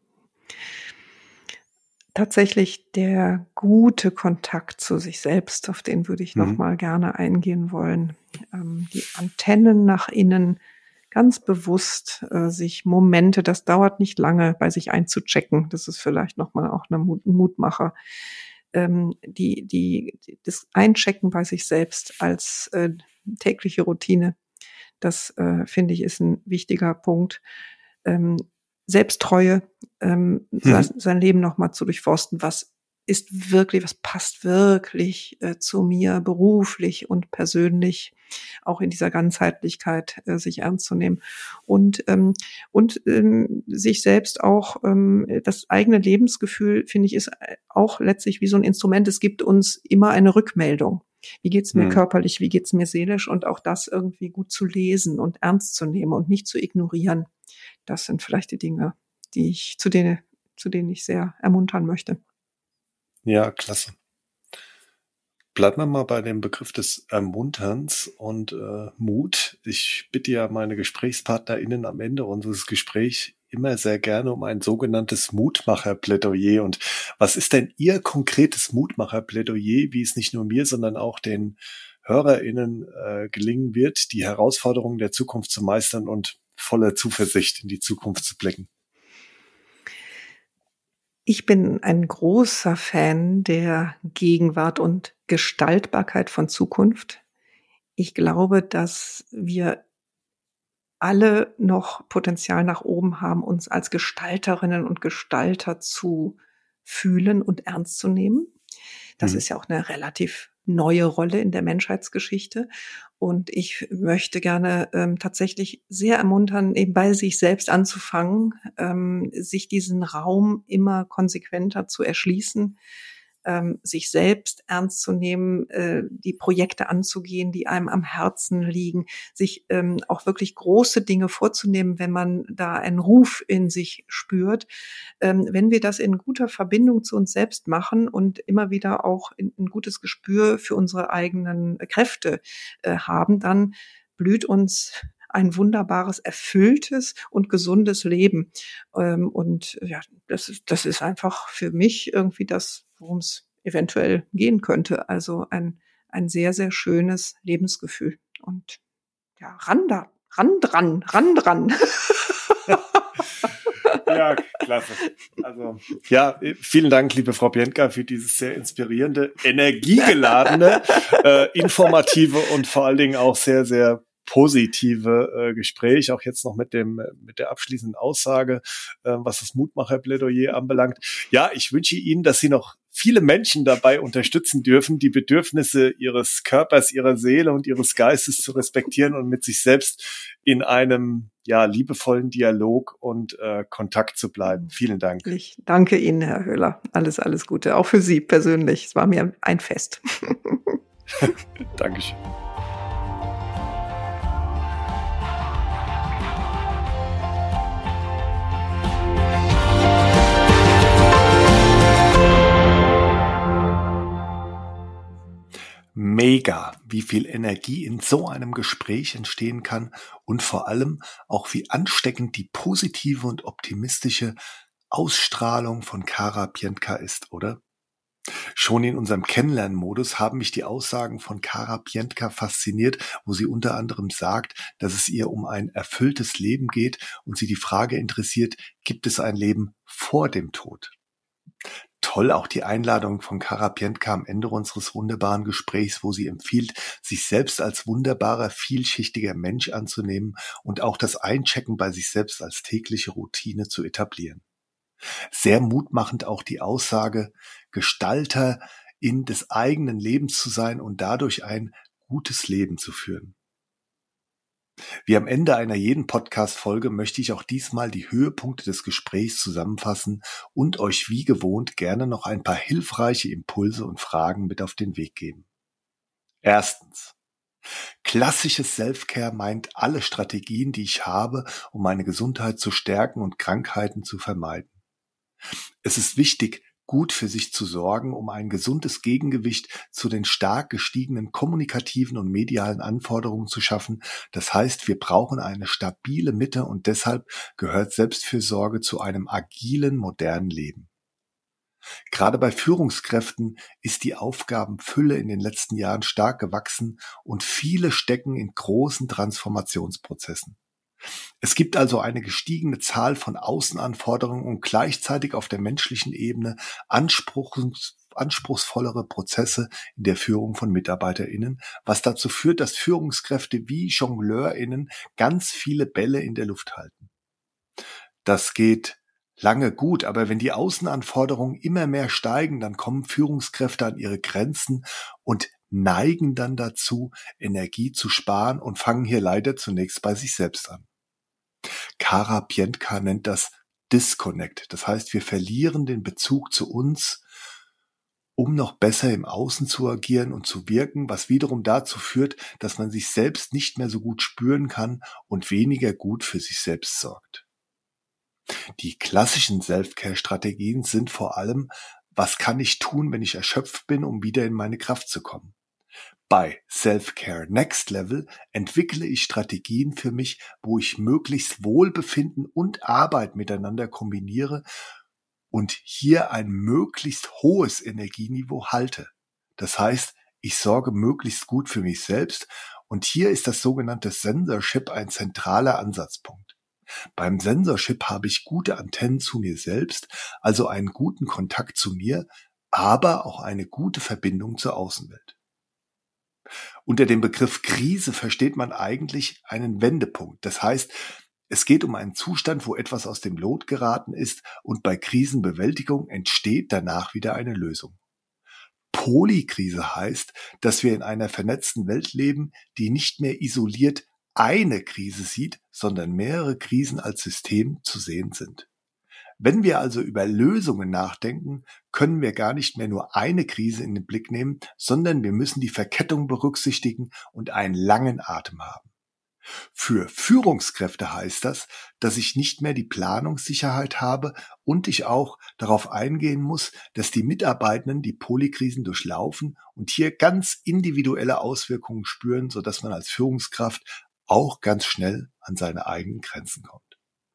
Tatsächlich der gute Kontakt zu sich selbst, auf den würde ich mhm. noch mal gerne eingehen wollen. Ähm, die Antennen nach innen, ganz bewusst äh, sich Momente, das dauert nicht lange, bei sich einzuchecken. Das ist vielleicht nochmal auch eine Mut, ein Mutmacher. Ähm, die, die, das Einchecken bei sich selbst als äh, tägliche Routine, das äh, finde ich ist ein wichtiger Punkt. Ähm, Selbsttreue, ähm, hm. sein, sein Leben nochmal zu durchforsten, was ist wirklich, was passt wirklich äh, zu mir beruflich und persönlich, auch in dieser Ganzheitlichkeit äh, sich ernst zu nehmen und ähm, und ähm, sich selbst auch ähm, das eigene Lebensgefühl, finde ich, ist auch letztlich wie so ein Instrument. Es gibt uns immer eine Rückmeldung. Wie geht's mir hm. körperlich, wie geht's mir seelisch, und auch das irgendwie gut zu lesen und ernst zu nehmen und nicht zu ignorieren. Das sind vielleicht die Dinge, die ich zu denen zu denen ich sehr ermuntern möchte. Ja, klasse. Bleiben wir mal bei dem Begriff des Ermunterns und äh, Mut. Ich bitte ja meine GesprächspartnerInnen am Ende unseres Gesprächs immer sehr gerne um ein sogenanntes Mutmacher-Plädoyer. Und was ist denn Ihr konkretes Mutmacher-Plädoyer, wie es nicht nur mir, sondern auch den HörerInnen äh, gelingen wird, die Herausforderungen der Zukunft zu meistern und voller Zuversicht in die Zukunft zu blicken? Ich bin ein großer Fan der Gegenwart und Gestaltbarkeit von Zukunft. Ich glaube, dass wir alle noch Potenzial nach oben haben, uns als Gestalterinnen und Gestalter zu fühlen und ernst zu nehmen. Das mhm. ist ja auch eine relativ neue Rolle in der Menschheitsgeschichte. Und ich möchte gerne ähm, tatsächlich sehr ermuntern, eben bei sich selbst anzufangen, ähm, sich diesen Raum immer konsequenter zu erschließen, ähm, sich selbst ernst zu nehmen, äh, die Projekte anzugehen, die einem am Herzen liegen, sich ähm, auch wirklich große Dinge vorzunehmen, wenn man da einen Ruf in sich spürt. Ähm, wenn wir das in guter Verbindung zu uns selbst machen und immer wieder auch in, ein gutes Gespür für unsere eigenen Kräfte äh, haben, dann blüht uns ein wunderbares, erfülltes und gesundes Leben. Ähm, und ja, das ist, das ist einfach für mich irgendwie das, worum es eventuell gehen könnte. Also ein, ein sehr, sehr schönes Lebensgefühl. Und ja, ran da, ran dran, ran dran. Ja, klasse. Also, ja, vielen Dank, liebe Frau Pientka, für dieses sehr inspirierende, energiegeladene, äh, informative und vor allen Dingen auch sehr, sehr positive äh, Gespräch, auch jetzt noch mit dem mit der abschließenden Aussage, äh, was das Mutmacher-Plädoyer anbelangt. Ja, ich wünsche Ihnen, dass Sie noch viele Menschen dabei unterstützen dürfen, die Bedürfnisse ihres Körpers, ihrer Seele und ihres Geistes zu respektieren und mit sich selbst in einem ja liebevollen Dialog und äh, Kontakt zu bleiben. Vielen Dank. Ich danke Ihnen, Herr Höhler. Alles, alles Gute. Auch für Sie persönlich. Es war mir ein Fest. Dankeschön. Mega, wie viel Energie in so einem Gespräch entstehen kann und vor allem auch wie ansteckend die positive und optimistische Ausstrahlung von Kara Piętka ist, oder? Schon in unserem Kennenlernmodus haben mich die Aussagen von Kara Piętka fasziniert, wo sie unter anderem sagt, dass es ihr um ein erfülltes Leben geht und sie die Frage interessiert, gibt es ein Leben vor dem Tod? Toll auch die Einladung von Kara Piętka am Ende unseres wunderbaren Gesprächs, wo sie empfiehlt, sich selbst als wunderbarer, vielschichtiger Mensch anzunehmen und auch das Einchecken bei sich selbst als tägliche Routine zu etablieren. Sehr mutmachend auch die Aussage, Gestalter in des eigenen Lebens zu sein und dadurch ein gutes Leben zu führen. Wie am Ende einer jeden Podcast-Folge möchte ich auch diesmal die Höhepunkte des Gesprächs zusammenfassen und euch wie gewohnt gerne noch ein paar hilfreiche Impulse und Fragen mit auf den Weg geben. Erstens. Klassisches Self-Care meint alle Strategien, die ich habe, um meine Gesundheit zu stärken und Krankheiten zu vermeiden. Es ist wichtig, gut für sich zu sorgen, um ein gesundes Gegengewicht zu den stark gestiegenen kommunikativen und medialen Anforderungen zu schaffen. Das heißt, wir brauchen eine stabile Mitte und deshalb gehört Selbstfürsorge zu einem agilen, modernen Leben. Gerade bei Führungskräften ist die Aufgabenfülle in den letzten Jahren stark gewachsen und viele stecken in großen Transformationsprozessen. Es gibt also eine gestiegene Zahl von Außenanforderungen und gleichzeitig auf der menschlichen Ebene anspruchs, anspruchsvollere Prozesse in der Führung von MitarbeiterInnen, was dazu führt, dass Führungskräfte wie JongleurInnen ganz viele Bälle in der Luft halten. Das geht lange gut, aber wenn die Außenanforderungen immer mehr steigen, dann kommen Führungskräfte an ihre Grenzen und neigen dann dazu, Energie zu sparen und fangen hier leider zunächst bei sich selbst an. Kara Piętka nennt das Disconnect. Das heißt, wir verlieren den Bezug zu uns, um noch besser im Außen zu agieren und zu wirken, was wiederum dazu führt, dass man sich selbst nicht mehr so gut spüren kann und weniger gut für sich selbst sorgt. Die klassischen Self-Care-Strategien sind vor allem, was kann ich tun, wenn ich erschöpft bin, um wieder in meine Kraft zu kommen? Bei Self-Care Next Level entwickle ich Strategien für mich, wo ich möglichst Wohlbefinden und Arbeit miteinander kombiniere und hier ein möglichst hohes Energieniveau halte. Das heißt, ich sorge möglichst gut für mich selbst und hier ist das sogenannte Sensorship ein zentraler Ansatzpunkt. Beim Sensorship habe ich gute Antennen zu mir selbst, also einen guten Kontakt zu mir, aber auch eine gute Verbindung zur Außenwelt. Unter dem Begriff Krise versteht man eigentlich einen Wendepunkt. Das heißt, es geht um einen Zustand, wo etwas aus dem Lot geraten ist und bei Krisenbewältigung entsteht danach wieder eine Lösung. Polykrise heißt, dass wir in einer vernetzten Welt leben, die nicht mehr isoliert eine Krise sieht, sondern mehrere Krisen als System zu sehen sind. Wenn wir also über Lösungen nachdenken, können wir gar nicht mehr nur eine Krise in den Blick nehmen, sondern wir müssen die Verkettung berücksichtigen und einen langen Atem haben. Für Führungskräfte heißt das, dass ich nicht mehr die Planungssicherheit habe und ich auch darauf eingehen muss, dass die Mitarbeitenden die Polykrisen durchlaufen und hier ganz individuelle Auswirkungen spüren, sodass man als Führungskraft auch ganz schnell an seine eigenen Grenzen kommt.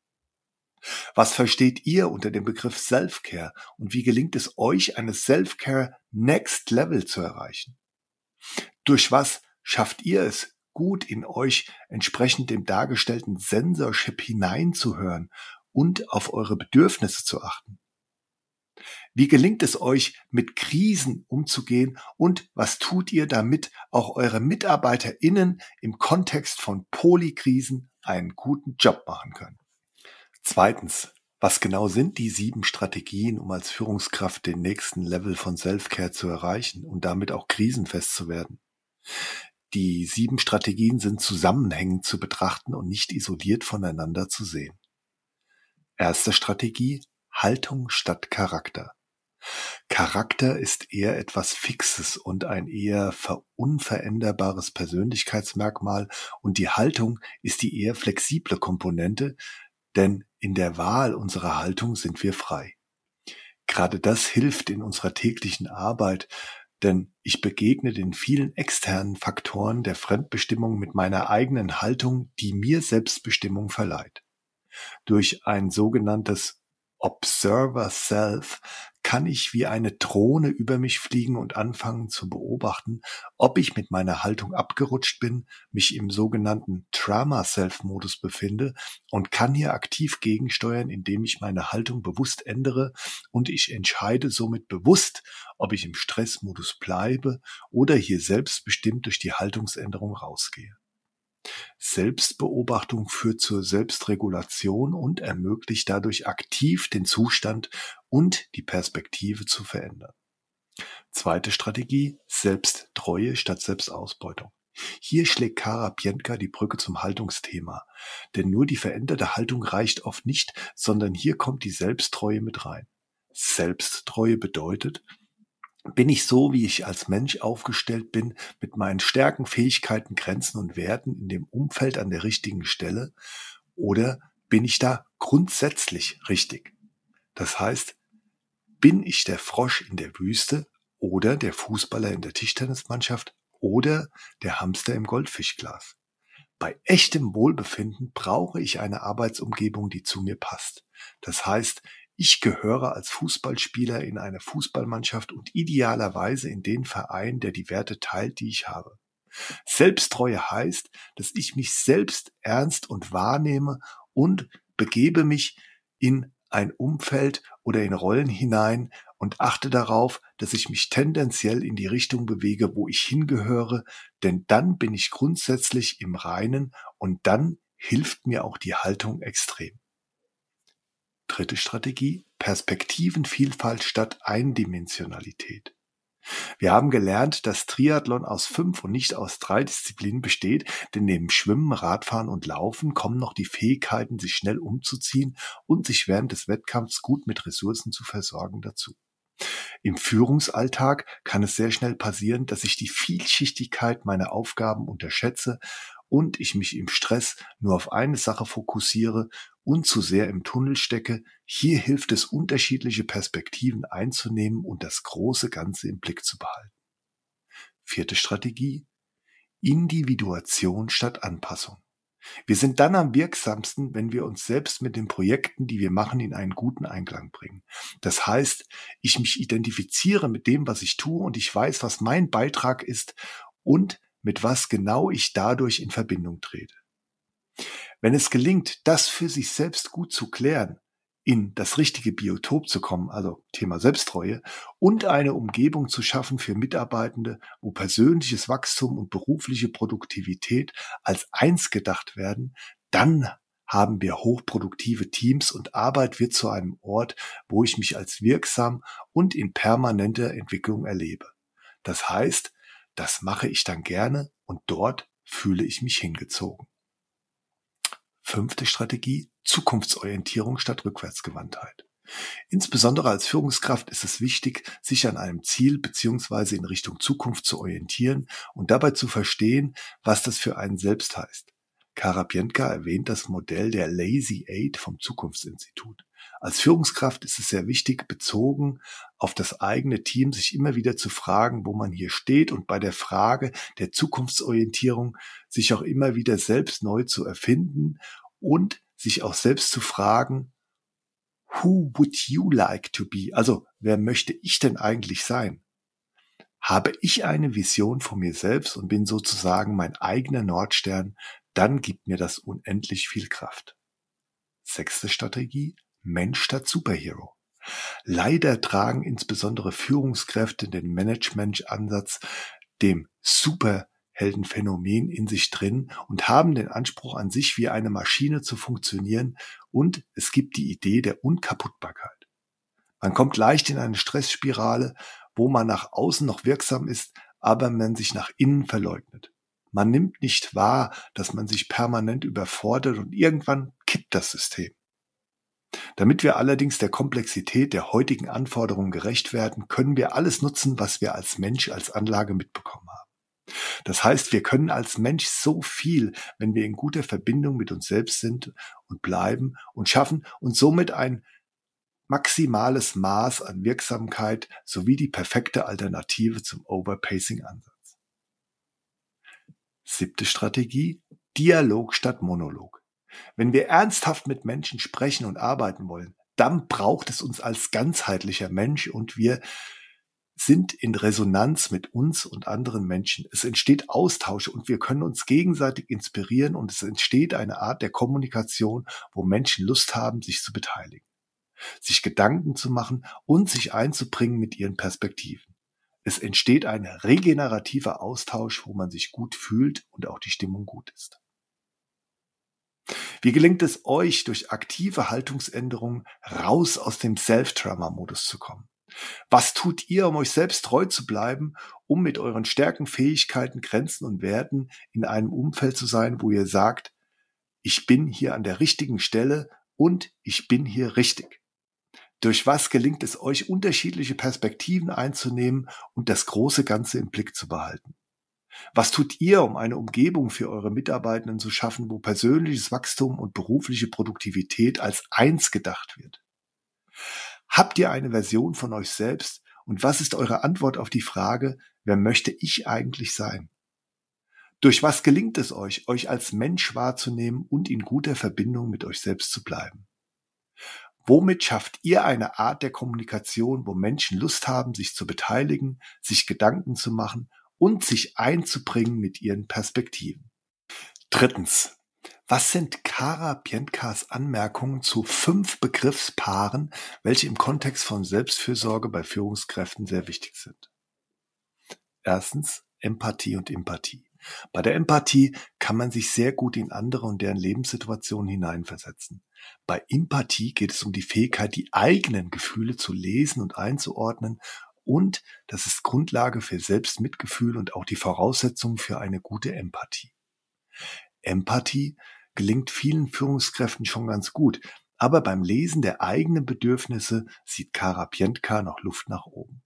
Was versteht ihr unter dem Begriff Self-Care und wie gelingt es euch, eine Self-Care Next Level zu erreichen? Durch was schafft ihr es, gut in euch entsprechend dem dargestellten Sensorship hineinzuhören und auf eure Bedürfnisse zu achten? Wie gelingt es euch, mit Krisen umzugehen und was tut ihr, damit auch eure MitarbeiterInnen im Kontext von Polykrisen einen guten Job machen können? Zweitens, was genau sind die sieben Strategien, um als Führungskraft den nächsten Level von Self-Care zu erreichen und damit auch krisenfest zu werden? Die sieben Strategien sind zusammenhängend zu betrachten und nicht isoliert voneinander zu sehen. Erste Strategie: Haltung statt Charakter. Charakter ist eher etwas Fixes und ein eher unveränderbares Persönlichkeitsmerkmal und die Haltung ist die eher flexible Komponente, denn in der Wahl unserer Haltung sind wir frei. Gerade das hilft in unserer täglichen Arbeit, denn ich begegne den vielen externen Faktoren der Fremdbestimmung mit meiner eigenen Haltung, die mir Selbstbestimmung verleiht. Durch ein sogenanntes Observer Self kann ich wie eine Drohne über mich fliegen und anfangen zu beobachten, ob ich mit meiner Haltung abgerutscht bin, mich im sogenannten Trauma Self Modus befinde und kann hier aktiv gegensteuern, indem ich meine Haltung bewusst ändere und ich entscheide somit bewusst, ob ich im Stressmodus bleibe oder hier selbstbestimmt durch die Haltungsänderung rausgehe. Selbstbeobachtung führt zur Selbstregulation und ermöglicht dadurch aktiv den Zustand und die Perspektive zu verändern. Zweite Strategie, Selbsttreue statt Selbstausbeutung. Hier schlägt Kara Pientka die Brücke zum Haltungsthema, denn nur die veränderte Haltung reicht oft nicht, sondern hier kommt die Selbsttreue mit rein. Selbsttreue bedeutet, bin ich so, wie ich als Mensch aufgestellt bin, mit meinen Stärken, Fähigkeiten, Grenzen und Werten in dem Umfeld an der richtigen Stelle, oder bin ich da grundsätzlich richtig? Das heißt, bin ich der Frosch in der Wüste oder der Fußballer in der Tischtennismannschaft oder der Hamster im Goldfischglas? Bei echtem Wohlbefinden brauche ich eine Arbeitsumgebung, die zu mir passt. Das heißt, ich gehöre als Fußballspieler in eine Fußballmannschaft und idealerweise in den Verein, der die Werte teilt, die ich habe. Selbsttreue heißt, dass ich mich selbst ernst und wahrnehme und begebe mich in ein Umfeld oder in Rollen hinein und achte darauf, dass ich mich tendenziell in die Richtung bewege, wo ich hingehöre, denn dann bin ich grundsätzlich im Reinen und dann hilft mir auch die Haltung extrem. Dritte Strategie, Perspektivenvielfalt statt Eindimensionalität. Wir haben gelernt, dass Triathlon aus fünf und nicht aus drei Disziplinen besteht, denn neben Schwimmen, Radfahren und Laufen kommen noch die Fähigkeiten, sich schnell umzuziehen und sich während des Wettkampfs gut mit Ressourcen zu versorgen, dazu. Im Führungsalltag kann es sehr schnell passieren, dass ich die Vielschichtigkeit meiner Aufgaben unterschätze und ich mich im Stress nur auf eine Sache fokussiere und zu sehr im Tunnel stecke. Hier hilft es, unterschiedliche Perspektiven einzunehmen und das große Ganze im Blick zu behalten. Vierte Strategie, Individuation statt Anpassung. Wir sind dann am wirksamsten, wenn wir uns selbst mit den Projekten, die wir machen, in einen guten Einklang bringen. Das heißt, ich mich identifiziere mit dem, was ich tue und ich weiß, was mein Beitrag ist und mit was genau ich dadurch in Verbindung trete. Wenn es gelingt, das für sich selbst gut zu klären, in das richtige Biotop zu kommen, also Thema Selbsttreue, und eine Umgebung zu schaffen für Mitarbeitende, wo persönliches Wachstum und berufliche Produktivität als eins gedacht werden, dann haben wir hochproduktive Teams und Arbeit wird zu einem Ort, wo ich mich als wirksam und in permanenter Entwicklung erlebe. Das heißt, das mache ich dann gerne und dort fühle ich mich hingezogen. Fünfte Strategie, Zukunftsorientierung statt Rückwärtsgewandtheit. Insbesondere als Führungskraft ist es wichtig, sich an einem Ziel bzw. in Richtung Zukunft zu orientieren und dabei zu verstehen, was das für einen selbst heißt. Kara Pientka erwähnt das Modell der Lazy Eight vom Zukunftsinstitut. Als Führungskraft ist es sehr wichtig, bezogen auf das eigene Team, sich immer wieder zu fragen, wo man hier steht und bei der Frage der Zukunftsorientierung sich auch immer wieder selbst neu zu erfinden und sich auch selbst zu fragen, who would you like to be? Also, wer möchte ich denn eigentlich sein? Habe ich eine Vision von mir selbst und bin sozusagen mein eigener Nordstern, dann gibt mir das unendlich viel Kraft. Sechste Strategie, Mensch statt Superhero. Leider tragen insbesondere Führungskräfte den Management-Ansatz, dem Superheldenphänomen in sich drin und haben den Anspruch an sich, wie eine Maschine zu funktionieren, und es gibt die Idee der Unkaputtbarkeit. Man kommt leicht in eine Stressspirale, wo man nach außen noch wirksam ist, aber man sich nach innen verleugnet. Man nimmt nicht wahr, dass man sich permanent überfordert und irgendwann kippt das System. Damit wir allerdings der Komplexität der heutigen Anforderungen gerecht werden, können wir alles nutzen, was wir als Mensch als Anlage mitbekommen haben. Das heißt, wir können als Mensch so viel, wenn wir in guter Verbindung mit uns selbst sind und bleiben und schaffen und somit ein maximales Maß an Wirksamkeit sowie die perfekte Alternative zum Overpacing-Ansatz. Siebte Strategie: Dialog statt Monolog. Wenn wir ernsthaft mit Menschen sprechen und arbeiten wollen, dann braucht es uns als ganzheitlicher Mensch und wir sind in Resonanz mit uns und anderen Menschen. Es entsteht Austausch und wir können uns gegenseitig inspirieren und es entsteht eine Art der Kommunikation, wo Menschen Lust haben, sich zu beteiligen, sich Gedanken zu machen und sich einzubringen mit ihren Perspektiven. Es entsteht ein regenerativer Austausch, wo man sich gut fühlt und auch die Stimmung gut ist. Wie gelingt es euch, durch aktive Haltungsänderungen raus aus dem Self-Drama-Modus zu kommen? Was tut ihr, um euch selbst treu zu bleiben, um mit euren Stärken, Fähigkeiten, Grenzen und Werten in einem Umfeld zu sein, wo ihr sagt, ich bin hier an der richtigen Stelle und ich bin hier richtig? Durch was gelingt es euch, unterschiedliche Perspektiven einzunehmen und das große Ganze im Blick zu behalten? Was tut ihr, um eine Umgebung für eure Mitarbeitenden zu schaffen, wo persönliches Wachstum und berufliche Produktivität als eins gedacht wird? Habt ihr eine Version von euch selbst und was ist eure Antwort auf die Frage, wer möchte ich eigentlich sein? Durch was gelingt es euch, euch als Mensch wahrzunehmen und in guter Verbindung mit euch selbst zu bleiben? Womit schafft ihr eine Art der Kommunikation, wo Menschen Lust haben, sich zu beteiligen, sich Gedanken zu machen und sich einzubringen mit ihren Perspektiven? Drittens. Was sind Kara Pientkas Anmerkungen zu fünf Begriffspaaren, welche im Kontext von Selbstfürsorge bei Führungskräften sehr wichtig sind? Erstens, Empathie und Empathie. Bei der Empathie kann man sich sehr gut in andere und deren Lebenssituationen hineinversetzen. Bei Empathie geht es um die Fähigkeit, die eigenen Gefühle zu lesen und einzuordnen, und das ist Grundlage für Selbstmitgefühl und auch die Voraussetzung für eine gute Empathie. Empathie gelingt vielen Führungskräften schon ganz gut, aber beim Lesen der eigenen Bedürfnisse sieht Kara Pientka noch Luft nach oben.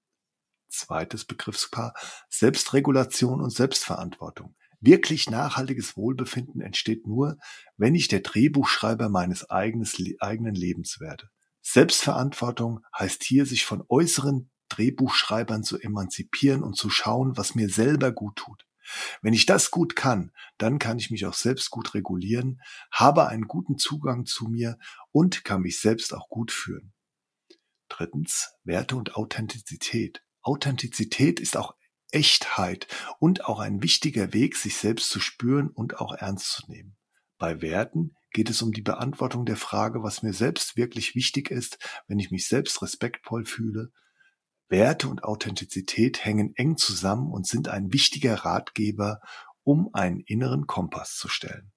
Zweites Begriffspaar: Selbstregulation und Selbstverantwortung. Wirklich nachhaltiges Wohlbefinden entsteht nur, wenn ich der Drehbuchschreiber meines eigenes, eigenen Lebens werde. Selbstverantwortung heißt hier, sich von äußeren Drehbuchschreibern zu emanzipieren und zu schauen, was mir selber gut tut. Wenn ich das gut kann, dann kann ich mich auch selbst gut regulieren, habe einen guten Zugang zu mir und kann mich selbst auch gut führen. Drittens, Werte und Authentizität. Authentizität ist auch Echtheit und auch ein wichtiger Weg, sich selbst zu spüren und auch ernst zu nehmen. Bei Werten geht es um die Beantwortung der Frage, was mir selbst wirklich wichtig ist, wenn ich mich selbst respektvoll fühle. Werte und Authentizität hängen eng zusammen und sind ein wichtiger Ratgeber, um einen inneren Kompass zu stellen.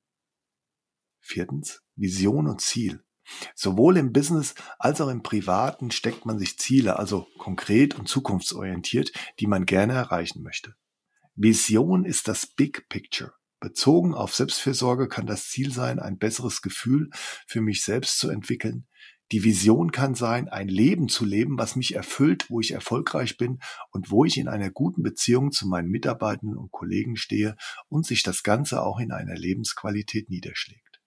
Viertens, Vision und Ziel. Sowohl im Business als auch im Privaten steckt man sich Ziele, also konkret und zukunftsorientiert, die man gerne erreichen möchte. Vision ist das Big Picture. Bezogen auf Selbstfürsorge kann das Ziel sein, ein besseres Gefühl für mich selbst zu entwickeln. Die Vision kann sein, ein Leben zu leben, was mich erfüllt, wo ich erfolgreich bin und wo ich in einer guten Beziehung zu meinen Mitarbeitenden und Kollegen stehe und sich das Ganze auch in einer Lebensqualität niederschlägt.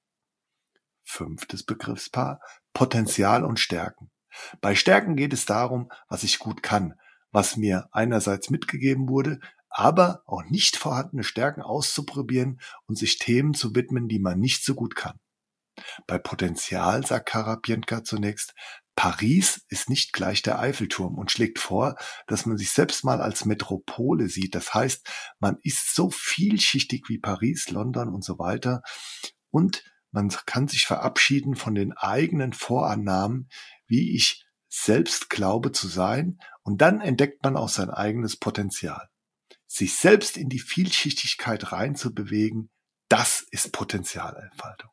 Fünftes Begriffspaar: Potenzial und Stärken. Bei Stärken geht es darum, was ich gut kann, was mir einerseits mitgegeben wurde, aber auch nicht vorhandene Stärken auszuprobieren und sich Themen zu widmen, die man nicht so gut kann. Bei Potenzial sagt Kara Pientka zunächst, Paris ist nicht gleich der Eiffelturm und schlägt vor, dass man sich selbst mal als Metropole sieht. Das heißt, man ist so vielschichtig wie Paris, London und so weiter und man kann sich verabschieden von den eigenen Vorannahmen, wie ich selbst glaube zu sein, und dann entdeckt man auch sein eigenes Potenzial. Sich selbst in die Vielschichtigkeit reinzubewegen, das ist Potenzialentfaltung.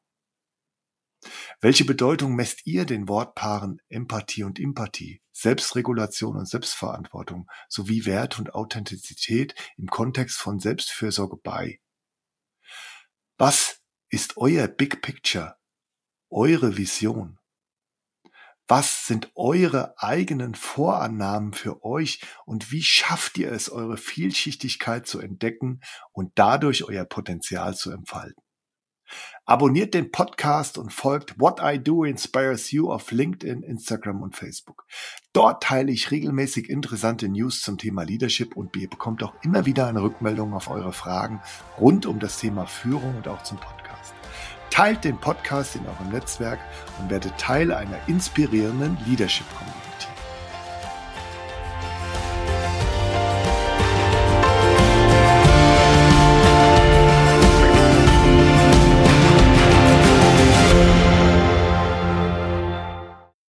Welche Bedeutung messt ihr den Wortpaaren Empathie und Empathie, Selbstregulation und Selbstverantwortung sowie Wert und Authentizität im Kontext von Selbstfürsorge bei? Was ist euer Big Picture, eure Vision? Was sind eure eigenen Vorannahmen für euch und wie schafft ihr es, eure Vielschichtigkeit zu entdecken und dadurch euer Potenzial zu entfalten? Abonniert den Podcast und folgt What I Do Inspires You auf LinkedIn, Instagram und Facebook. Dort teile ich regelmäßig interessante News zum Thema Leadership und ihr bekommt auch immer wieder eine Rückmeldung auf eure Fragen rund um das Thema Führung und auch zum Podcast. Teilt den Podcast in eurem Netzwerk und werdet Teil einer inspirierenden Leadership-Community.